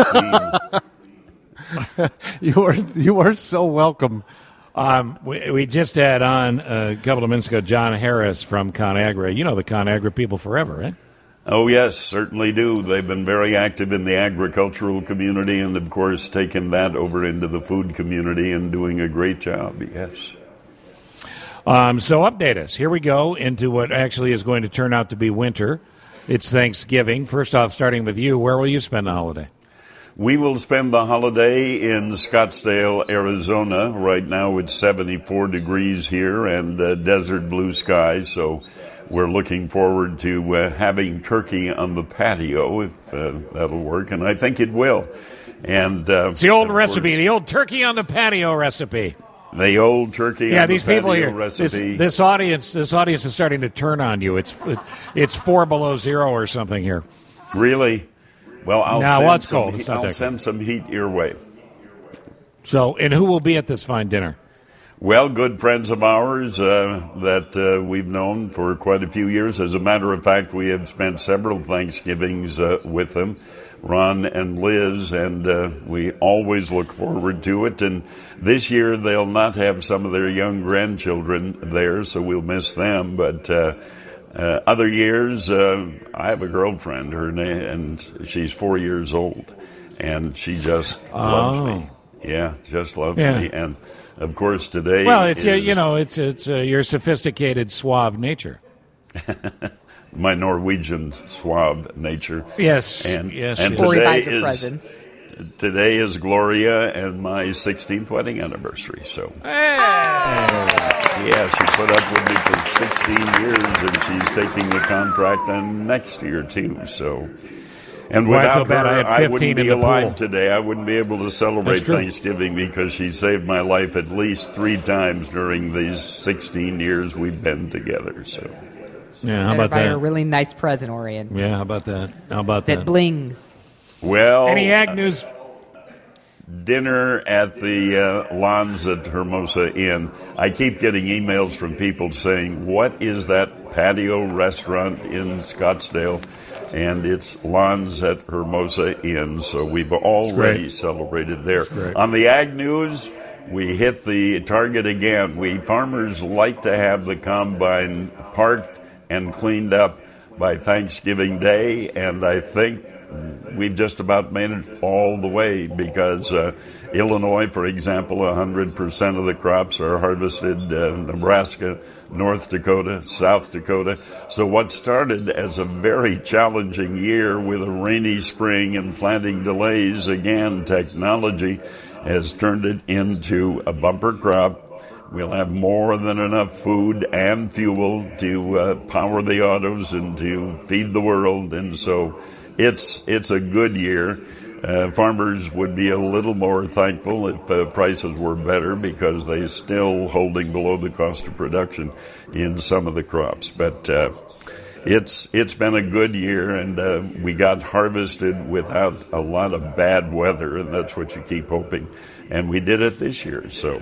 theme. you are you are so welcome. Um, we, we just had on a couple of minutes ago John Harris from ConAgra. You know the ConAgra people forever, right? Oh, yes, certainly do. They've been very active in the agricultural community and, of course, taken that over into the food community and doing a great job, yes. Um, so update us. Here we go into what actually is going to turn out to be winter. It's Thanksgiving. First off, starting with you, where will you spend the holiday? We will spend the holiday in Scottsdale, Arizona. Right now it's seventy-four degrees here and uh, desert blue skies, so we're looking forward to uh, having turkey on the patio, if uh, that'll work, and I think it will. And uh, it's the old recipe, course, the old turkey on the patio recipe. The old turkey yeah, on these the people patio here. recipe. This, this audience, this audience is starting to turn on you. It's it's four below zero or something here. Really? Well, I'll, no, send, well, it's some cold. heat, It's not I'll that send cold. some heat your way. So, and who will be at this fine dinner? Well, good friends of ours uh, that uh, we've known for quite a few years. As a matter of fact, we have spent several Thanksgivings uh, with them, Ron and Liz, and uh, we always look forward to it. And this year they'll not have some of their young grandchildren there, so we'll miss them. But uh, uh, other years, uh, I have a girlfriend, her name, and she's four years old, and she just Oh. loves me. Yeah, just loves Yeah. me. And of course, today. Well, it's is your, you know, it's it's uh, your sophisticated, suave nature. my Norwegian suave nature. Yes, and yes, and yes. Or today your is presence. today is Gloria and my sixteenth wedding anniversary. So, yeah, she put up with me for sixteen years, and she's taking the contract on next year too. So. And Well, I without feel bad. her, I had I, fifteen wouldn't in be the alive pool. today. I wouldn't be able to celebrate That's true. Thanksgiving because she saved my life at least three times during these sixteen years we've been together. So, Yeah, how Better about buy her that? a really nice present, Orion. Yeah, how about that? How about That that? blings. well, Any ag news? dinner at the uh, Lons at Hermosa Inn. I keep getting emails from people saying, "What is that patio restaurant in Scottsdale?" And it's Lons at Hermosa Inn. So we've already great. celebrated there. great. On the ag news, we hit the target again. We farmers like to have the combine parked and cleaned up by Thanksgiving Day, and I think we've just about made it all the way because uh, Illinois, for example, one hundred percent of the crops are harvested, uh, Nebraska, North Dakota, South Dakota. So what started as a very challenging year with a rainy spring and planting delays, again, technology has turned it into a bumper crop. We'll have more than enough food and fuel to uh, power the autos and to feed the world, and so it's it's a good year. Uh, farmers would be a little more thankful if uh, prices were better because they're still holding below the cost of production in some of the crops. But uh, it's it's been a good year, and uh, we got harvested without a lot of bad weather, and that's what you keep hoping. And we did it this year, so.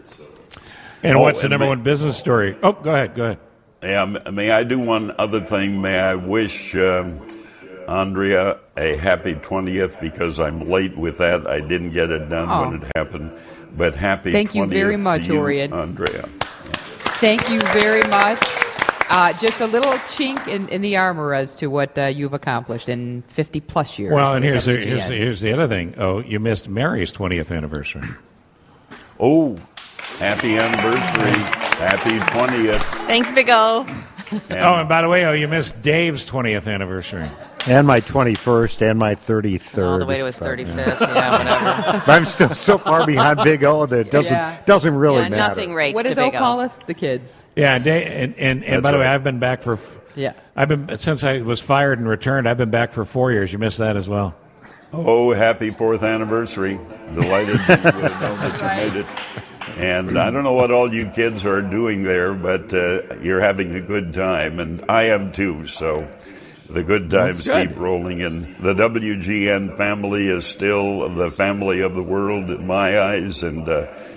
And Oh, what's the and number may- one business story? Oh, go ahead, go ahead. Yeah, m- may I do one other thing? May I wish um, Andrea a happy twentieth because I'm late with that. I didn't get it done Oh. when it happened. But happy Thank you twentieth very much, to you, Orion. Andrea. Thank you very much. Uh, just a little chink in, in the armor as to what uh, you've accomplished in fifty plus years. Well, and at here's the, W G N. here's, the, here's the other thing. Oh, you missed Mary's twentieth anniversary. Oh, happy anniversary. Happy twentieth. Thanks, Big O. Oh, and by the way, oh, you missed Dave's twentieth anniversary. And my twenty-first and my thirty-third. All the way to his thirty-fifth. Yeah, whatever. But I'm still so far behind Big O that it doesn't Yeah. doesn't really Yeah, matter. nothing rates What to does O Big O. call us? The kids. Yeah, and Dave, and and, and That's by the way, right. I've been back for. f- Yeah. I've been since I was fired and returned. I've been back for four years. You missed that as well. Oh, happy fourth anniversary. Delighted to uh, know that you made it. And I don't know what all you kids are doing there, but uh, you're having a good time, and I am too, so the good times That's good. keep rolling. And the W G N family is still the family of the world in my eyes, and uh,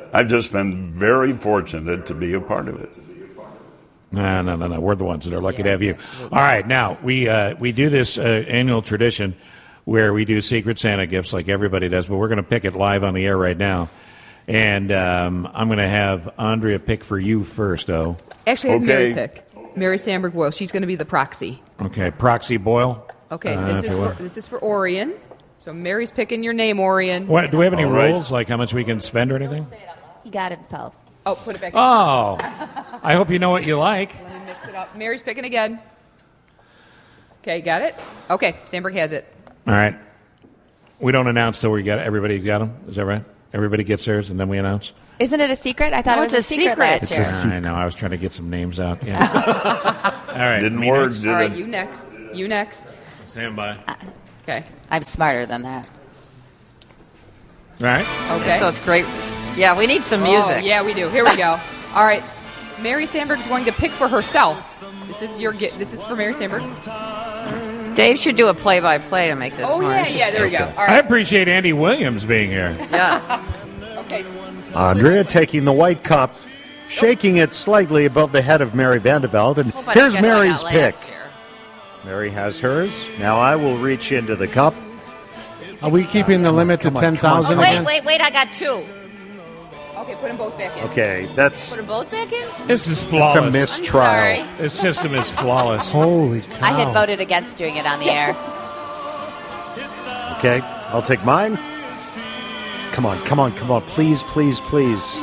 I've just been very fortunate to be a part of it. No, no, no, no. We're the ones that are lucky to have you. All right, now we uh, we do this uh, annual tradition where we do Secret Santa gifts like everybody does, but we're going to pick it live on the air right now. And um, I'm going to have Andrea pick for you first, oh. Actually, I have Okay. Mary pick. Mary Sandberg Boyle. She's going to be the proxy. Okay, Proxy Boyle. Okay, Uh, this if is you for, will. this is for Orion. So Mary's picking your name, Orion. What, do we have any All right. rules, like how much we can spend or anything? He got himself. Oh, put it back. Oh, I hope you know what you like. Let me mix it up. Mary's picking again. Okay, got it? Okay, Sandberg has it. All right. We don't announce till we got everybody got them. Is that right? Everybody gets theirs, and then we announce. Isn't it a secret? I thought No, it was it's a a secret, secret. last It's year. a secret. I know. I was trying to get some names out. Yeah. All right. Didn't me work, next. did All right, it? you next. You next. Stand by. Okay. I'm smarter than that. Right. Okay. So it's great. Yeah, we need some Oh, music. yeah, we do. Here we go. All right. Mary Sandberg is going to pick for herself. This is your. gi- This is for Mary Sandberg. Dave should do a play-by-play to make this Oh more yeah, yeah. There we go. interesting. All I right. appreciate Andy Williams being here. Yes. Okay. Andrea taking the white cup, shaking it slightly above the head of Mary Vandeveld. And Hope I here's don't get what I Mary's got pick. last year. Mary has hers. Now I will reach into the cup. Are we keeping the limit to Come on, ten come on, thousand come on. again? Wait, wait, wait! I got two. Okay, put them both back in. Okay, that's Put them both back in. This is it's flawless. a mistrial. sorry. This system is flawless. Holy cow. I had voted against doing it on the air. Okay, I'll take mine. Come on, come on, come on. Please, please, please.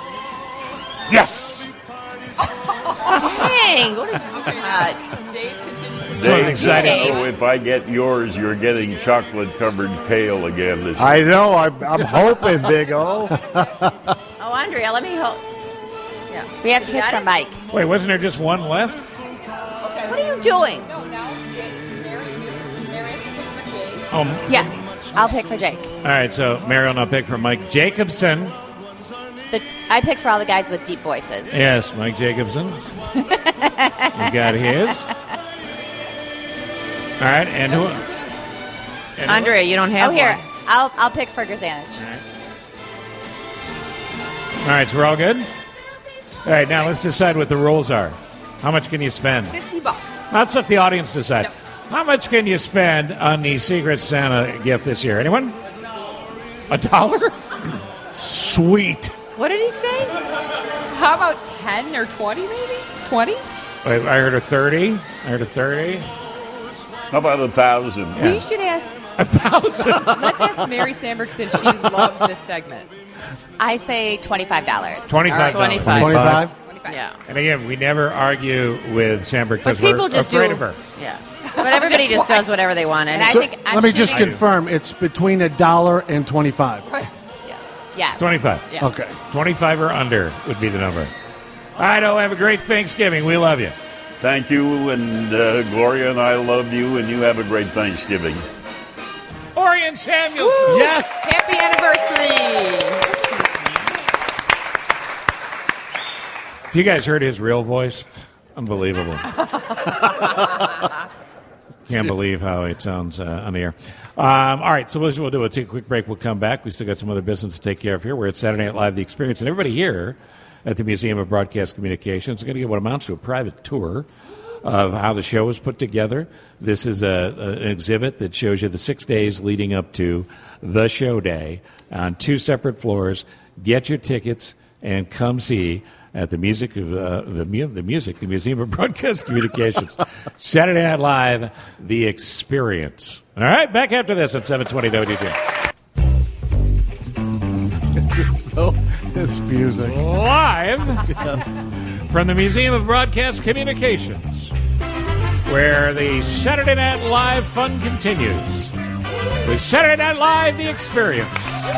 Yes! Dang! What is that? Dave, continue. So Dave, exciting. just know if I get yours, you're getting chocolate-covered kale again this year. I know, I'm, I'm hoping, Big O. Oh, Andrea, let me hold. Yeah. We have to pick got from it? Mike. Wait, wasn't there just one left? What are you doing? No, now Jay, Mary, you, Mary has to pick for Jay. Oh, Yeah, I'll pick for Jake. all right. So Mary will now pick for Mike Jacobson. The, I pick for all the guys with deep voices. Yes, Mike Jacobson. You got his. All right, and who? And who- Andrea, you don't have Oh, here. one. I'll I'll pick for Grzanich. All right, so we're all good? All right, now let's decide what the rules are. How much can you spend? Fifty bucks. Let's let the audience decide. No. How much can you spend on the Secret Santa gift this year? Anyone? A dollar? Sweet. What did he say? How about ten or twenty, maybe? Twenty? Wait, I heard a thirty. I heard a thirty. How about a thousand? We should ask. A thousand. Let's ask Mary Sandberg since she loves this segment. I say twenty-five dollars. Twenty-five dollars. twenty-five. twenty-five? Twenty-five. Yeah. And again, we never argue with Sandberg because But we're people just afraid do. of her. Yeah. But everybody just does whatever they want. And And I So, think I'm let me just shooting- confirm. It's between a dollar and twenty-five. Yes. It's twenty-five. Yeah. Okay. twenty-five or under would be the number. All right, oh, have a great Thanksgiving. We love you. Thank you, and uh, Gloria and I love you, and you have a great Thanksgiving. Orion Samuelson. Yes. Happy anniversary. If you guys heard his real voice, unbelievable. Can't believe how it sounds uh, on the air. Um, all right, so what we'll do, we'll take a quick break. We'll come back. We still got some other business to take care of here. We're at Saturday Night Live, The Experience, and everybody here at the Museum of Broadcast Communications is going to get what amounts to a private tour of how the show was put together. This is a, a, an exhibit that shows you the six days leading up to the show day on two separate floors. Get your tickets and come see at the music of uh, the, mu- the music, the Museum of Broadcast Communications. Saturday Night Live, The Experience. All right, back after this at seven twenty W J. This is so confusing. Live from the Museum of Broadcast Communications, where the Saturday Night Live fun continues with Saturday Night Live, The Experience.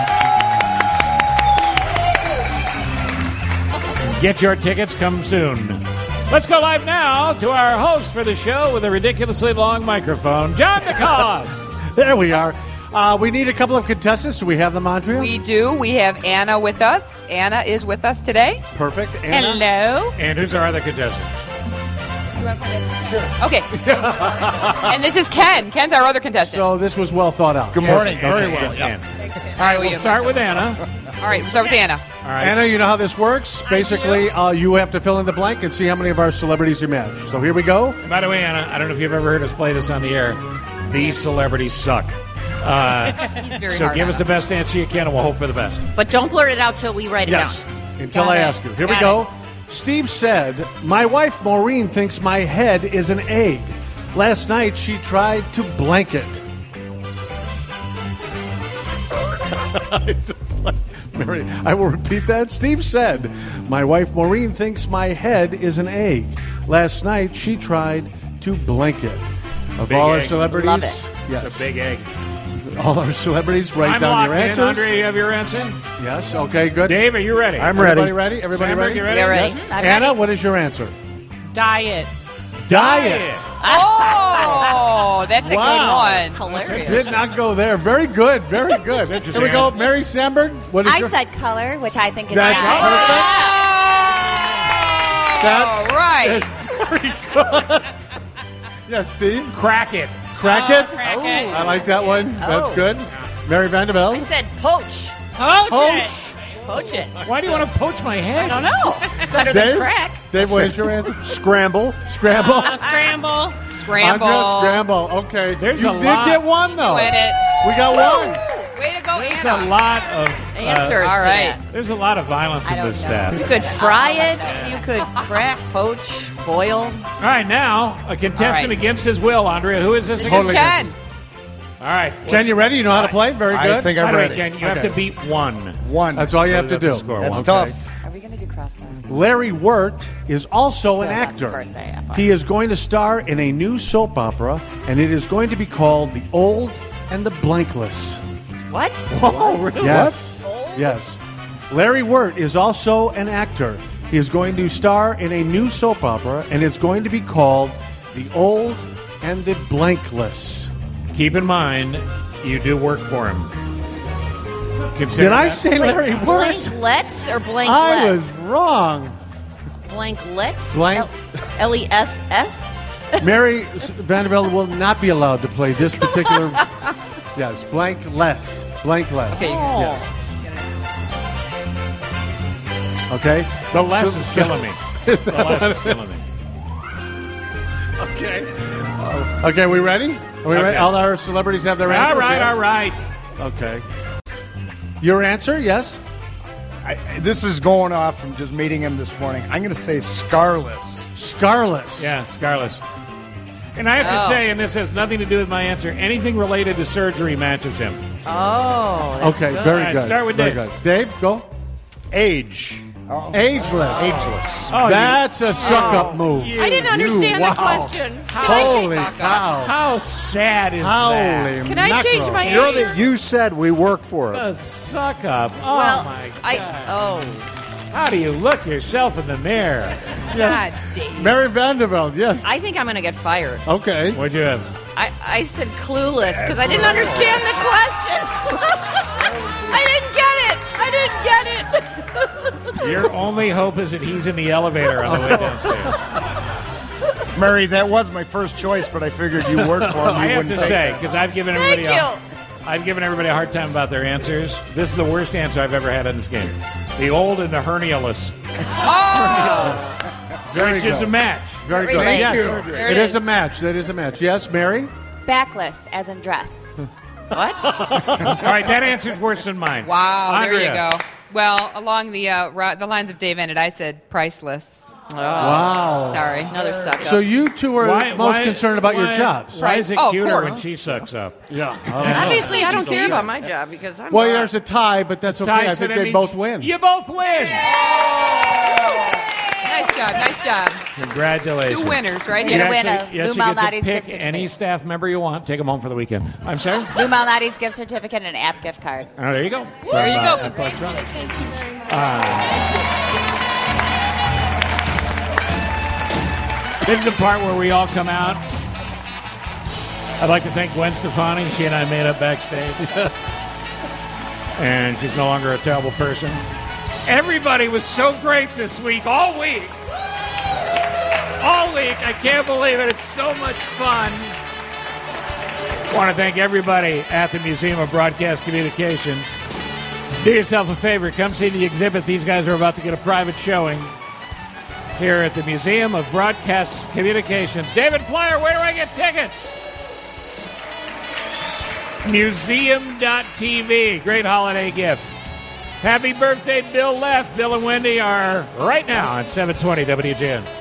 Get your tickets, come soon. Let's go live now to our host for the show with a ridiculously long microphone, John McCaws. There we are. Uh, we need a couple of contestants. Do we have them, Andrea? We do. We have Anna with us. Anna is with us today. Perfect. Anna? Hello. And who's our other contestant? Sure. Okay. And this is Ken. Ken's our other contestant. So this was well thought out. Good morning. Yes, very well. Ken. All right, we'll start with Anna. All right, we'll start with Anna. All right. Anna, you know how this works? Basically, uh, you have to fill in the blank and see how many of our celebrities you match. So here we go. By the way, Anna, I don't know if you've ever heard us play this on the air. These celebrities suck. Uh, very so hard give on us the best answer you can, and we'll hope for the best. But don't blurt it out till we write it Yes, down. until Got I it. ask you. Here Got we go. Steve said, my wife Maureen thinks my head is an egg. Last night she tried to blank it. Mary, I will repeat that. Steve said, my wife Maureen thinks my head is an egg. Last night she tried to blank it. Of Big all our egg. celebrities, Love it. yes, It's a big egg. all our celebrities, write I'm down locked your in. answers. Andre, you have your answer? Yes. Okay. Good. Dave, are you ready? I'm Everybody ready. ready? Everybody Sandberg, ready? you ready? You're ready. Yes. I'm Anna, ready. what is your answer? Diet. Diet. Oh, that's a Wow. good one. Hilarious. Did not go there. Very good. Very good. interesting. Here we go. Mary Sandberg. What is I your? said color, which I think is That's diet. perfect. That All right. is very good. Yes, Steve. Crack it. Crack Oh, it. crack it. I like that one. That's Oh. good. Mary Vandervelde. I said poach. Poach Poach. it. Poach it. Why do you want to poach my head? I don't know. Better Dave. than crack. Dave, what is your answer? Scramble. Scramble. Uh, scramble. Scramble. Andrea, scramble. Okay. There's you a did lot. get one though. Win it. We got one. Way to go, There's Anna. a lot of Answers uh, all to right. that. There's a lot of violence I in don't this know. staff. You could fry it. You could crack, poach, boil. All right, now a contestant All right. against his will. Andrea, who is this? This again? is Totally Ken. All right, Ken, you ready? You know how to play? Very good. I think By I'm the way, ready. Ken, you have Okay. to beat one. One. That's all you have to That's the do. score. That's Okay. tough. Are we going to do crosstalk? Larry Wirt is also an It's actor. Bill's birthday, I thought. He is going to star in a new soap opera, and it is going to be called The Old and the Blankless. What? Oh, really? Yes. Yes. Larry Wirt is also an actor. He is going to star in a new soap opera, and it's going to be called The Old and the Blankless. Keep in mind, you do work for him. Consider Did I that. say Larry Wirt? Blanklets or blanklets? I was wrong. Blanklets? Blank- L E S S? Mary Vandervelde will not be allowed to play this particular. Yes, blankless. Blankless. Okay. Yes. Okay. The less So- is killing me. The less is killing me. Okay. Okay, we ready? Are we Okay. ready? All our celebrities have their All answers. right, yeah? all right. Okay. Your answer, yes? I, this is going off from just meeting him this morning. I'm going to say scarless. Scarless. Yeah, Scarless. And I have to Oh. say, and this has nothing to do with my answer, anything related to surgery matches him. Oh, that's Okay, good. very All right, good. start with very Dave. good. Dave, go. Age. Ageless. Ageless. Oh, That's a suck-up move. I didn't understand wow. the question. Holy Suck up. cow. How sad is Holy that? Can I change mackerel. my You're answer? the, you said we work for him. The suck up. Oh, Well, my God. I. Oh. How do you look yourself in the mirror? God, Dave. Mary Vandervelde, yes. I think I'm going to get fired. Okay. What'd you have? I, I said clueless because I didn't understand the question. I didn't get it. I didn't get it. Your only hope is that he's in the elevator on the way downstairs. Mary, that was my first choice, but I figured you worked for him. I You have to wouldn't take say, that. because I've given Thank everybody a, you. I've given everybody a hard time about their answers. This is the worst answer I've ever had in this game. The old and the hernialess, Oh! Very which good. is a match. Very Very good. nice. Yes. There It it is is. a match. That is a match. Yes, Mary? Backless, as in dress. What? All right, that answer's worse than mine. Wow, there Andrea. you go. Well, along the uh, ro- the lines of Dave ended, I said priceless. Wow. Sorry. Another suck up. So you two are Why- most why- concerned about why- your jobs. Why is it Oh, of cuter course. when she sucks up? Yeah. Obviously, I don't care about my job because I'm. Well, not. there's a tie, but that's okay. Ty I said think that they means both win. You both win. Nice job. Nice job. Congratulations. Two winners, right? You're here. gonna win actually, a you Lou actually get Malnati's to gift pick certificate. any staff member you want. Take them home for the weekend. I'm sorry? Lou Malnati's gift certificate and an app gift card. Oh, there you go. There you From, go. uh, Apple Electronics. Thank you very much. This is the part where we all come out. I'd like to thank Gwen Stefani. She and I made up backstage. And she's no longer a terrible person. Everybody was so great this week, all week. All week. I can't believe it. It's so much fun. I want to thank everybody at the Museum of Broadcast Communications. Do yourself a favor. Come see the exhibit. These guys are about to get a private showing here at the Museum of Broadcast Communications. David Plyer, where do I get tickets? Museum dot T V. Great holiday gift. Happy birthday, Bill Leff. Bill and Wendy are right now on seven twenty W G N.